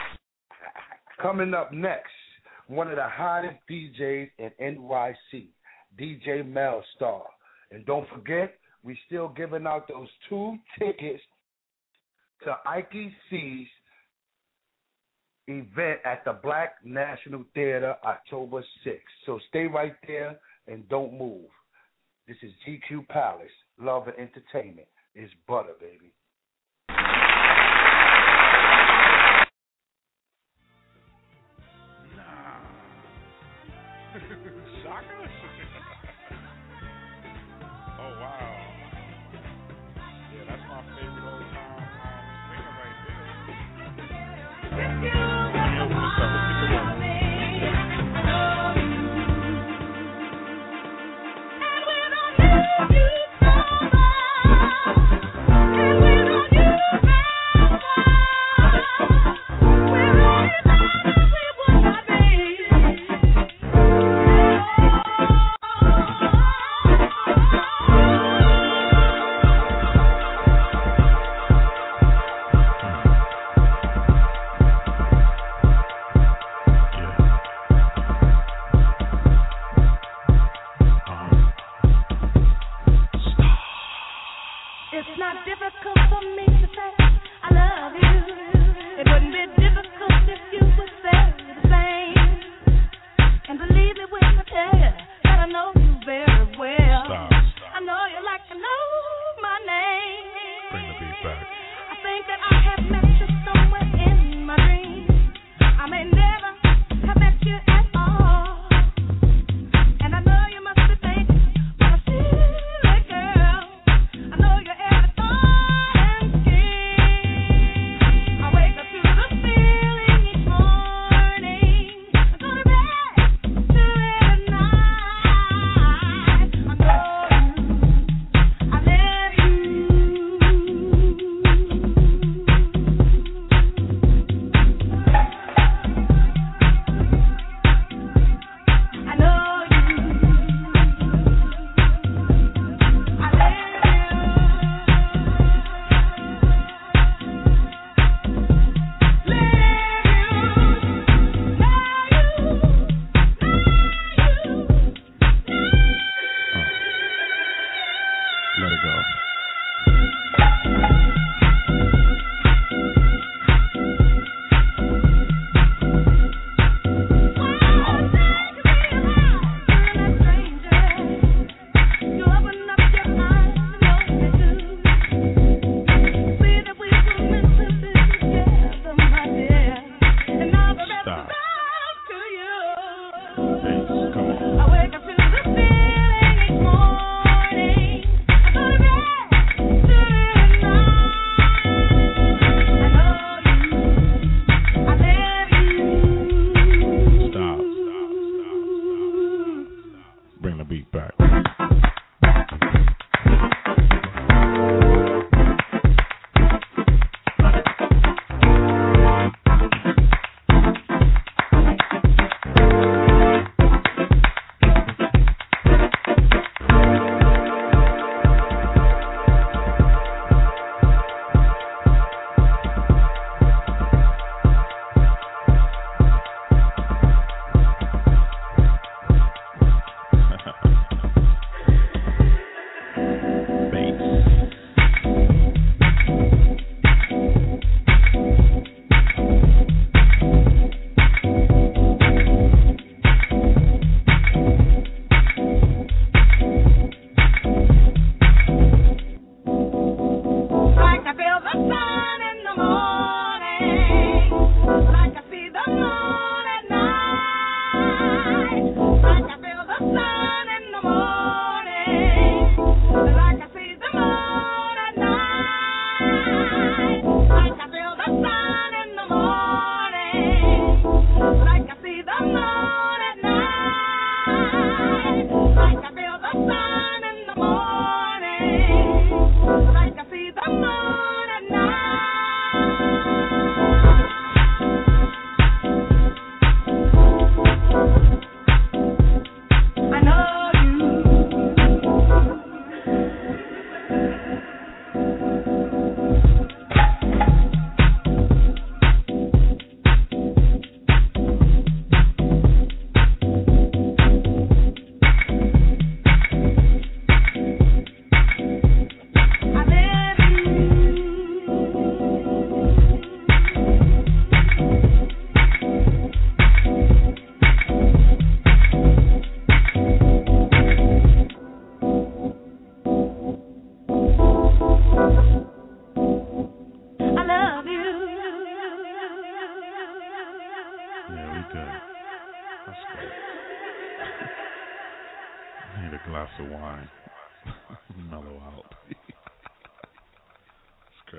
Coming up next, one of the hottest DJs in NYC, DJ Melstar. And don't forget, we still giving out those 2 tickets to Ike C's event at the Black National Theater October 6th. So stay right there and don't move. This is GQ Palace, Love and Entertainment. It's butter, baby. Shocker? Oh, wow. Yeah, that's my favorite old time singer right there.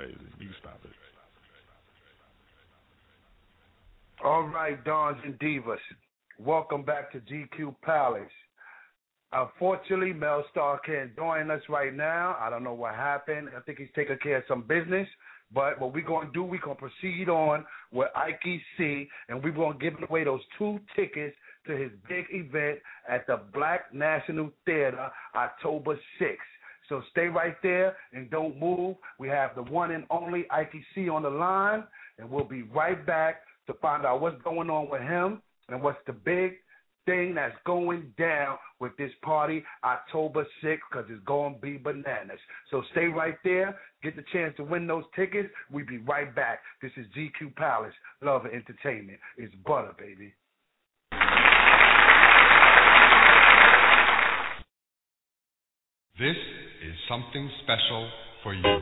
crazy. You can stop it. All right, Dons and Divas. Welcome back to GQ Palace. Unfortunately, Mel Star can't join us right now. I don't know what happened. I think he's taking care of some business. But what we're going to do, we're going to proceed on with Ike C, and we're going to give away those 2 tickets to his big event at the Black National Theater, October 6th. So stay right there and don't move. We have the one and only Ike C on the line, and we'll be right back to find out what's going on with him and what's the big thing that's going down with this party October 6th, because it's going to be bananas. So stay right there. Get the chance to win those tickets. We'll be right back. This is GQ Palace, Love and Entertainment. It's butter, baby. This is something special for you.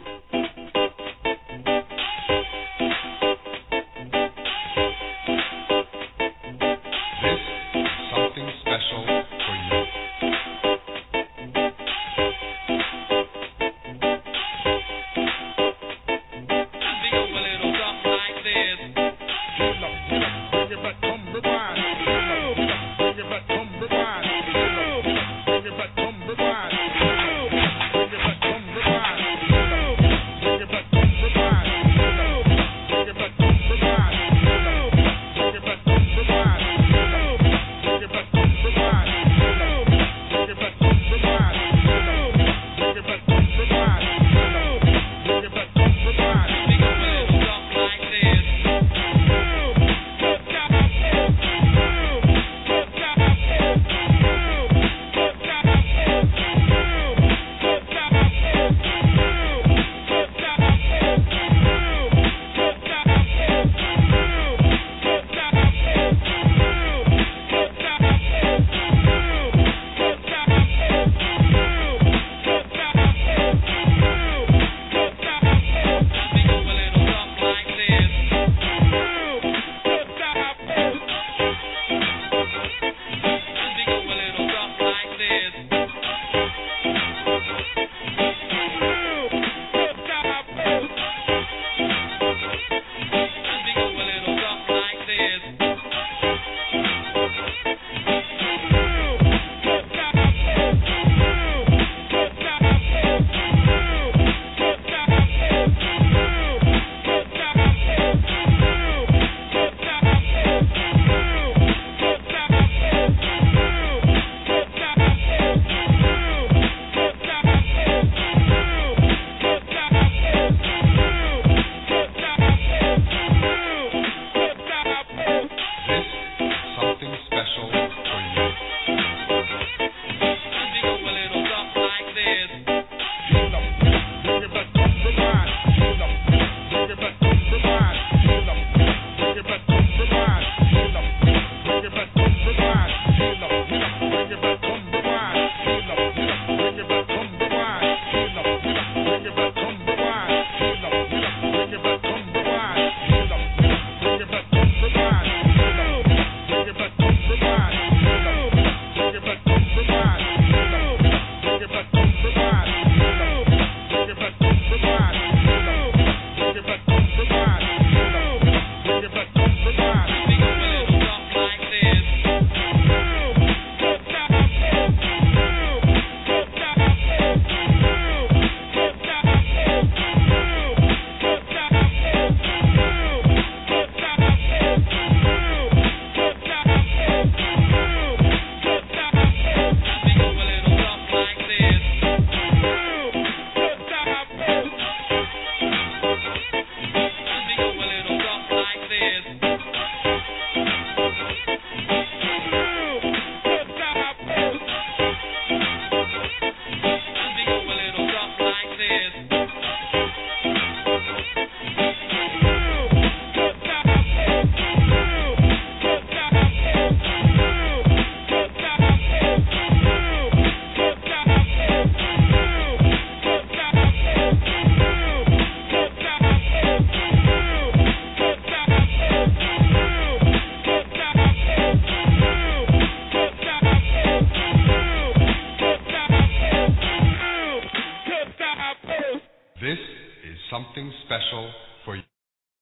is something special for you.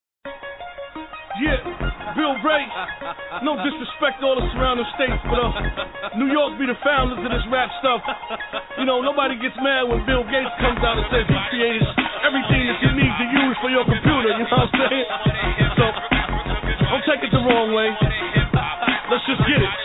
Yeah, Bill Ray. No disrespect to all the surrounding states, but New York be the founders of this rap stuff. You know, nobody gets mad when Bill Gates comes out and says he created everything that you need to use for your computer, you know what I'm saying? So, don't take it the wrong way. Let's just get it.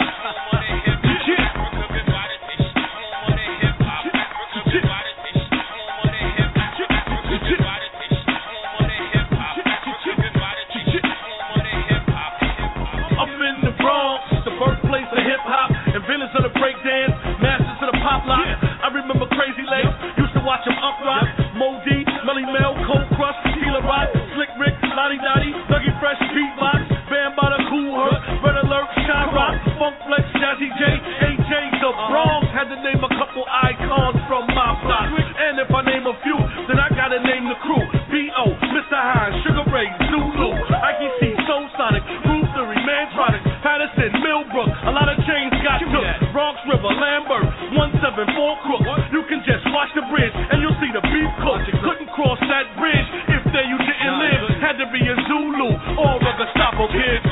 Inventors of the breakdance, masters of the pop lock. I remember Crazy Legs, used to watch him uprock. Mo D, Melly Mel, Cold Crush, Tequila Rock, Slick Rick, Lottie Dottie, Dougie Fresh, Beatbox, Bam Bada, Cool Herc, Red Alert, Shy Rock, Funk Flex, Jazzy J, AJ, The Bronx. Had to name a couple icons from my block. And if I name a few, then I gotta name the crew. B.O., Mr. Hines, Sugar Ray, Zulu, Ike C, Soul Sonic, Groove Theory, Mantronics, Patterson, Millbrook, a lot of chains got took. Bronx River, Lambert, 174 Crook. You can just watch the bridge and you'll see the beef cook. Couldn't cross that bridge if there you didn't live. Had to be a Zulu or a Gestapo kid.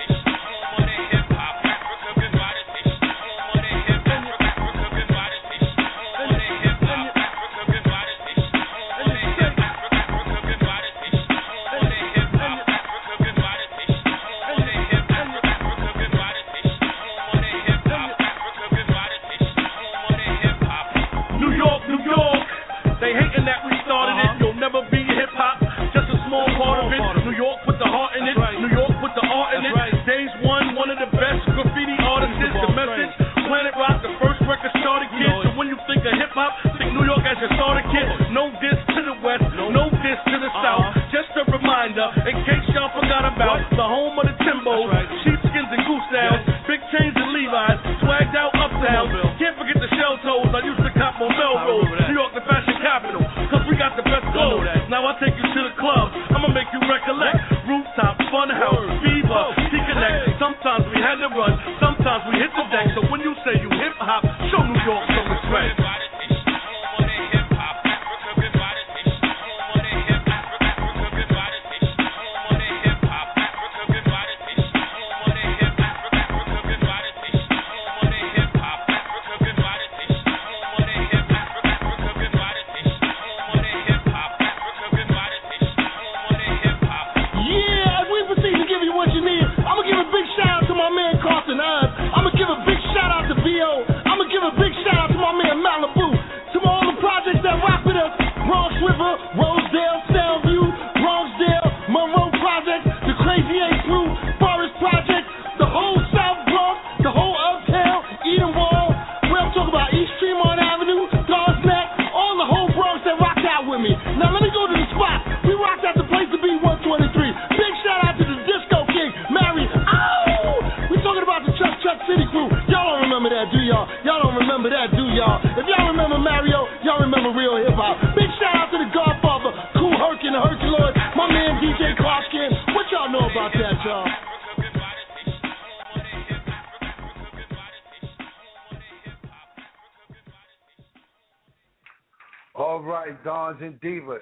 All right, Dons and Divas,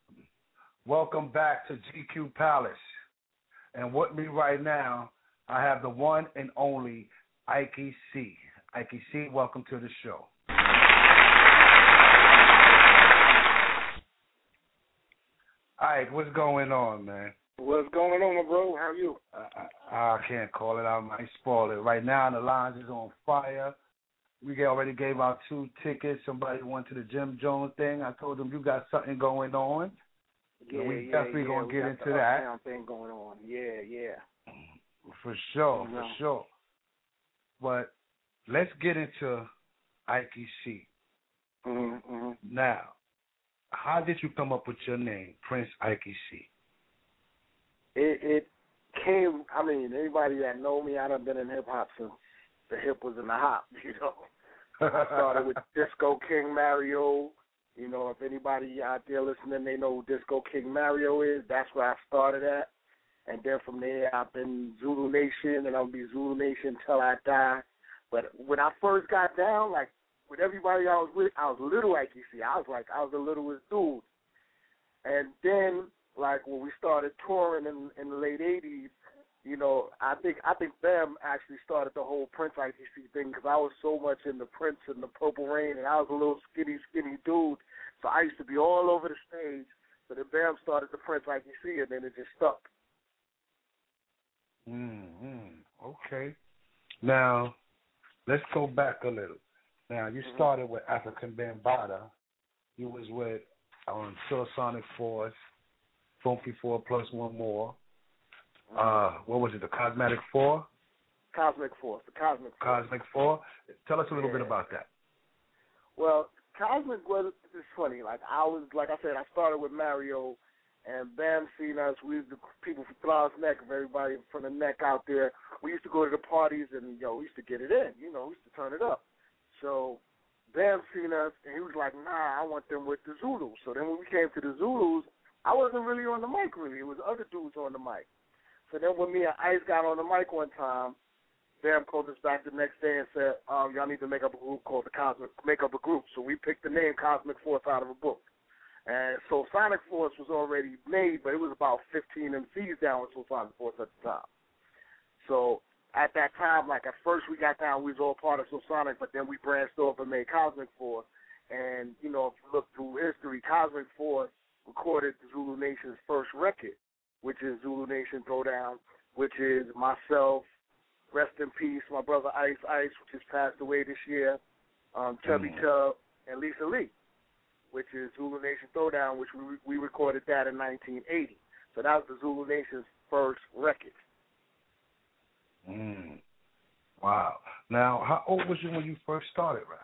welcome back to GQ Palace. And with me right now, I have the one and only Ike C. Ike C, welcome to the show. Ike, what's going on, man? What's going on, my bro? How are you? I can't call it. I might spoil it. Right now, the lines is on fire. We already gave out 2 tickets. Somebody went to the Jim Jones thing. I told them you got something going on. Yeah, we definitely gonna get into that. Thing going on. Yeah. For sure. But let's get into Ike C. Mm-hmm. Now, how did you come up with your name, Prince Ike C? It came. I mean, anybody that know me, I done been in hip hop since the hip was in the hop. You know, I started with Disco King Mario. You know, if anybody out there listening, they know who Disco King Mario is. That's where I started at. And then from there, I've been Zulu Nation, and I'll be Zulu Nation till I die. But when I first got down, like, with everybody I was with, I was little Ike C. I was the littlest dude. And then, like, when we started touring in the late 80s, you know, I think Bam actually started the whole Prince ITC thing because I was so much in the Prince and the Purple Rain, and I was a little skinny dude, so I used to be all over the stage. So then Bam started the Prince ITC, and then it just stuck. Okay. Now, let's go back a little. Now, you started with African Bambaataa. You was with Sonic Force, Funky 4 plus one more. What was it, the Cosmetic Four? Cosmic Force, the Cosmic Force. Cosmic Four? Tell us a little bit about that. Well, Cosmic was, it's funny. Like I said, I started with Mario, and Bam seen us. We was the people from Throgs Neck, of everybody from the neck out there. We used to go to the parties, and, we used to get it in. We used to turn it up. So Bam seen us, and he was like, nah, I want them with the Zulus. So then when we came to the Zulus, I wasn't really on the mic, really. It was other dudes on the mic. So then when me and Ice got on the mic one time, Bam called us back the next day and said, y'all need to make up a group called make up a group. So we picked the name Cosmic Force out of a book. And so Sonic Force was already made, but it was about 15 MCs down with Sonic Force at the time. So at that time, like at first we got down, we was all part of Sonic, but then we branched off and made Cosmic Force. And, if you look through history, Cosmic Force recorded the Zulu Nation's first record, which is Zulu Nation Throwdown, which is myself, rest in peace, my brother Ice, which has passed away this year, Chubby Chub, and Lisa Lee, which is Zulu Nation Throwdown, which we recorded that in 1980. So that was the Zulu Nation's first record. Wow. Now, how old was you when you first started rap?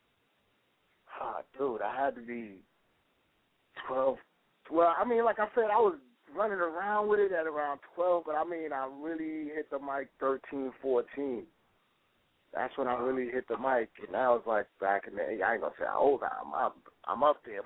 Dude, I had to be 12. Well, I mean, like I said, I was running around with it at around 12, but I mean, I really hit the mic 13, 14. That's when I really hit the mic, and that was like back in the, I ain't gonna say how old I'm up there,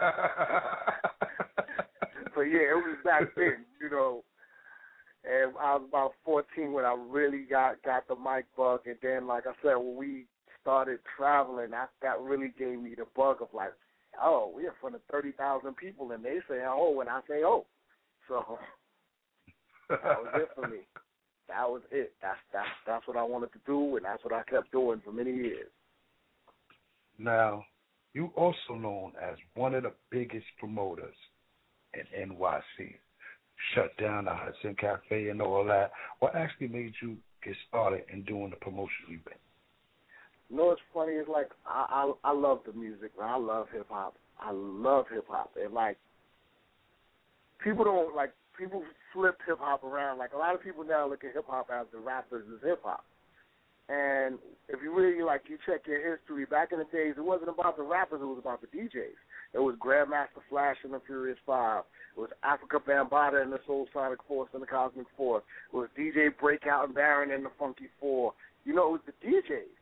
but yeah, it was back then, and I was about 14 when I really got the mic bug, and then, like I said, when we started traveling, that really gave me the bug of like, oh, we're in front of 30,000 people, and they say oh, and I say oh. So that was it for me. That was it. That's what I wanted to do, and that's what I kept doing for many years. Now, you also known as one of the biggest promoters in NYC. Shut down the Hudson Cafe and all that. What actually made you get started in doing the promotion you've been? What's funny is, like, I love the music, man. I love hip-hop. And, like, people flip hip-hop around. Like, a lot of people now look at hip-hop as the rappers as hip-hop. And if you really, like, you check your history, back in the days, it wasn't about the rappers, it was about the DJs. It was Grandmaster Flash and the Furious Five. It was Africa Bambaataa and the Soul Sonic Force and the Cosmic Force. It was DJ Breakout and Baron and the Funky Four. It was the DJs.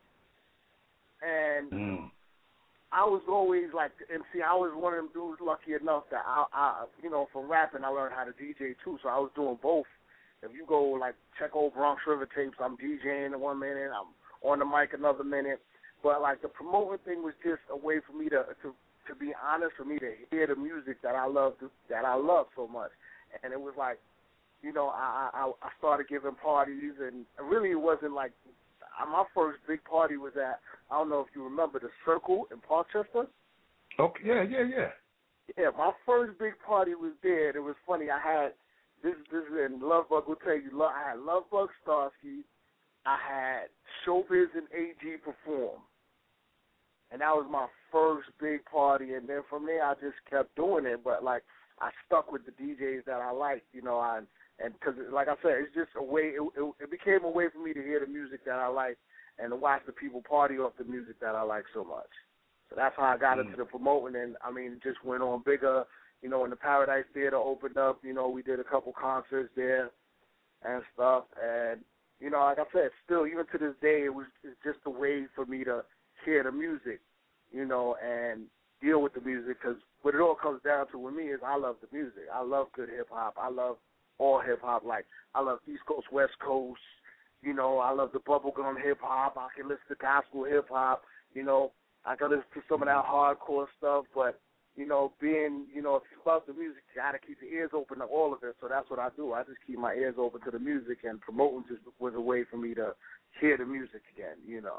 And I was always like, and see, I was one of them dudes lucky enough that I from rapping, I learned how to DJ too. So I was doing both. If you go like check old Bronx River tapes, I'm DJing in 1 minute, I'm on the mic another minute. But like the promoting thing was just a way for me to be honest, for me to hear the music that I love so much. And it was like, I started giving parties, and really it wasn't like. My first big party was at, I don't know if you remember, the Circle in Parkchester. Okay, yeah. Yeah, my first big party was there. It was funny. I had, this and Lovebug will tell you, I had Lovebug Starsky, I had Showbiz and AG perform. And that was my first big party. And then from there, I just kept doing it. But, like, I stuck with the DJs that I liked, And because, like I said, it's just a way, it became a way for me to hear the music that I like and to watch the people party off the music that I like so much. So that's how I got into the promoting, and, I mean, it just went on bigger. When the Paradise Theater opened up, we did a couple concerts there and stuff. And, like I said, still, even to this day, it's just a way for me to hear the music, and deal with the music, because what it all comes down to with me is I love the music. I love good hip-hop. I love all hip-hop. Like, I love East Coast, West Coast. I love the bubblegum hip-hop. I can listen to gospel hip-hop. I can listen to some of that hardcore stuff. But, being, if you love the music, you got to keep your ears open to all of it. So that's what I do. I just keep my ears open to the music, and promoting just was a way for me to hear the music again,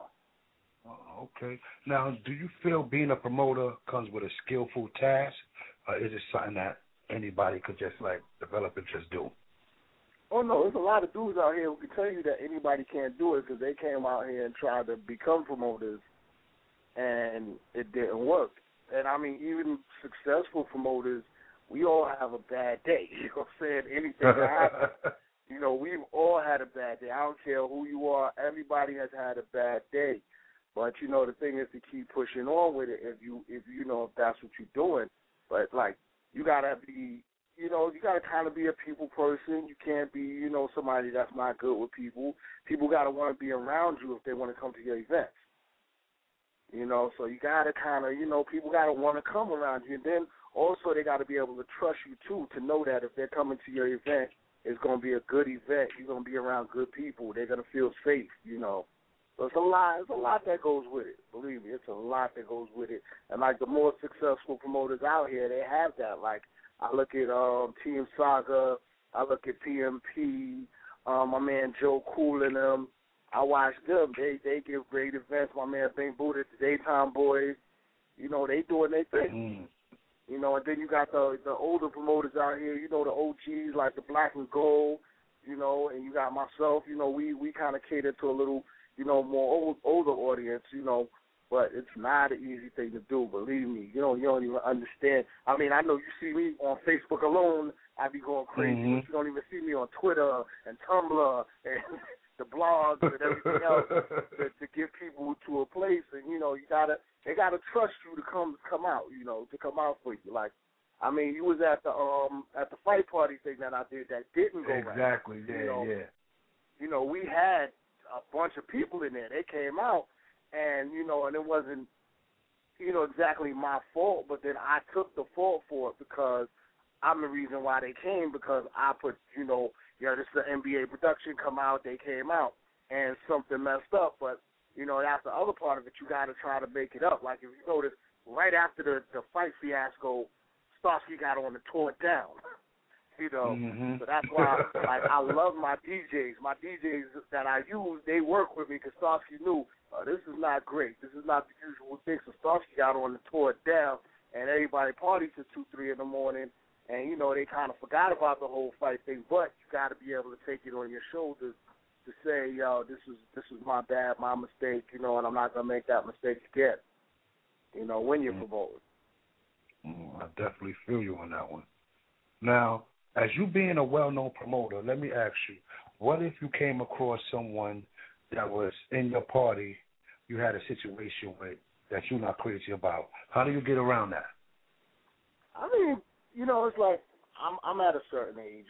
Okay. Now, do you feel being a promoter comes with a skillful task, or is it something that anybody could just, develop and just do? Oh, no, there's a lot of dudes out here who can tell you that anybody can't do it because they came out here and tried to become promoters, and it didn't work. And, I mean, even successful promoters, we all have a bad day. You know what I'm saying? Anything that happens. We've all had a bad day. I don't care who you are. Everybody has had a bad day. But, the thing is to keep pushing on with it if that's what you're doing. But, you got to be, you got to kind of be a people person. You can't be, somebody that's not good with people. People got to want to be around you if they want to come to your events. So you got to kind of, people got to want to come around you. And then also they got to be able to trust you, too, to know that if they're coming to your event, it's going to be a good event. You're going to be around good people. They're going to feel safe, So it's a lot that goes with it. Believe me, it's a lot that goes with it. And, the more successful promoters out here, they have that. I look at Team Saga. I look at PMP, my man Joe Cool and them. I watch them. They give great events. My man Bing Buddha, the Daytime Boys, they doing their thing. And then you got the older promoters out here, the OGs like the Black and Gold, and you got myself, we kind of cater to a little, more older audience, but it's not an easy thing to do, believe me. You don't even understand. I mean, I know you see me on Facebook alone, I be going crazy, but you don't even see me on Twitter and Tumblr and the blogs and everything else to get people to a place, and they gotta trust you to come out, to come out for you. You was at the fight party thing that I did that didn't go right. Exactly. Yeah. We had a bunch of people in there. They came out, and and it wasn't exactly my fault, but then I took the fault for it because I'm the reason why they came, because I put this is an NBA production, come out, they came out, and something messed up. But, that's the other part of it. You got to try to make it up. If you notice, right after the fight fiasco, Starsky got on and tore it down. So that's why I love my DJs. My DJs that I use, they work with me because Starsky knew this is not great. This is not the usual thing. So Starsky got on and tore it down, and everybody partied till 2, 3 in the morning. And, they kind of forgot about the whole fight thing, but you got to be able to take it on your shoulders to say, yo, this is my bad, my mistake, and I'm not going to make that mistake again, when you're promoting. I definitely feel you on that one. Now, as you being a well-known promoter, let me ask you, what if you came across someone that was in your party, you had a situation with that you're not crazy about? How do you get around that? I mean, it's like I'm at a certain age,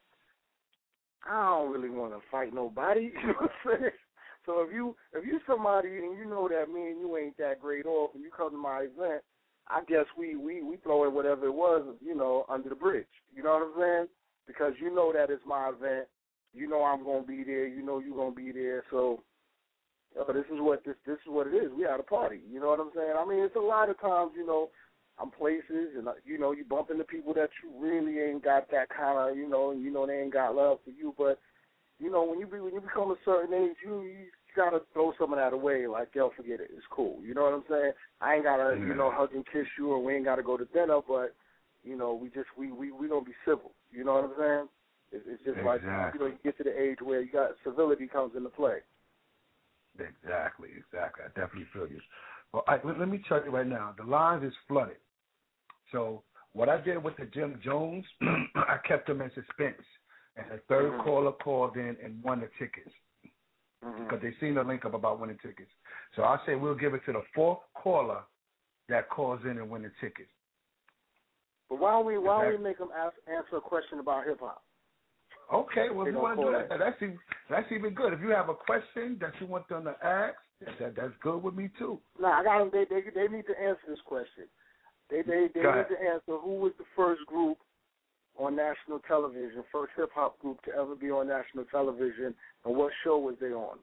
I don't really want to fight nobody, you know what I'm saying? So if you somebody and you know that me and you ain't that great off and you come to my event, I guess we throw in whatever it was, under the bridge. You know what I'm saying? Because that it's my event, I'm gonna be there, you're gonna be there, so this is what it is. We had a party, you know what I'm saying? I mean, it's a lot of times, I'm places, and you bump into people that you really ain't got that kind of, they ain't got love for you. But when you become a certain age, you gotta throw some of that away. Like, yo, forget it, it's cool. You know what I'm saying? I ain't gotta hug and kiss you, or we ain't gotta go to dinner, but we gonna be civil. You know what I'm saying? It's just like you get to the age where you got civility comes into play. Exactly. I definitely feel you. Well, let me tell you right now, the lines is flooded. So what I did with the Jim Jones, I kept them in suspense. And the third caller called in and won the tickets because they seen the link up about winning tickets. So I say we'll give it to the fourth caller that calls in and win the tickets. But why don't we make them answer a question about hip-hop? Okay, well, if you want to do that, that's even good. If you have a question that you want them to ask, that's good with me, too. No, I got them. They need to answer this question. They need to answer who was the first group on national television, first hip-hop group to ever be on national television, and what show was they on?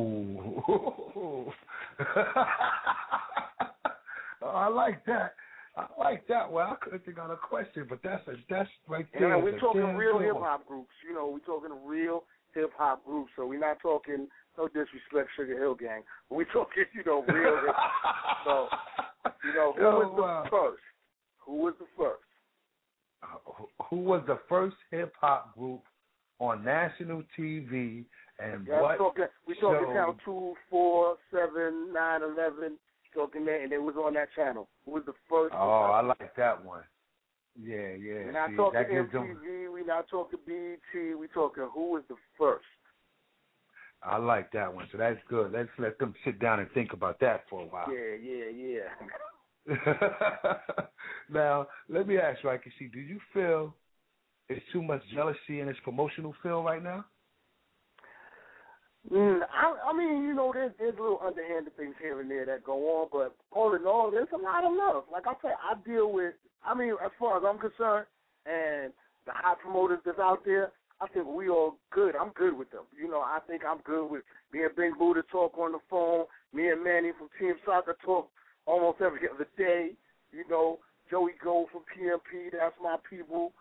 Ooh. I like that. I like that one. I couldn't think of a question, but that's right there. Yeah, we're talking real hip hop groups. You know, we're talking real hip hop groups. So we're not talking no disrespect, Sugar Hill Gang. We're talking, real hip hop. So, who was the first? Who was the first? Who was the first hip hop group on national TV? And what? We're talking channel 2, 4, 7, 9, 11. Talking there, and it was on that channel. Who was the first? Oh, I like that one. Yeah. We're not talking MTV. We're not talking BET. We're talking who was the first. I like that one. So that's good. Let's let them sit down and think about that for a while. Yeah. Now, let me ask you, Ike, do you feel there's too much jealousy in this promotional field right now? I mean, there's little underhanded things here and there that go on, but all in all, there's a lot of love. Like I said, as far as I'm concerned, and the hot promoters that's out there, I think we all good. I'm good with them. I think I'm good with me and Big Buddha talk on the phone. Me and Manny from Team Soccer talk almost every other day. Joey Gold from PMP, that's my people.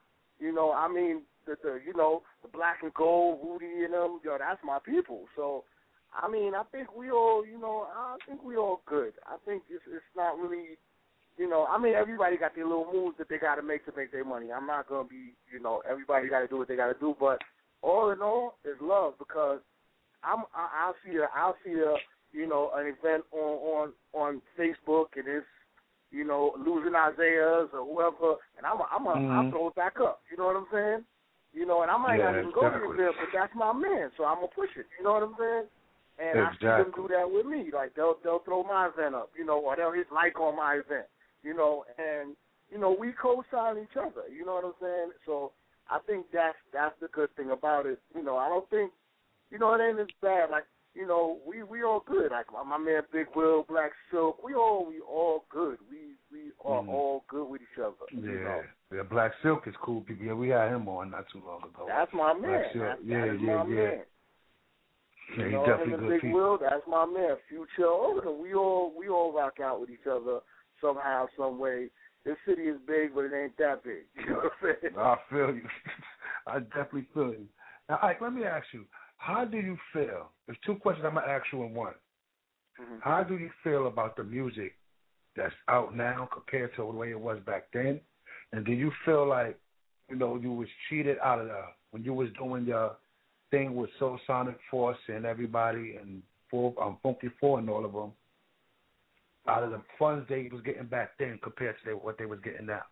The black and gold, Rudy and them, that's my people. So, I think we all, good. I think it's not really, everybody got their little moves that they got to make their money. I'm not going to be, everybody got to do what they got to do. But all in all, it's love because I'll see an event on Facebook and it's, losing Isaiah's or whoever, and I'll throw it back up. You know what I'm saying? And I might not even go to the event, but that's my man, so I'm gonna push it. You know what I'm saying? And I see them do that with me. Like they'll throw my event up, or they'll hit like on my event, and we co-sign each other. You know what I'm saying? So I think that's the good thing about it. I don't think it ain't as bad. Like we all good. Like my man Big Will, Black Silk, we all good. We are all good with each other. Yeah, Black Silk is cool. Yeah, we had him on not too long ago. That's my man. That's my man. Yeah, he's definitely him and good Big Will, that's my man. Future, we all rock out with each other somehow, some way. This city is big, but it ain't that big. You know what I'm saying? I feel you. I definitely feel you. Now, Ike, let me ask you. How do you feel? There's two questions I'm going to ask you in one. Mm-hmm. How do you feel about the music that's out now compared to the way it was back then? And do you feel like, you was cheated out of when you was doing your thing with Soul Sonic Force and everybody and Funky Four and all of them, out of the funds they was getting back then compared to what they was getting now?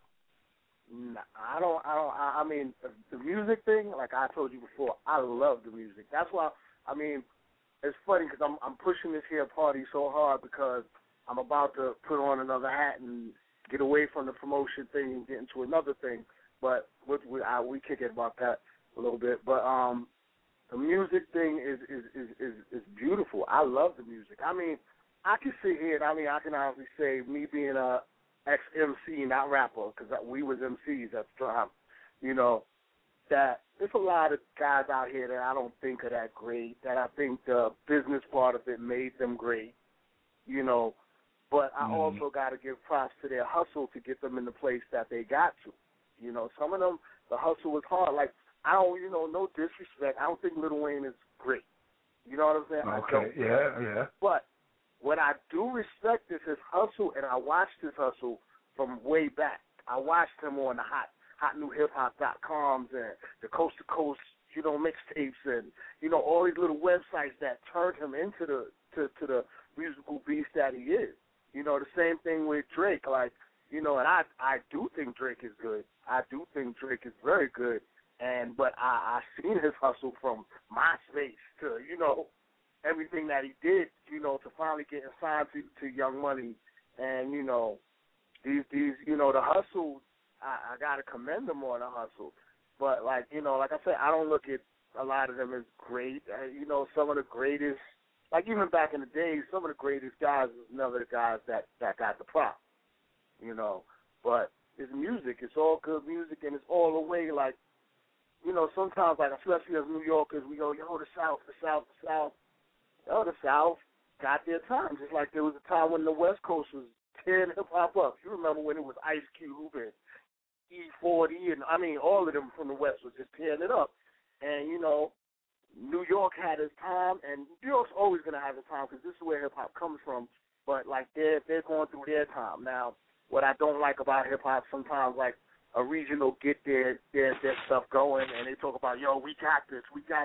I mean, the music thing, like I told you before, I love the music. That's why, it's funny because I'm pushing this here party so hard because I'm about to put on another hat and get away from the promotion thing and get into another thing. But we kick it about that a little bit. But the music thing is beautiful. I love the music. I can sit here and I can honestly say me being a ex-MC, not rapper, because we was MCs at the time, that there's a lot of guys out here that I don't think are that great, that I think the business part of it made them great, but I also got to give props to their hustle to get them in the place that they got to. Some of them, the hustle was hard. Like, I don't, no disrespect, I don't think Lil Wayne is great. You know what I'm saying? Okay, yeah. But what I do respect is his hustle, and I watched his hustle from way back. I watched him on the hotnewhiphop.coms and the Coast to Coast, mixtapes and, all these little websites that turned him into the musical beast that he is. The same thing with Drake. Like, and I do think Drake is good. I do think Drake is very good. But I seen his hustle from MySpace to, everything that he did, to finally get signed to Young Money. And, these the hustle, I got to commend them on the hustle. But, like I said, I don't look at a lot of them as great. Some of the greatest, like even back in the days, some of the greatest guys was never the guys that got the prop, But it's music. It's all good music, and it's all the way, like, sometimes, like, especially as New Yorkers, we go, the South. The South got their time. Just like there was a time when the West Coast was tearing hip hop up. You remember when it was Ice Cube and E40 and all of them from the West was just tearing it up. And New York had its time, and New York's always gonna have its time because this is where hip hop comes from. But like they're going through their time now. What I don't like about hip hop sometimes, like a region will get their stuff going, and they talk about, yo, we got this.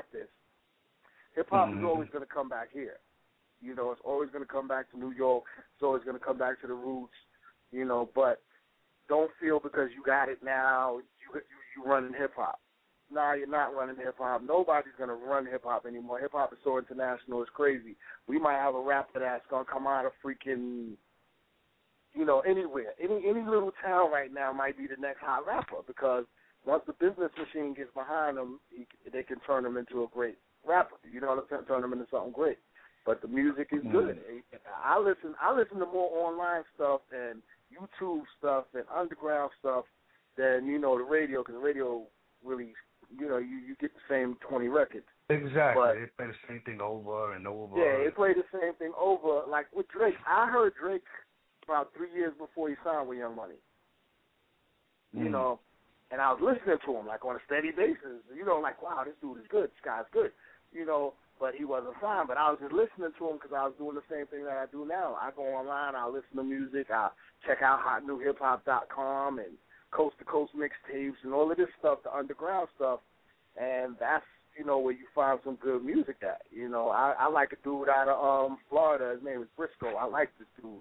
Hip hop is always gonna come back here. It's always gonna come back to New York. It's always gonna come back to the roots. But don't feel because you got it now you running hip hop. Nah, you're not running hip hop. Nobody's gonna run hip hop anymore. Hip hop is so international, it's crazy. We might have a rapper that's gonna come out of freaking, anywhere. Any little town right now might be the next hot rapper because once the business machine gets behind them, they can turn them into a great rapper. Turn them into something great. But the music is good. I listen to more online stuff and YouTube stuff and underground stuff than the radio, because the radio really. You get the same 20 records. Exactly. But, they play the same thing over and over. Yeah, they play the same thing over. Like with Drake, I heard Drake about 3 years before he signed with Young Money. And I was listening to him like on a steady basis. Like, wow, this dude is good. This guy's good. But he wasn't signed. But I was just listening to him because I was doing the same thing that I do now. I go online, I listen to music, I check out hotnewhiphop.com and Coast to Coast mixtapes and all of this stuff, the underground stuff, and that's where you find some good music at. I like a dude out of Florida. His name is Briscoe. I like this dude.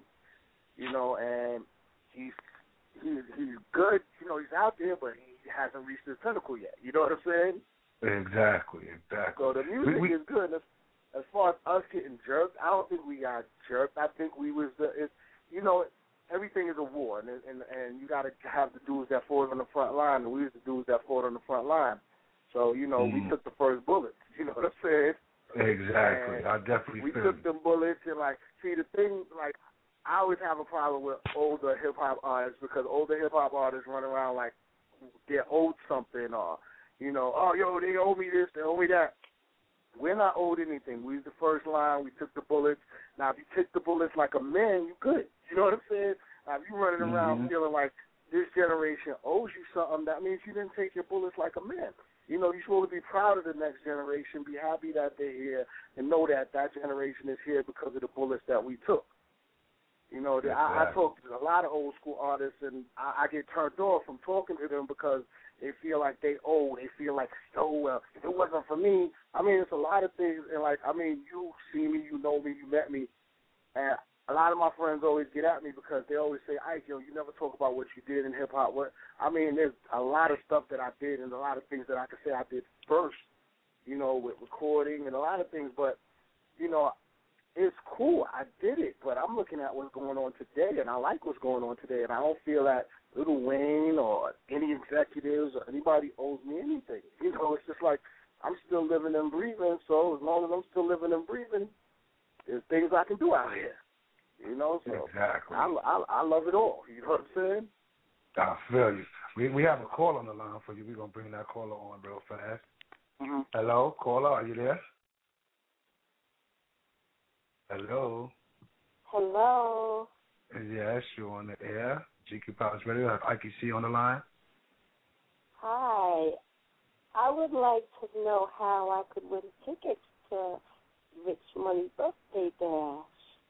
And he's good. He's out there, but he hasn't reached his pinnacle yet. You know what I'm saying? Exactly. So the music is good. As far as us getting jerked, I don't think we got jerked. I think we was everything is a war, and you got to have the dudes that fought on the front line, and we was the dudes that fought on the front line. So, we took the first bullets. You know what I'm saying? Exactly. And I definitely we feel took them bullets, and, see, the thing, I always have a problem with older hip-hop artists because older hip-hop artists run around like they're owed something or, oh, yo, they owe me this, they owe me that. We're not owed anything. We was the first line. We took the bullets. Now, if you take the bullets like a man, you good. You know what I'm saying? Now, if you're running around feeling like this generation owes you something, that means you didn't take your bullets like a man. You're supposed to be proud of the next generation, be happy that they're here, and know that generation is here because of the bullets that we took. I talk to a lot of old school artists, and I get turned off from talking to them because they feel like they owe. They feel like, well, if it wasn't for me, it's a lot of things. And you see me, you know me, you met me, and a lot of my friends always get at me because they always say, Ike, you never talk about what you did in hip hop. There's a lot of stuff that I did and a lot of things that I could say I did first, with recording and a lot of things. But, it's cool. I did it, but I'm looking at what's going on today, and I like what's going on today, and I don't feel that Lil Wayne or any executives or anybody owes me anything. It's just like I'm still living and breathing, so as long as I'm still living and breathing, there's things I can do out here. So exactly. I love it all. You know what I'm saying? I feel you. We have a call on the line for you. We're going to bring that caller on real fast. Mm-hmm. Hello, caller, are you there? Hello. Hello. Yes, you're on the air. GQ Palace Radio. I have Ike C on the line. Hi. I would like to know how I could win tickets to Rich Money Birthday Bash.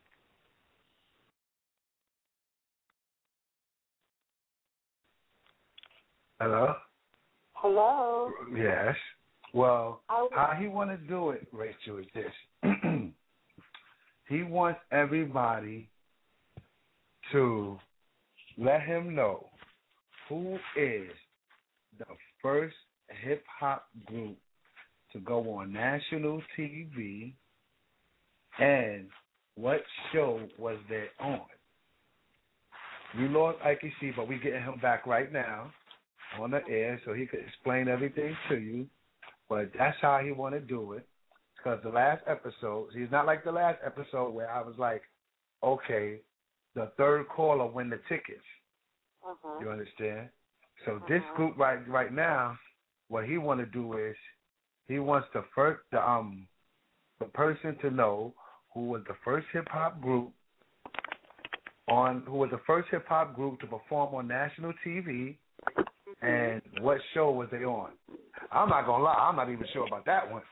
Hello? Hello? Yes. Well, how he want to do it, Rachel, is this. He wants everybody to let him know who is the first hip-hop group to go on national TV and what show was they on. We lost Ike C, but we're getting him back right now on the air so he could explain everything to you. But that's how he want to do it. Because the last episode, he's not like the last episode where I was like, okay, the third caller win the tickets. You understand? So this group right now, what he want to do is he wants the person to know who was the first hip hop group who was the first hip hop group to perform on national TV, and what show was they on? I'm not gonna lie, I'm not even sure about that one.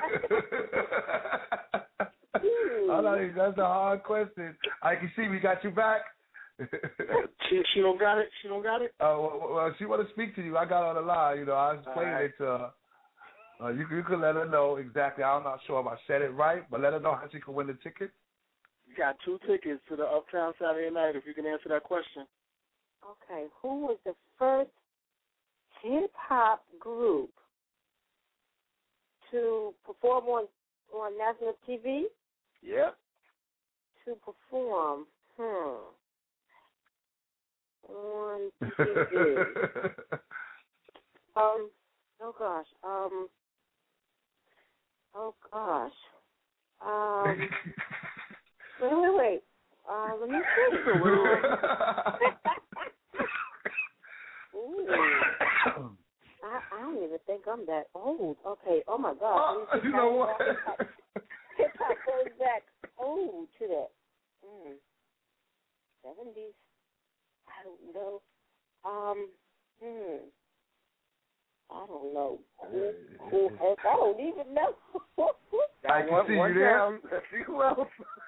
That's a hard question. I can see we got you back. She don't got it. She don't got it. Well, she want to speak to you. I got on the line. You know, I was explaining it to her. You can let her know exactly. I'm not sure if I said it right, but let her know how she can win the ticket. You got 2 tickets to the Uptown Saturday Night. If you can answer that question. Okay, who was the first hip hop group to perform on national TV? Yep. To perform, on TV. Oh gosh. Wait. Let me see. Ooh. I don't even think I'm that old. Okay. Oh my gosh. You know what? Hip hop goes back to that 70s. I don't know. I don't know. Who I don't even know. I can see you there. Let's see who else.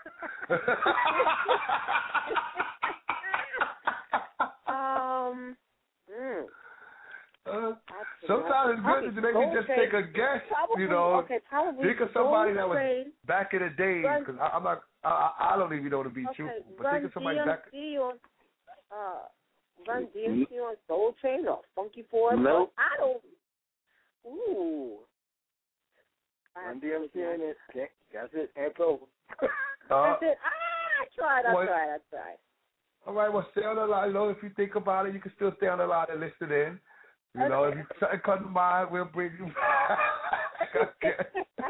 Sometimes it's good to maybe just take a guess, probably, probably think of somebody that was back in the day, because I don't even know to be true, but think of somebody back. Run DMC on Soul Train or Funky Force. No. I don't. Ooh. Run DMC in it. Okay, that's it. It's over. That's it. I tried. All right, well, stay on the line. You know, if you think about it, you can still stay on the line and listen in. You know, if you something come to mind, we'll bring you back.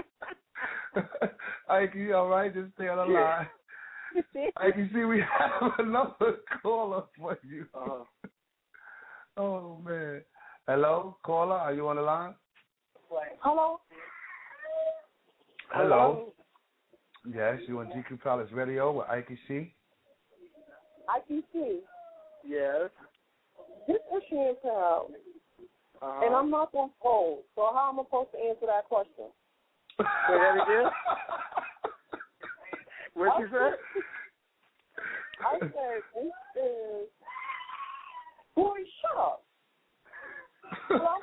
Ike, all right? Just stay on the line. I can see we have another caller for you. Oh, man. Hello, caller? Are you on the line? Hello? Hello? Yes, you on GQ Palace Radio with Ike C. Ike C. Yes. This is Chantel. And I'm not on hold, so how am I supposed to answer that question? Say that again? What you said? I said, this is... Boy, shut up. Hello?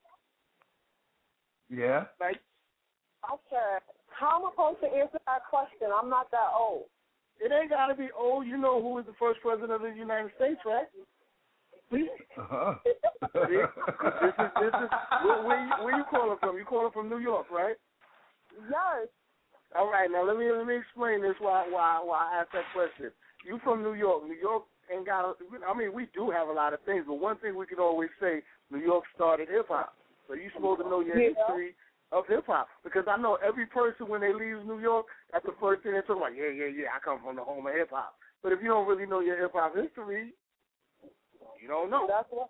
Yeah? I said, how am I supposed to answer that question? I'm not that old. It ain't got to be old. You know who was the first president of the United States, right? Uh-huh. This is where you calling from? You calling from New York, right? Yes. All right, now let me explain this why I asked that question. You from New York. New York ain't got we do have a lot of things, but one thing we can always say, New York started hip hop. So you're supposed to know your history of hip hop. Because I know every person when they leave New York, that's the first thing they talk about, yeah, I come from the home of hip hop. But if you don't really know your hip hop history, you don't know. That's what.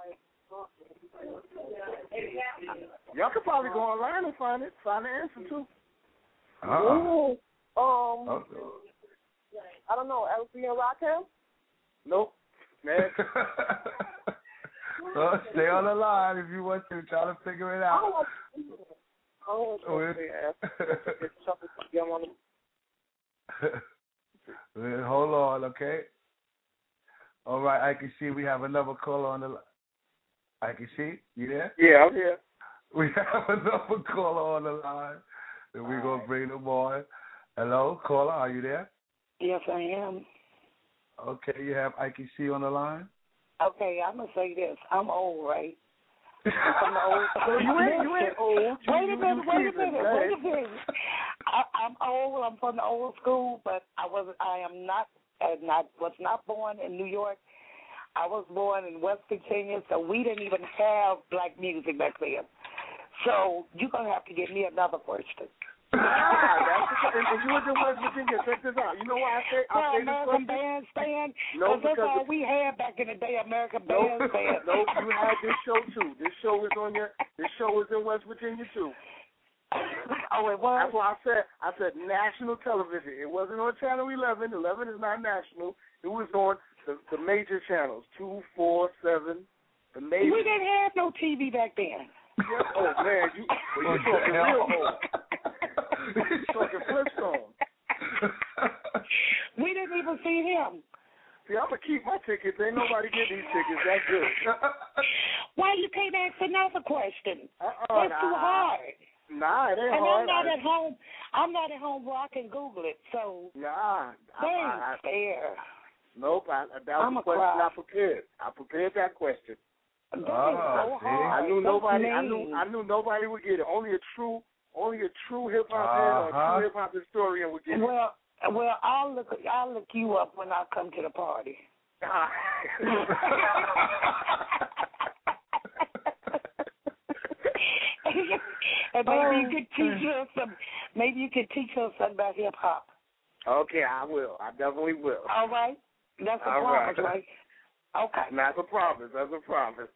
Y'all could probably go online and find the answer too. I don't know. LC and Rakim? Nope. Man. Well, stay on the line if you want to. Try to figure it out. Hold on, okay? All right, I can see we have another caller on the line. I can see. You there? Yeah, I'm here. We have another caller on the line, and we're going to bring them on. Hello, caller, are you there? Yes, I am. Okay, you have Ike C on the line? Okay, I'm going to say this. I'm old, right? I'm old. You ain't old. Wait a minute. I'm old. I'm from the old school, but was not born in New York. I was born in West Virginia, so we didn't even have black music back then. So you're going to have to give me another question. If you was in West Virginia, check this out. You know why I say American Bandstand? No, because that's all we had back in the day, American Bandstand. No, you had this show too. This show is in West Virginia too. Oh, it was? That's why I said national television. It wasn't on Channel 11. 11 is not national. It was on the major channels, 2, 4, 7, the major. We didn't have no TV back then. Yeah. Oh, man, you're talking real old. You're talking Flintstone. We didn't even see him. See, I'm going to keep my tickets. Ain't nobody get these tickets. That's good. Why you can't ask another question? That's too hard. Nah, it ain't and hard. I'm not at home. I'm not at home where I can Google it. So nah, ain't fair. Nope, that was the question I prepared. I prepared that question. That is so hard. I knew nobody. I knew nobody would get it. Only a true hip hop head or a true hip hop historian would get it. Well, I'll look you up when I come to the party. And maybe you could teach us some. Maybe you could teach us something about hip hop. Okay, I will. I definitely will. All right, that's a promise, right? Okay, that's a promise. That's a promise.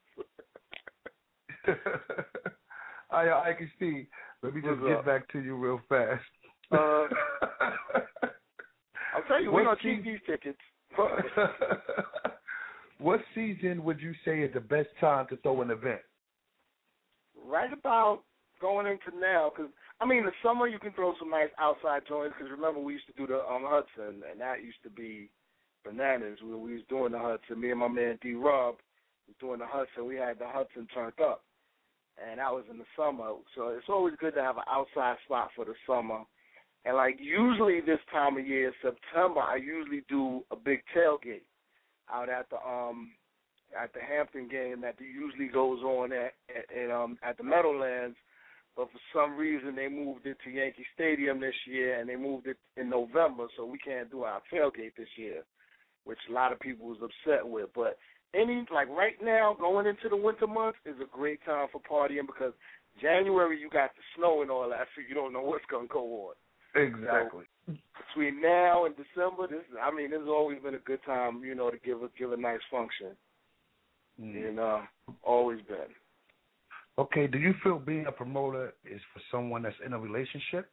I can see. Let me just get back to you real fast. I'll tell you, we're going to keep these tickets. What season would you say is the best time to throw an event? Right about going into now, because, I mean, the summer you can throw some nice outside joints, because remember we used to do the Hudson, and that used to be bananas. When we was doing the Hudson, me and my man D-Rub was doing the Hudson. We had the Hudson turned up, and that was in the summer. So it's always good to have an outside spot for the summer. And, like, usually this time of year, September, I usually do a big tailgate out at the Hampton game that usually goes on at the Meadowlands. But for some reason, they moved it to Yankee Stadium this year, and they moved it in November, so we can't do our tailgate this year, which a lot of people was upset with. But right now, going into the winter months is a great time for partying because January you got the snow and all that, so you don't know what's going to go on. Exactly. So between now and December, this has always been a good time, to give a nice function. Always been. Okay, do you feel being a promoter is for someone that's in a relationship?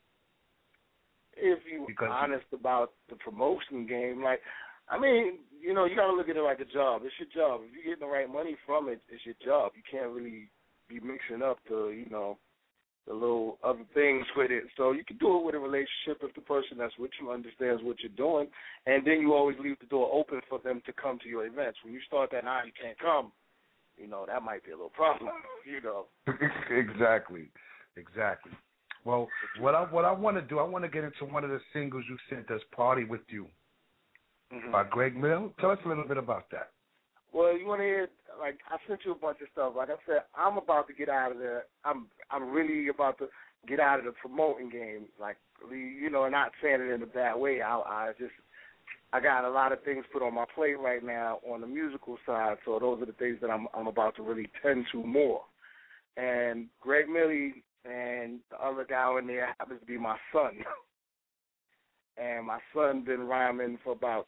If you're honest about the promotion game, you got to look at it like a job. It's your job. If you're getting the right money from it, it's your job. You can't really be mixing up the little other things with it. So you can do it with a relationship if the person that's with you understands what you're doing, and then you always leave the door open for them to come to your events. When you start that, you can't come, that might be a little problem, Exactly. Well, what I want to do, I want to get into one of the singles you sent us, Party With You, by Greg Mill. Tell us a little bit about that. Well, you want to hear, I sent you a bunch of stuff. Like I said, I'm about to get out of there. I'm really about to get out of the promoting game. Not saying it in a bad way. I got a lot of things put on my plate right now on the musical side, so those are the things that I'm about to really tend to more. And Greg Millie and the other guy in there happens to be my son. And my son been rhyming for about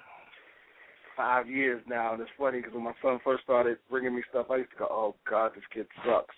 5 years now, and it's funny because when my son first started bringing me stuff, I used to go, "Oh God, this kid sucks,"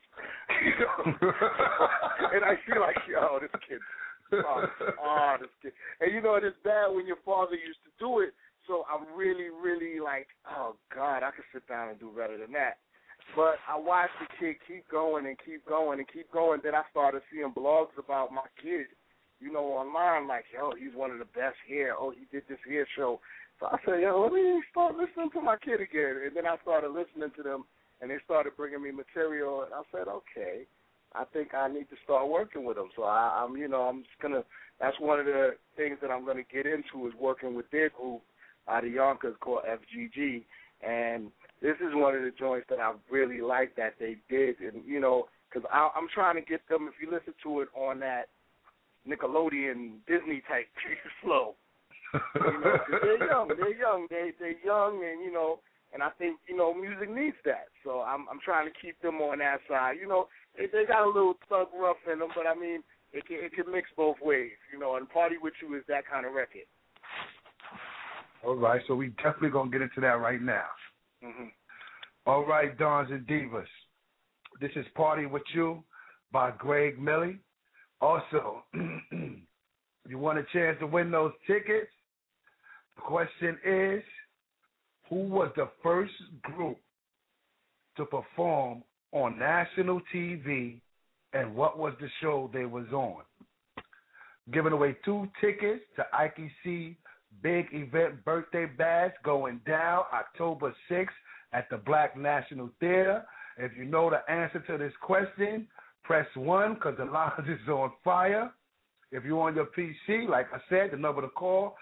and I feel like, "Yo, this kid sucks." This kid, and it's bad when your father used to do it. So I'm really, really like, "Oh God, I could sit down and do better than that." But I watched the kid keep going and keep going and keep going. Then I started seeing blogs about my kid, online, like, "Yo, he's one of the best here. Oh, he did this here show." So I said, let me start listening to my kid again. And then I started listening to them, and they started bringing me material. And I said, okay, I think I need to start working with them. So I'm just going to, that's one of the things that I'm going to get into is working with their group out of Yonkers called FGG. And this is one of the joints that I really like that they did. And, because I'm trying to get them, if you listen to it on that Nickelodeon Disney type flow. They're young, and and I think music needs that. So I'm trying to keep them on that side. They got a little thug rough in them, but I mean it can mix both ways. And Party With You is that kind of record. All right, so we definitely gonna get into that right now. All right, Dons and Divas, this is Party With You by Greg Millie Also, you want a chance to win those tickets? The question is, who was the first group to perform on national TV, and what was the show they was on? Giving away 2 tickets to Ike C big event birthday bash going down October 6th at the Black National Theater. If you know the answer to this question, press 1 because the line is on fire. If you're on your PC, like I said, the number to call,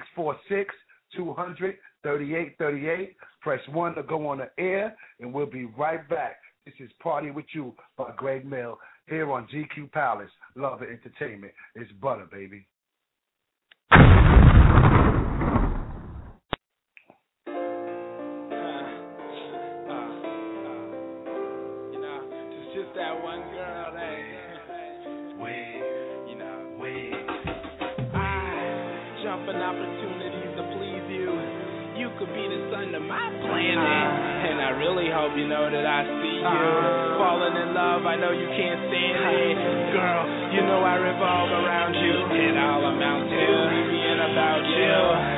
646-200-3838. Press 1 to go on the air, and we'll be right back. This is Party With You by Greg Mill here on GQ Palace. Love and Entertainment. It's butter, baby. It's just that one girl that jumping opportunities to please you. You could be the sun to my planet, and I really hope you know that I see you. Falling in love, I know you can't stand it. Girl, you know I revolve around you. It all amounts to being about you,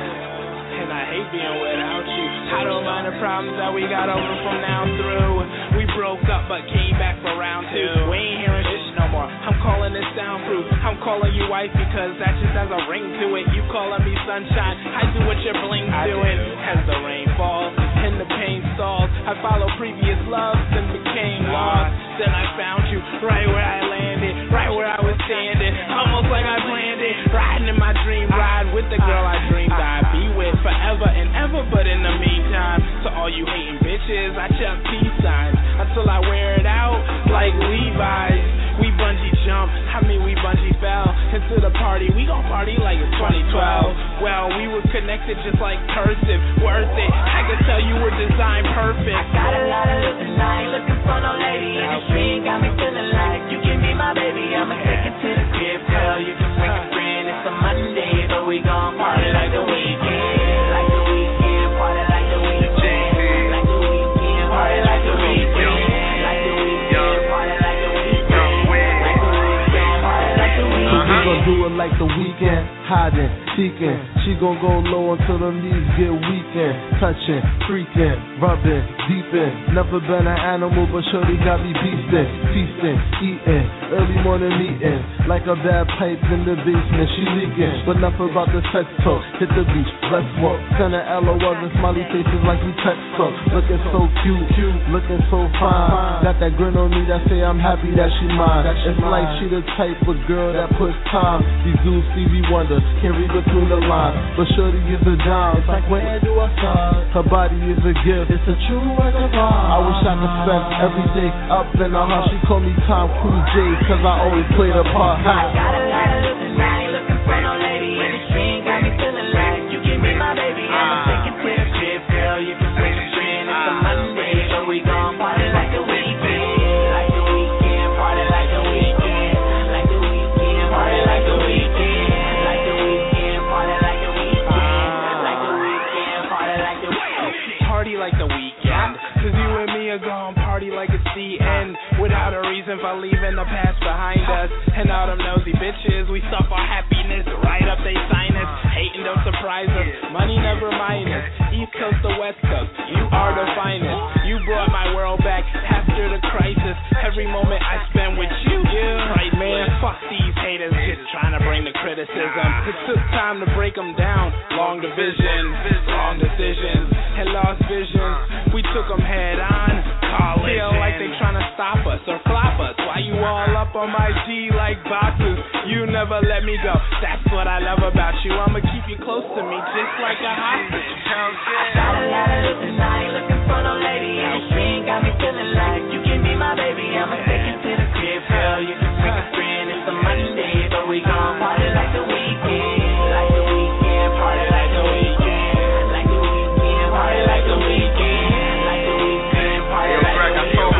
and I hate being without you. I don't mind the problems that we got over from now through. We broke up but came back for round 2. We ain't hearing shit no more. I'm calling it soundproof. I'm calling you wife because that just has a ring to it. You calling me sunshine, I do what your bling's doing. As the rain falls and the pain stalls, I follow previous loves and became lost. Then I found you right where I landed, right where I was standing, almost like I planned it. Riding in my dream ride with the girl I dreamed I'd be with forever and ever. But in the meantime, to all you hating bitches, I chuck peace signs until I wear it out like Levi's. We bungee jump, we bungee fell into the party. We gon' party like it's 2012. Well, we were connected just like cursive, worth it. I could tell you were designed perfect. I got a lot of love and I ain't looking for no lady in the street. Got me feeling like you can be my baby. I'ma take it to the crib, girl. You can bring a friend. It's a Monday, but we gon' party like the weekend. Like the weekend, party like the weekend. Like the weekend, party like the weekend. Like the weekend, party like the weekend. Like the weekend, party like the weekend. We gon' do it like the weekend, hiding, seeking. She gon' go low until them knees get weakened. Touching, freaking, rubbing, deepin'. Never been an animal, but shorty got me beastin'. Feasting, eating, early morning meeting. Like a bad pipe in the basement, she leaking. But enough about the sex talk. Hit the beach, let's walk. Send an LOL and smiley faces like we text talk. Looking so cute, looking so fine. Got that grin on me that say I'm happy that she mine. It's like she the type of girl that puts time. These dudes Stevie Wonder can't read between the lines. But shorty is a dime. It's like when do I sign? Her body is a gift. It's a true reservoir. I wish I could spend every day up in her house. She call me Tom Cruise J, cause I always play the part. I got a lot of love and I ain't looking for no lady in the street. Got me feeling like you can be my baby. I'ma take it to the crib, girl. You can bring a friend. It's a Monday, so we gon' party like the weekend. Like the weekend, party like the weekend. Like the weekend, party like the weekend. Like the weekend, party like the weekend. Like the weekend, party like the weekend. Party like the weekend, cause you and me are gon' party like it's the end. Without a reason for leaving the past behind us. And all them nosy bitches, we suck our happiness right up they sinus. Hating don't surprise us, money never minus. East Coast to West Coast, you are the finest. You brought my world back after the crisis. Every moment I spend with you, right man, fuck these haters just trying to bring the criticism. It took time to break them down, long division, wrong decisions, and lost visions. We took them head on, feel like they trying to stop us or flop us. Why you all up on my G like boxes? You never let me go, that's what I love about you. I'ma keep you close to me just like a hostage. I got a lot of love and I ain't looking for no lady in the street. Got me feeling like you can be my baby. I'ma take it to the crib, girl. You can bring a friend. It's a Monday, but we gon' party like the weekend. Like the weekend, party like the weekend. Like the weekend, party like the weekend. Like the weekend, party like the weekend.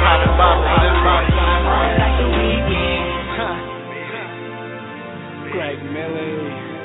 Party like the weekend. Greg Miller,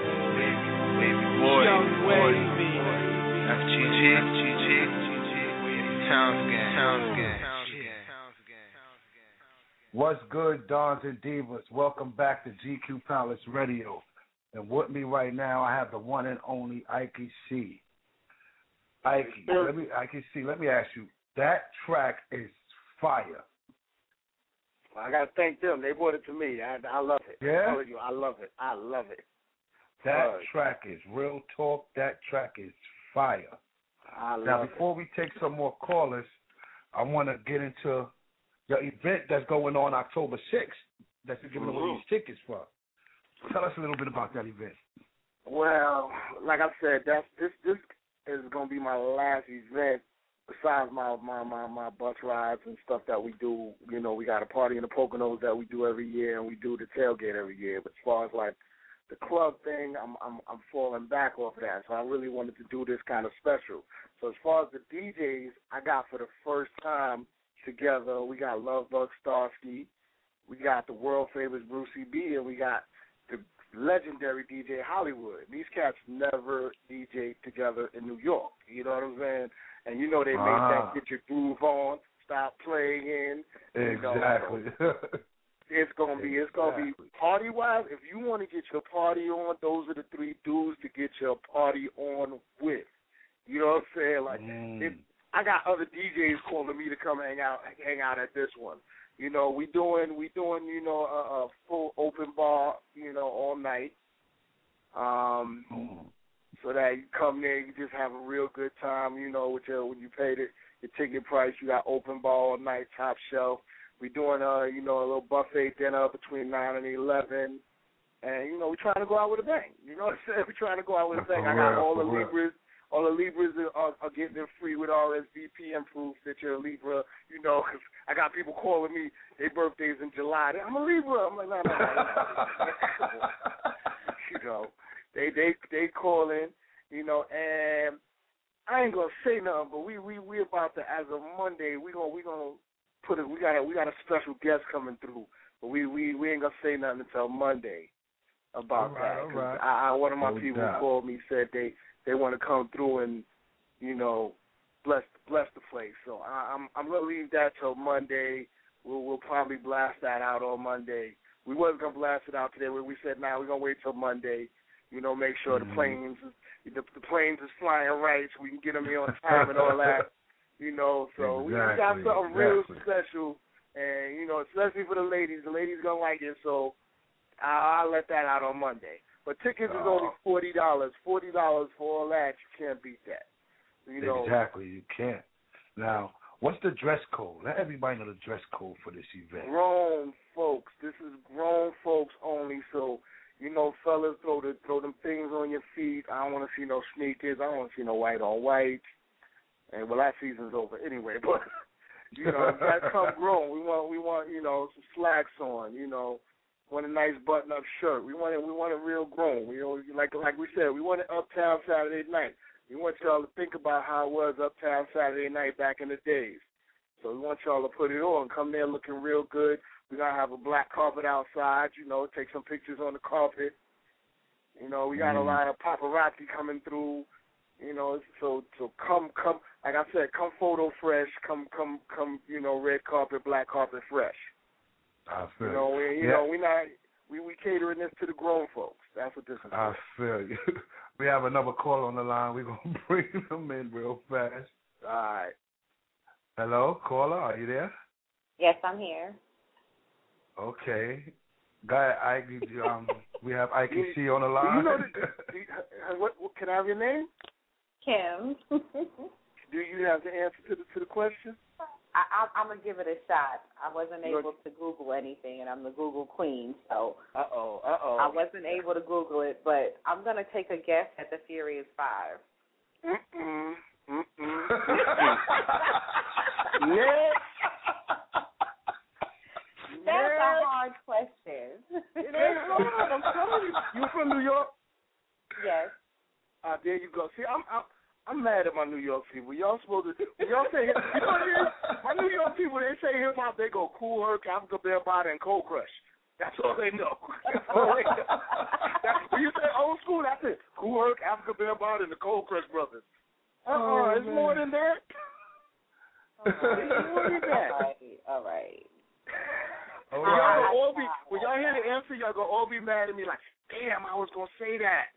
Young Wavy, FGG, Towns Gang. What's good, Dons and Divas? Welcome back to GQ Palace Radio. And with me right now, I have the one and only Ike C. Ike, let me ask you, that track is fire. I got to thank them. They brought it to me. I love it. Yeah? I'm telling you, I love it. I love it. That track is real talk. That track is fire. Now, before we take some more callers, I want to get into your event that's going on October 6th that you're giving away these tickets for. Tell us a little bit about that event. Well, like I said, this is going to be my last event besides my bus rides and stuff that we do. You know, we got a party in the Poconos that we do every year, and we do the tailgate every year. But as far as like the club thing, I'm falling back off that. So I really wanted to do this kind of special. So as far as the DJs, I got for the first time together, we got Lovebug Starsky, we got the world famous Brucey B, and we got the legendary DJ Hollywood. These cats never DJed together in New York. You know what I'm saying? And you know they made that get your groove on, stop playing. Exactly. You know, it's gonna be party wise. If you want to get your party on, those are the three dudes to get your party on with. You know what I'm saying? Like I got other DJs calling me to come hang out at this one. You know, we doing you know a full open bar, you know, all night. So that you come there, you just have a real good time. You know, when you pay your ticket price, you got open bar all night, top shelf. We doing you know, a little buffet dinner between 9 and 11, and you know, we're trying to go out with a bang. You know what I'm saying? We're trying to go out with a bang. I got all the Libras. All the Libras are getting them free with RSVP proof that you're a Libra, you know, because I got people calling me, their birthday's in July. I'm a Libra. I'm like, no. You know, they calling, you know, and I ain't gonna say nothing, but we about to, as of Monday, we gonna put it. We got a special guest coming through, but we ain't gonna say nothing until Monday about that. All right. I one of my people called me, said they want to come through and, you know, bless the place. So I'm gonna leave that till Monday. We'll probably blast that out on Monday. We wasn't gonna blast it out today. We said we're gonna wait till Monday. You know, make sure the planes is flying right so we can get them here on time and all that. You know, so we got something real special, and you know, especially for the ladies. The ladies gonna like it, so I'll let that out on Monday. But tickets is only $40. $40 for all that. You can't beat that. You know. Exactly, you can't. Now, what's the dress code? Let everybody know the dress code for this event. Grown folks. This is grown folks only. So, you know, fellas, throw them things on your feet. I don't want to see no sneakers. I don't want to see no white on white. And well, that season's over anyway. But you know, that come grown. We want you know, some slacks on. You know. Want a nice button-up shirt. We want it real grown. We like we said, we want it Uptown Saturday night. We want y'all to think about how it was Uptown Saturday night back in the days. So we want y'all to put it on, come there looking real good. We're gonna have a black carpet outside. You know, take some pictures on the carpet. You know, we got a lot of paparazzi coming through. You know, so come like I said, come photo fresh. Come. You know, red carpet, black carpet fresh. I feel you know, we catering this to the grown folks. That's what this is. I feel you. We have another caller on the line. We're gonna bring them in real fast. All right. Hello, caller, are you there? Yes, I'm here. Okay. Guy, we have Ike C on the line. You know what? Can I have your name? Kim. Do you have the answer to the question? I'm going to give it a shot. I wasn't able to Google anything, and I'm the Google queen, so I wasn't able to Google it, but I'm going to take a guess at the Furious 5. Next. That's a hard question. It ain't hard, I'm telling you. You from New York? Yes. There you go. See, I'm mad at my New York people. Y'all supposed to, y'all say, you know what it is? My New York people, they say hip hop, they go Kool Herc, Africa Bambaataa, and Cold Crush. That's all they know. When you say old school, that's it. Kool Herc, Africa Bambaataa, and the Cold Crush brothers. It's more than that. All right. All right. When y'all hear the answer, y'all gonna all be mad at me like, damn, I was gonna say that.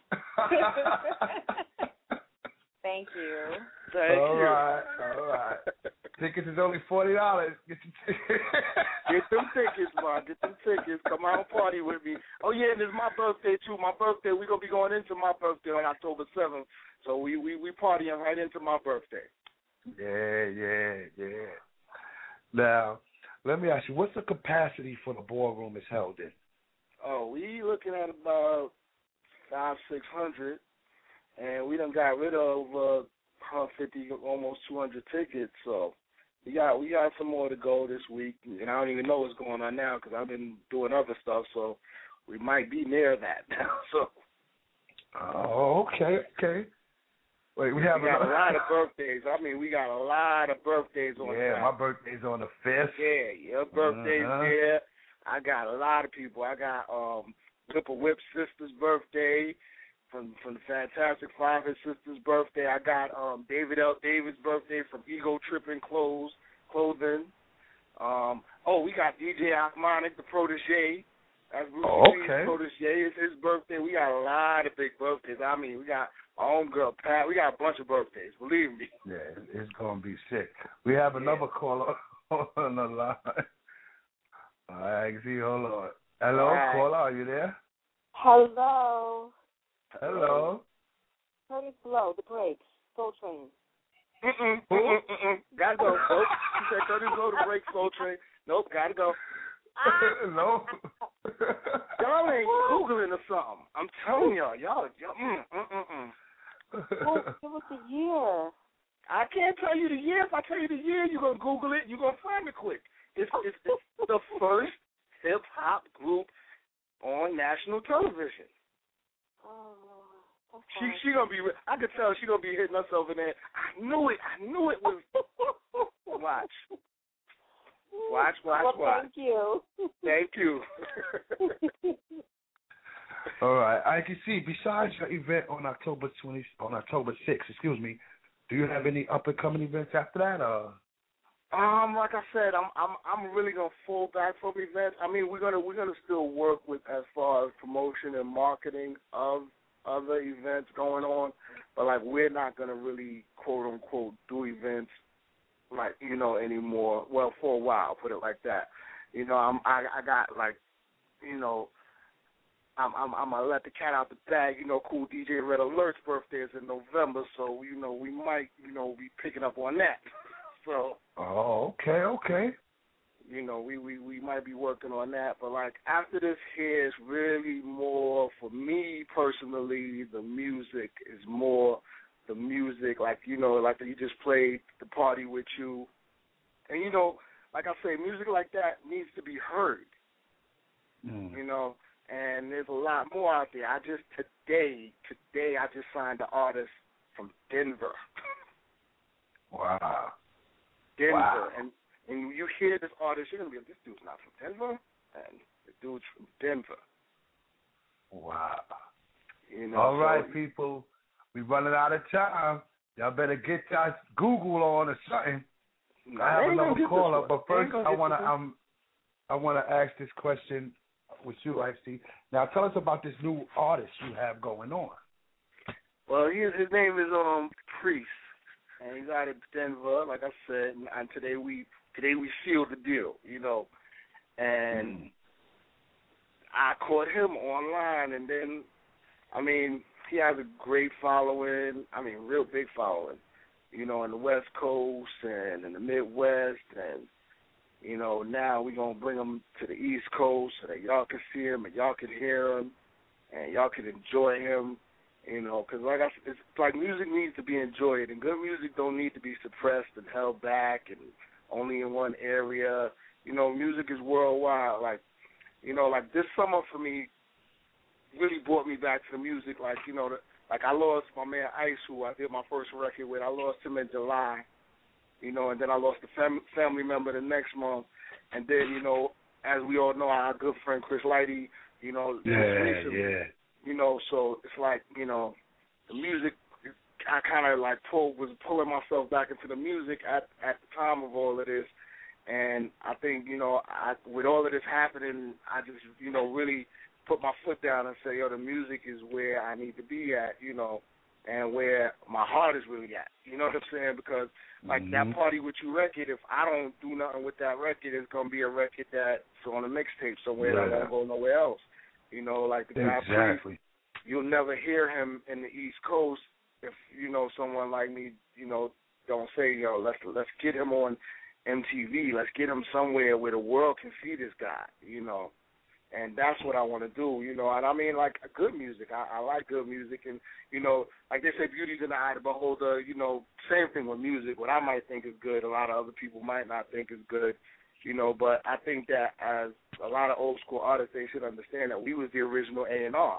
Thank you. All right. Tickets is only $40. Get your tickets. Get them tickets, man. Get them tickets. Come out and party with me. Oh yeah, and it's my birthday too. My birthday. We're gonna be going into my birthday on October 7th. So we partying right into my birthday. Yeah. Now, let me ask you, what's the capacity for the ballroom is held in? Oh, we looking at about 500-600, and we done got rid of 150, almost 200 tickets. So we got some more to go this week, and I don't even know what's going on now because I've been doing other stuff. So we might be near that now. So. Oh, okay. Wait, we got a lot of birthdays. I mean, we got a lot of birthdays on. Yeah, my birthday's on the 5th. Yeah, your birthday's there. I got a lot of people. I got Whipper Whip sister's birthday, from the Fantastic Five, his sister's birthday. I got David L. Davis' birthday from Ego Tripping Clothing. We got DJ Almonic, the protege. That's Bruce Lee's protege. It's his birthday. We got a lot of big birthdays. I mean, we got our own girl, Pat. We got a bunch of birthdays, believe me. Yeah, it's going to be sick. We have another caller on the line. All right, see, hold on. Hello, right. Caller, are you there? Hello. Curtis Blow, The Breaks, Soul Train. Gotta go, folks. She said Curtis Blow, The Breaks, Soul Train. Nope, gotta go. No. Y'all ain't Googling or something. I'm telling y'all. Give us a year. I can't tell you the year. If I tell you the year, you're going to Google it. You're going to find it quick. It's the first hip-hop group on national television. Okay. She going to be, I could tell she going to be hitting herself in there. I knew it was. Watch. Thank you. Thank you. All right. I can see, besides your event on October 6th, do you have any up-and-coming events after that? Like I said, I'm really gonna fall back from events. I mean, we're gonna still work with as far as promotion and marketing of other events going on, but like we're not gonna really quote unquote do events like anymore. Well, for a while, put it like that. I got like I'm gonna let the cat out the bag. Cool DJ Red Alert's birthday is in November, so we might be picking up on that. So. Oh, okay. We might be working on that, but like after this here is really more for me personally. The music is more the music, like like you just played the party with you, and like I say, music like that needs to be heard. And there's a lot more out there. Today I just signed an artist from Denver. Wow. Denver. Wow. And when you hear this artist, you're going to be like, this dude's not from Denver, and the dude's from Denver. Wow. All right, so, people, we're running out of time. Y'all better get y'all Google on or something. I have another caller, but first I want to ask this question with you, Ice-T. Now, tell us about this new artist you have going on. Well, his name is Priest, and he's out of Denver, like I said. And today we sealed the deal, and I caught him online, and then, he has a great following. Real big following, in the West Coast and in the Midwest, and now we're going to bring him to the East Coast so that y'all can see him and y'all can hear him and y'all can enjoy him, because like I said, it's like music needs to be enjoyed, and good music don't need to be suppressed and held back and only in one area. Music is worldwide. Like this summer for me really brought me back to the music. Like I lost my man Ice, who I did my first record with. I lost him in July. And then I lost a family member the next month. And then, as we all know, our good friend Chris Lighty, recently. So it's like, the music, I kind of like was pulling myself back into the music at the time of all of this. And I think, with all of this happening, I just, really put my foot down and say, the music is where I need to be at, and where my heart is really at. You know what I'm saying? Because, that Party With You record, if I don't do nothing with that record, it's going to be a record that's on a mixtape somewhere that won't go nowhere else. Like the guy, exactly. You'll never hear him in the East Coast if, someone like me, don't say, let's get him on MTV. Let's get him somewhere where the world can see this guy, And that's what I want to do, And I mean, like, good music. I like good music. And, like they say, beauty's in the eye of the beholder. Same thing with music. What I might think is good, a lot of other people might not think is good, But I think that as a lot of old school artists, they should understand that we was the original A&R,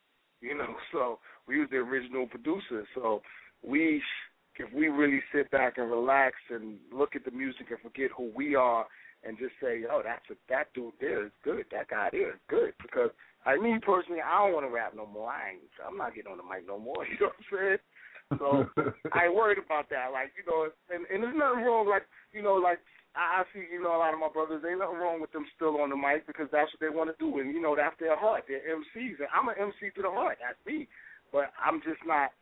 So we was the original producer. So if we really sit back and relax and look at the music and forget who we are and just say, that dude there is good, that guy there is good. Because, me personally, I don't want to rap no more. I'm not getting on the mic no more, you know what I'm saying? So I ain't worried about that. Like, and there's nothing wrong, I see, a lot of my brothers, ain't nothing wrong with them still on the mic because that's what they want to do. And, that's their heart. They're MCs. And I'm an MC to the heart. That's me. But I'm just not,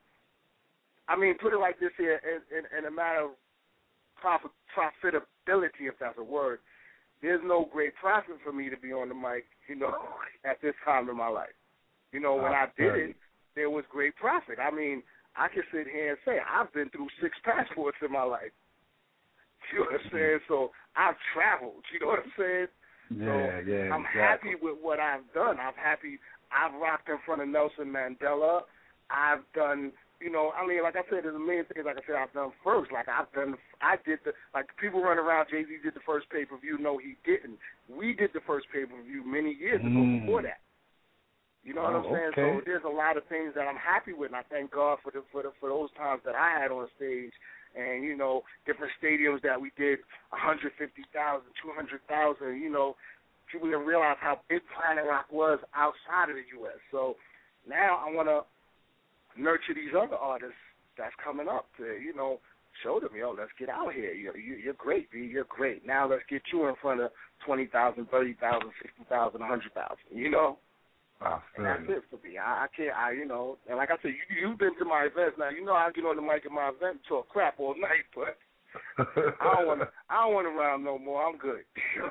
put it like this here, in a matter of profitability, if that's a word, there's no great profit for me to be on the mic, at this time in my life. When I did it, there was great profit. I can sit here and say I've been through 6 passports in my life. You know what I'm saying? So I've traveled. You know what I'm saying? Yeah, I'm happy with what I've done. I've rocked in front of Nelson Mandela. I've done, like I said, there's a million things, like I said, I've done first. People run around, Jay-Z did the first pay-per-view. No, he didn't. We did the first pay-per-view many years ago before that. You know what I'm saying? Okay. So there's a lot of things that I'm happy with, and I thank God for those times that I had on stage. And, different stadiums that we did, 150,000, 200,000, people didn't realize how big Planet Rock was outside of the U.S. So now I want to nurture these other artists that's coming up to, show them, let's get out here. You're great, B. You're great. Now let's get you in front of 20,000, 30,000, 60,000, 100,000, And that's it for me. I can't, and like I said, you've been to my events. Now, I get on the mic at my event and talk crap all night, but I don't want to rhyme no more. I'm good.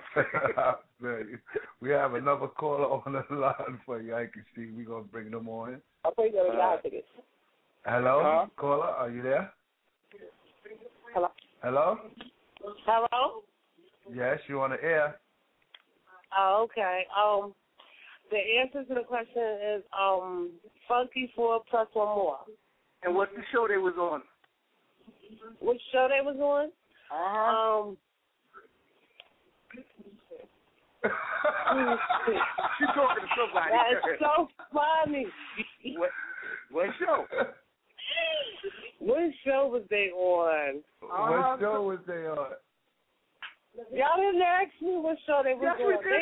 We have another caller on the line for you. I can see we're going to bring them on. I think they're live tickets. Hello, caller, are you there? Hello? Hello? Hello? Yes, you're on the air. Oh, okay. The answer to the question is Funky 4 plus one more. And what's the show they was on? Which show they was on? She's talking to somebody. That's so funny. What show? What show was they on? What show was they on? Y'all didn't ask me what show they was on. We did.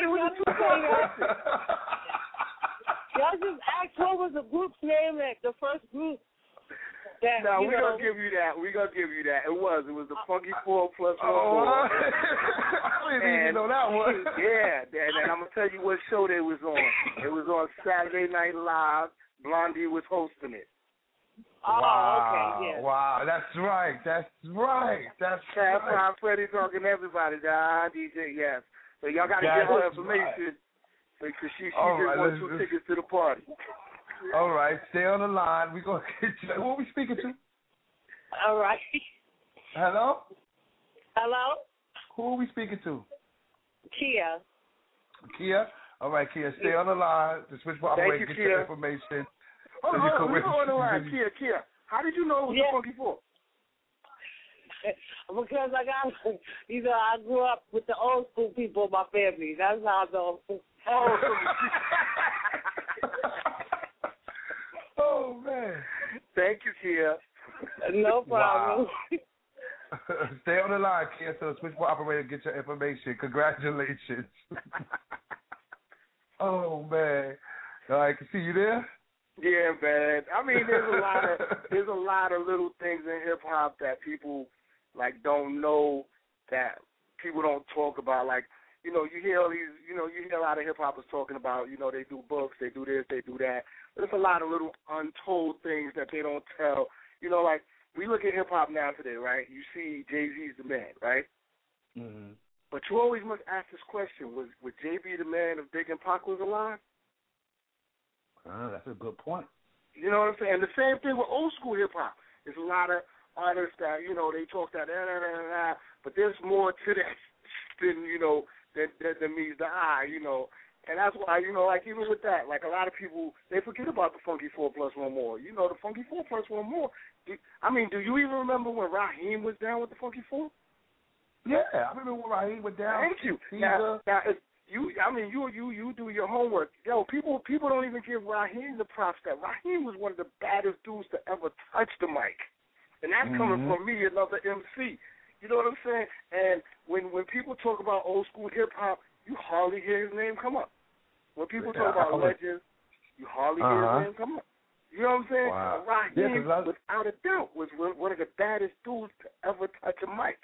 Y'all just asked what was the group's name, the first group. No, we're going to give you that. It was the Funky 4 plus one more. I didn't even know that one. Yeah, and I'm going to tell you what show they was on. It was on Saturday Night Live. Blondie was hosting it. Wow. Okay, yeah. Wow, that's right. That's right. Freddie talking to everybody, DJ, yes. So y'all got to get her information because she just wants 2 tickets to the party. All right, stay on the line. We're going to get you. Who are we speaking to? All right. Hello? Hello? Who are we speaking to? Kia? All right, Kia, stay on the line. The switchboard operator, get your information. Hold on, we're on the line. Kia, how did you know it was the Funky 4? Because I grew up with the old school people in my family. That's how I know. Oh, man. Thank you, Kia. No problem. Wow. Stay on the line, Kia, so the switchboard operator get your information. Congratulations. Oh, man. All right, can see you there? Yeah, man. There's a lot of little things in hip hop that people don't know that people don't talk about. Like, you know, you hear all these, you know, you hear a lot of hip hoppers talking about, you know, they do books, they do this, they do that. There's a lot of little untold things that they don't tell. You know, like, we look at hip hop now today, right? You see Jay-Z's the man, right? Mm-hmm. But you always must ask this question: would Jay be the man if Big and Pac was alive? That's a good point. You know what I'm saying? The same thing with old school hip hop. There's a lot of artists that, you know, they talk that, but there's more to that than, you know, than meets the eye, you know. And that's why, you know, like even with that, like a lot of people, they forget about the Funky 4 plus one more. You know, the Funky 4 plus one more. Do you even remember when Raheem was down with the Funky 4? Yeah, I remember when Raheem was down. Thank you. Now, you do your homework. Yo, people don't even give Raheem the props that Raheem was one of the baddest dudes to ever touch the mic. And that's coming from me, another MC. You know what I'm saying? And when people talk about old school hip hop, you hardly hear his name come up. When people talk about legends, you hardly hear his name come up. You know what I'm saying? Wow. Raheem, without a doubt, was one of the baddest dudes to ever touch a mic.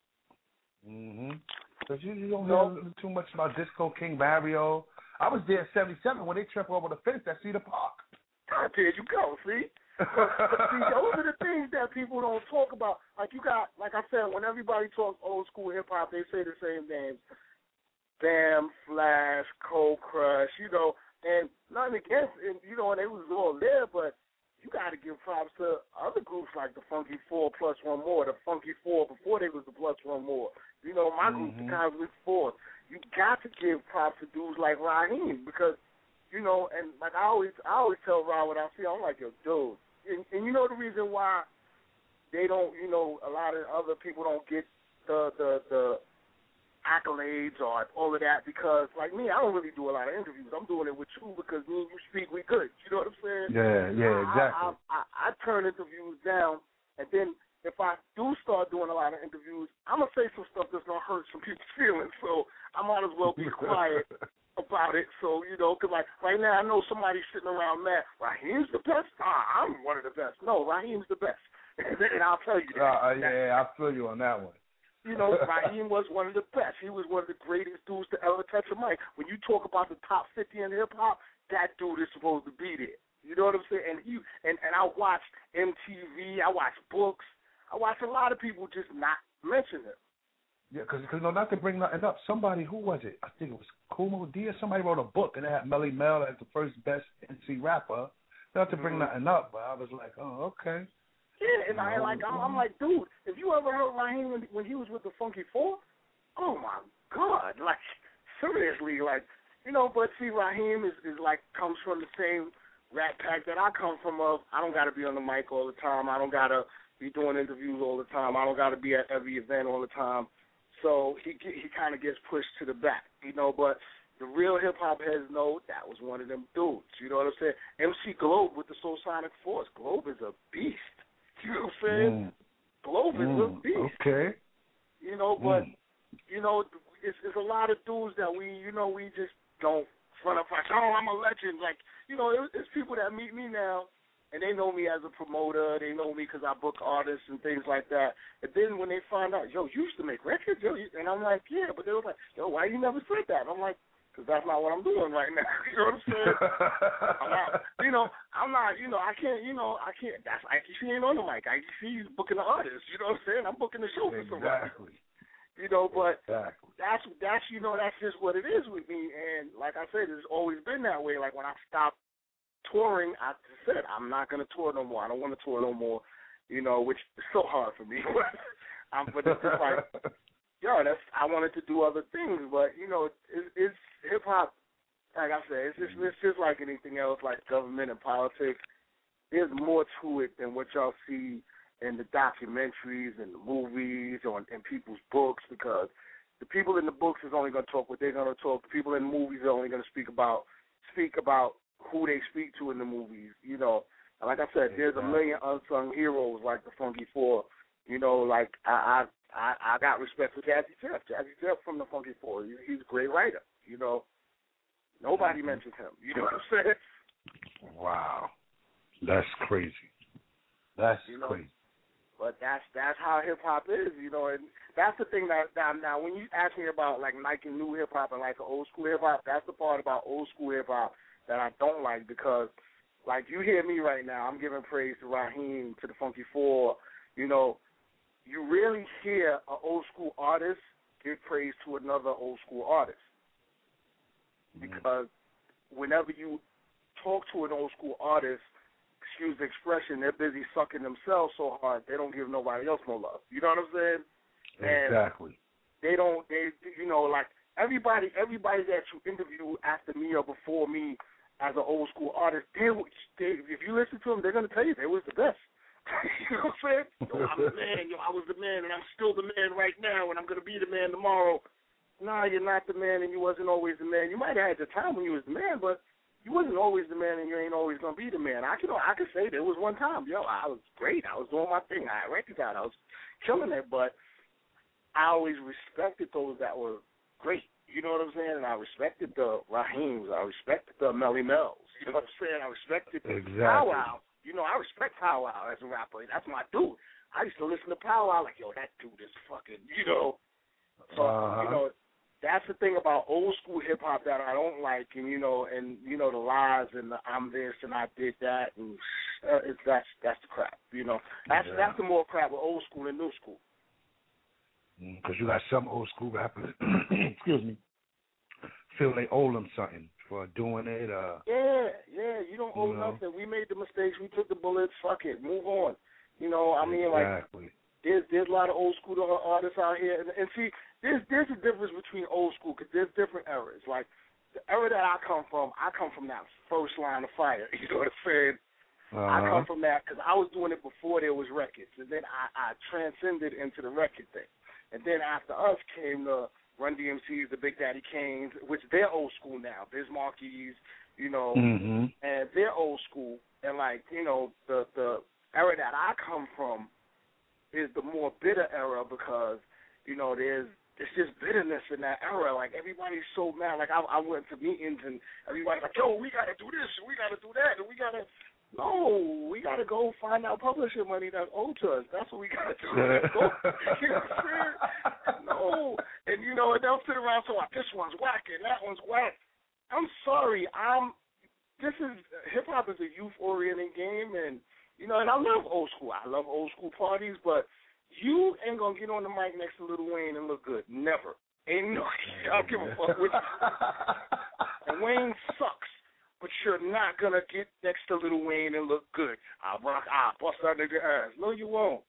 Because you don't know too much about Disco King Mario. I was there in '77 when they tripped over the fence at Cedar Park. There you go, see? See, those are the things that people don't talk about. Like you got, like I said, when everybody talks old school hip hop, they say the same names: Bam, Flash, Cold Crush, you know. And nothing against, and you know, and they was all there, but you got to give props to other groups like the Funky 4 plus one more, the Funky 4 before they was the plus one more. You know, my group, the Cosmic Force. You got to give props to dudes like Raheem because, you know, and like I always tell Rod what I see, I'm like, yo, dude. And you know the reason why they don't, you know, a lot of other people don't get the accolades or all of that because, like me, I don't really do a lot of interviews. I'm doing it with you because me and you speak, we good. You know what I'm saying? Yeah, exactly. I turn interviews down, and then if I do start doing a lot of interviews, I'm going to say some stuff that's going to hurt some people's feelings, so I might as well be quiet about it. So, you know, because like right now I know somebody's sitting around mad, Raheem's the best? I'm one of the best. No, Raheem's the best. And I'll tell you that. Yeah, I feel you on that one. You know, Raheem was one of the best. He was one of the greatest dudes to ever touch a mic. When you talk about the top 50 in hip-hop, that dude is supposed to be there. You know what I'm saying? And I watched MTV. I watched books. I watched a lot of people just not mention him. Yeah, because not to bring nothing up, somebody, who was it? I think it was Kumo D or somebody wrote a book, and they had Melly Mel as the first best NC rapper. Not to bring nothing up, but I was like, oh, okay. Yeah, and I'm like, dude, if you ever heard Raheem when he was with the Funky 4, oh my God, like seriously, like, you know. But see, Raheem is like comes from the same rat pack that I come from. I don't got to be on the mic all the time. I don't got to be doing interviews all the time. I don't got to be at every event all the time. So he kind of gets pushed to the back, you know. But the real hip hop heads know that was one of them dudes. You know what I'm saying? MC Globe with the Soul Sonic Force. Globe is a beast. You know what I'm saying? Globe is a beast. Okay. You know, but you know, it's a lot of dudes that we just don't front up like, oh, I'm a legend. Like, you know, it's people that meet me now, and they know me as a promoter. They know me because I book artists and things like that. And then when they find out, yo, you used to make records, yo, and I'm like, yeah, but they were like, yo, why you never said that? And I'm like, because that's not what I'm doing right now. You know what I'm saying? I can't. That's ITC ain't on the mic. ITC is booking the artist. You know what I'm saying? I'm booking the show for somebody. Exactly. You know, but that's just what it is with me. And like I said, it's always been that way. Like when I stopped touring, I just said I'm not going to tour no more. I don't want to tour no more. You know, which is so hard for me. But it's just like, yo, I wanted to do other things, but you know, it's hip hop. Like I said, it's just like anything else, like government and politics. There's more to it than what y'all see in the documentaries and the movies or in people's books, because the people in the books is only going to talk what they're going to talk. The people in the movies are only going to speak about who they speak to in the movies. You know, and like I said, there's a million unsung heroes like the Funky 4. You know, like I got respect for Jazzy Jeff. Jazzy Jeff from the Funky 4. He's a great writer. You know, nobody mentions him. You know what I'm saying? Wow, that's crazy. That's crazy. But that's how hip hop is, you know, and that's the thing that now when you ask me about like liking new hip hop and like old school hip hop, that's the part about old school hip hop that I don't like, because like you hear me right now, I'm giving praise to Raheem, to the Funky Four, you know, you really hear an old school artist give praise to another old school artist. Because whenever you talk to an old school artist, excuse the expression, they're busy sucking themselves so hard they don't give nobody else no love. You know what I'm saying? Exactly. And you know, like everybody that you interview after me or before me as an old school artist, they if you listen to them, they're gonna tell you they was the best. You know what I'm saying? Yo, I'm the man. Yo, I was the man, and I'm still the man right now, and I'm gonna be the man tomorrow. Nah, you're not the man, and you wasn't always the man. You might have had the time when you was the man, but you wasn't always the man, and you ain't always gonna be the man. I can say there was one time, yo, I was great. I was doing my thing. I recognized I was killing it, but I always respected those that were great. You know what I'm saying? And I respected the Raheems. I respected the Melly Mel's. You know what I'm saying? I respected Pow Wow. You know, I respect Pow Wow as a rapper. That's my dude. I used to listen to Pow Wow like, yo, that dude is fucking, you know. So, you know, that's the thing about old school hip hop that I don't like, and you know the lies and the I'm this and I did that, and that's the crap. You know, that's the more crap with old school and new school. Because you got some old school rappers, excuse me, feel they owe them something for doing it. Yeah, you don't owe nothing. We made the mistakes. We took the bullets. Fuck it, move on. You know, I mean, like there's a lot of old school artists out here, and see, there's a difference between old school because there's different eras. Like the era that I come from that first line of fire. You know what I'm saying? I come from that because I was doing it before there was records, and then I transcended into the record thing. And then after us came the Run DMCs, the Big Daddy Kanes, which they're old school now. Biz Markies, you know, and they're old school. And like, you know, the era that I come from is the more bitter era because, you know, there's just bitterness in that era. Like everybody's so mad. Like I went to meetings and everybody's like, yo, we gotta do this and we gotta do that and we gotta go find our publishing money that's owed to us. That's what we gotta do. You know what I'm saying? No. And you know, and they'll sit around and say, this one's whack and that one's whack. I'm sorry. Hip hop is a youth oriented game, and you know, and I love old school. I love old school parties, but you ain't gonna get on the mic next to Lil Wayne and look good. Never. Ain't no. I don't give a fuck with you. And Wayne sucks. But you're not going to get next to Lil Wayne and look good. I'll bust that nigga ass. No, you won't.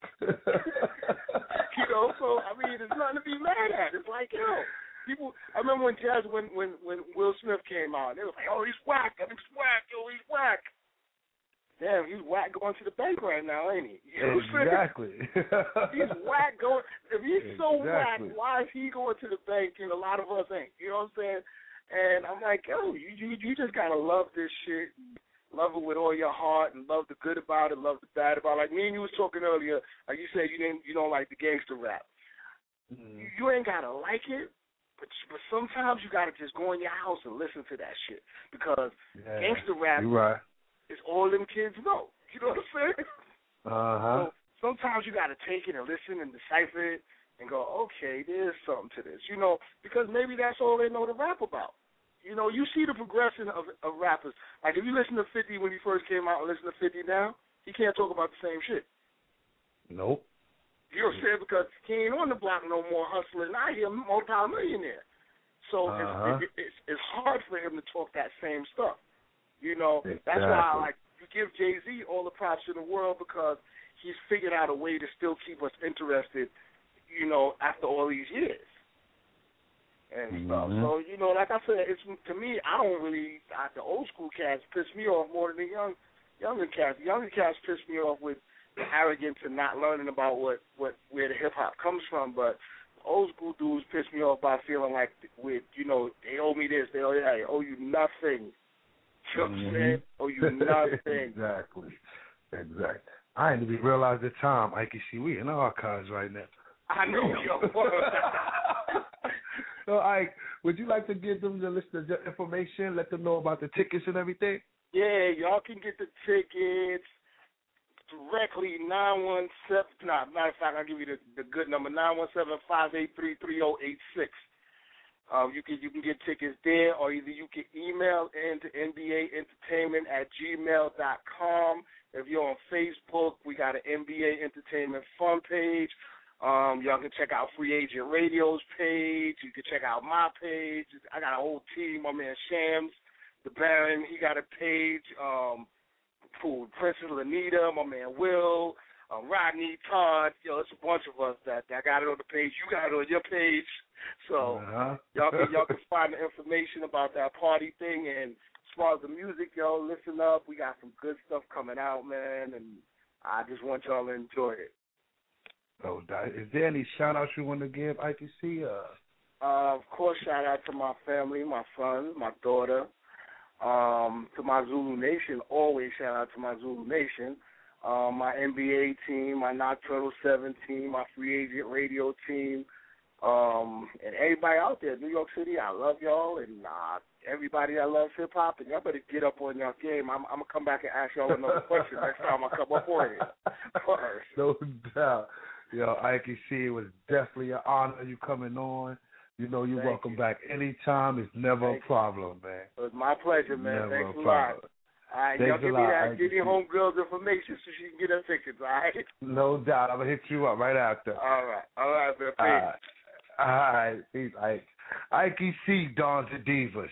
You know, so, I mean, there's nothing to be mad at. It's like, people, I remember when Will Smith came out, they was like, oh, he's whack. That nigga's whack. Yo, he's whack. Damn, he's whack going to the bank right now, ain't he? You know exactly. He's whack going. If he's so whack, why is he going to the bank and a lot of us ain't? You know what I'm saying? And I'm like, yo, you just gotta love this shit, love it with all your heart, and love the good about it, love the bad about it. Like me and you was talking earlier, like you said, you don't like the gangster rap. You ain't gotta like it, but sometimes you gotta just go in your house and listen to that shit because gangster rap is all them kids know. You know what I'm saying? So sometimes you gotta take it and listen and decipher it and go, okay, there's something to this, you know, because maybe that's all they know to rap about. You know, you see the progression of rappers. Like, if you listen to 50 when he first came out and listen to 50 now, he can't talk about the same shit. Nope. You know what I'm saying? Because he ain't on the block no more hustling. Now he's a multi-millionaire. So it's hard for him to talk that same stuff. You know, that's why you give Jay-Z all the props in the world because he's figured out a way to still keep us interested, you know, after all these years. And stuff. So, you know, like I said, it's to me, the old school cats piss me off more than the younger cats. The younger cats piss me off with the arrogance and not learning about where the hip hop comes from. But old school dudes piss me off by feeling like you know, they owe me this, they owe you nothing. You know what I'm saying? Owe you nothing. Exactly. I didn't even realize the time. I can see we in the archives right now. I know, yo. So, Ike, would you like to give them the listeners your information, let them know about the tickets and everything? Yeah, y'all can get the tickets. directly 917. Matter of fact, I'll give you the good number, 917-583-3086. You can get tickets there, or either you can email into nbaentertainment@gmail.com. If you're on Facebook, we got an NBA Entertainment Fun page. Y'all can check out Free Agent Radio's page. You can check out my page. I got a whole team. My man Shams, the Baron, he got a page. Princess Lanita, my man Will, Rodney, Todd. It's a bunch of us that got it on the page. You got it on your page. So y'all can find the information about that party thing. And as far as the music, listen up. We got some good stuff coming out, man, and I just want y'all to enjoy it. So, is there any shout-outs you want to give, ITC? Of course, shout-out to my family, my son, my daughter, to my Zulu Nation. Always shout-out to my Zulu Nation. My NBA team, my Nocturnal 7 team, my Free Agent Radio team, and everybody out there, New York City, I love y'all, and everybody that loves hip-hop, and y'all better get up on your game. I'm going to come back and ask y'all another question next time I come up on it. No doubt. Ike C, it was definitely an honor you coming on. You're welcome back anytime. It's never a problem, man. It was my pleasure, man. Never Thanks a lot. All right, y'all give me homegirl's information so she can get her tickets, all right? No doubt. I'm going to hit you up right after. All right, man. Peace. All right. Peace, Ike. Ike C, Dons and Divas.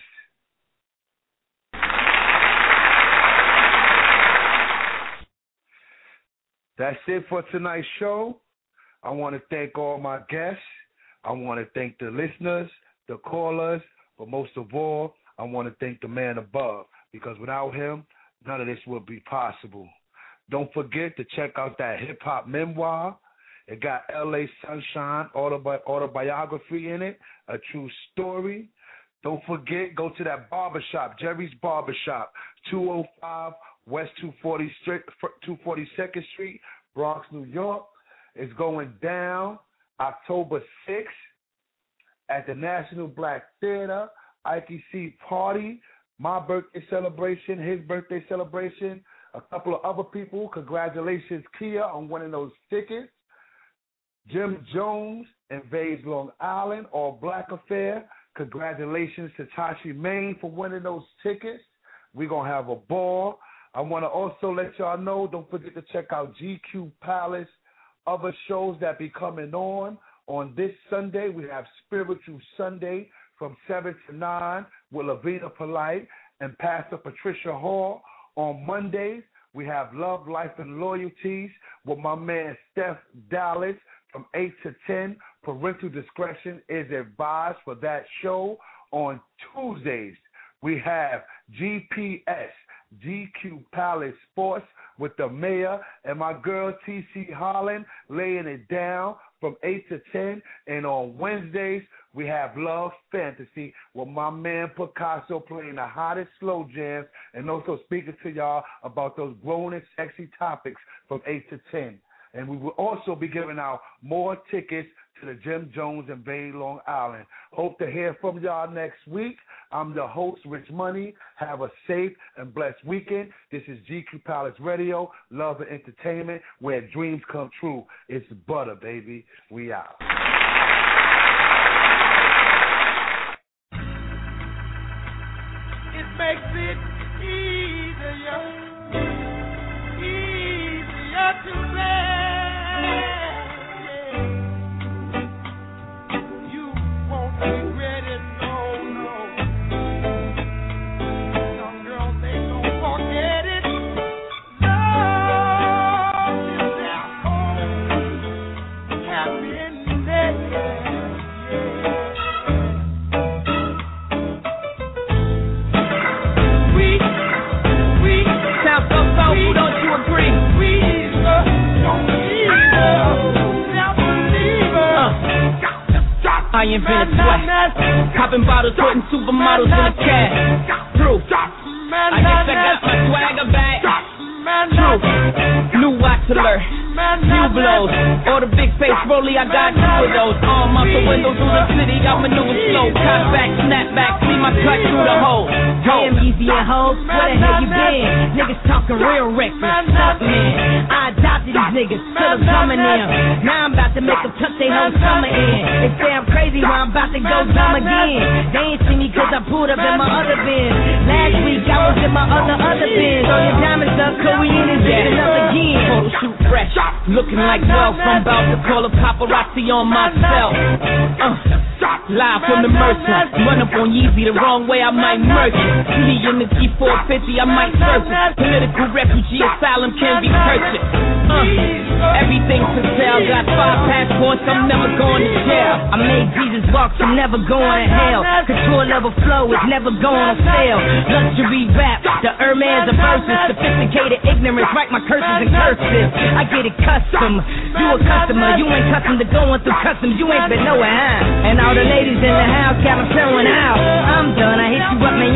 That's it for tonight's show. I want to thank all my guests. I want to thank the listeners, the callers, but most of all, I want to thank the man above, because without him, none of this would be possible. Don't forget to check out that hip-hop memoir. It got L.A. Sunshine autobiography in it, a true story. Don't forget, go to that barbershop, Jerry's Barbershop, 205 West 242nd Street, Bronx, New York. It's going down October 6th at the National Black Theater. Ike C party, my birthday celebration, his birthday celebration, a couple of other people. Congratulations, Kia, on winning those tickets. Jim Jones and Vase Long Island, All Black Affair. Congratulations to Tashi Main for winning those tickets. We're going to have a ball. I want to also let y'all know, don't forget to check out GQ Palace, other shows that be coming on. On this Sunday, we have Spiritual Sunday from 7 to 9 with Lavina Polite and Pastor Patricia Hall. On Mondays, we have Love, Life, and Loyalties with my man Steph Dallas from 8 to 10. Parental discretion is advised for that show. On Tuesdays, we have GPS, GQ Palace Sports with the mayor and my girl TC Holland laying it down from 8 to 10. And on Wednesdays, we have Love Fantasy with my man Picasso playing the hottest slow jams and also speaking to y'all about those grown and sexy topics from 8 to 10. And we will also be giving out more tickets to the Jim Jones and Bay Long Island. Hope to hear from y'all next week. I'm the host, Rich Money. Have a safe and blessed weekend. This is GQ Palace Radio, Love and Entertainment, where dreams come true. It's butter, baby. We out. It makes it easier to play. I invented sweat, popping bottles, putting supermodels in a cab. Proof, I guess I got my swagger back. Truth, new watch alert, new blows. Or the big face rollie, I got two of those. Arm out the window through the city, I maneuver slow. Cock back, snap back, see my cut through the hole. Damn, Yeezy and hoes, where the hell you been? Niggas talking real reckless, stuff, man. I adopted these niggas, till I'm coming in. Now I'm about to make them tuck their whole summer in. They say I'm crazy, well I'm about to go dumb again. They ain't see me cause I pulled up in my other bin. Last week I was in my other bin. Throw your diamonds up, cause we in this bitch another again. Photo shoot fresh, looking like wealth. I'm about to call a paparazzi on myself. Live from the Mercer, run up on Yeezy the wrong way, I might murder. Me in the G450, I might surface. Political refugee asylum can be purchased. Everything's for sale, got 5 passports, I'm never going to jail. I made Jesus walk, I'm never going to hell. Control level flow is never going on sale. Luxury rap, the Hermes of verses. Sophisticated ignorance, write my curses and curses. I get it custom, you a customer. You ain't custom to going through customs, you ain't been nowhere, huh? And all the ladies in the house got them showing out. I'm done, I hit you up, man,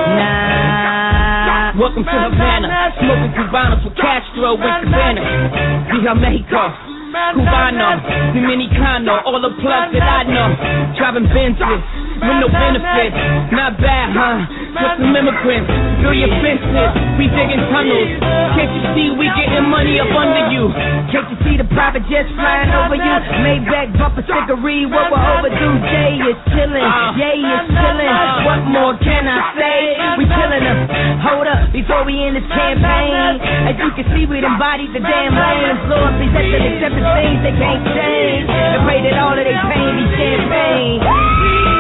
nah. Welcome to Havana, smoking Cubanos with Castro and Cabana. Viva Mexico, Cubano, Dominicano, all the plugs that I know. Driving Benzes with no benefits, not bad, huh? Just some immigrants, fill your fences, we digging tunnels. Can't you see we getting money up under you? Can't you see the private jets flying over you? Maybach bumper stickery, what we're overdue. Jay is chillin', Jay is chillin'. What more can I say? We killin' them. Hold up, before we end this campaign. As you can see, we done bodied the damn lanes. Lord, please accept the things they can't change. And pray that all of their pain be champagne.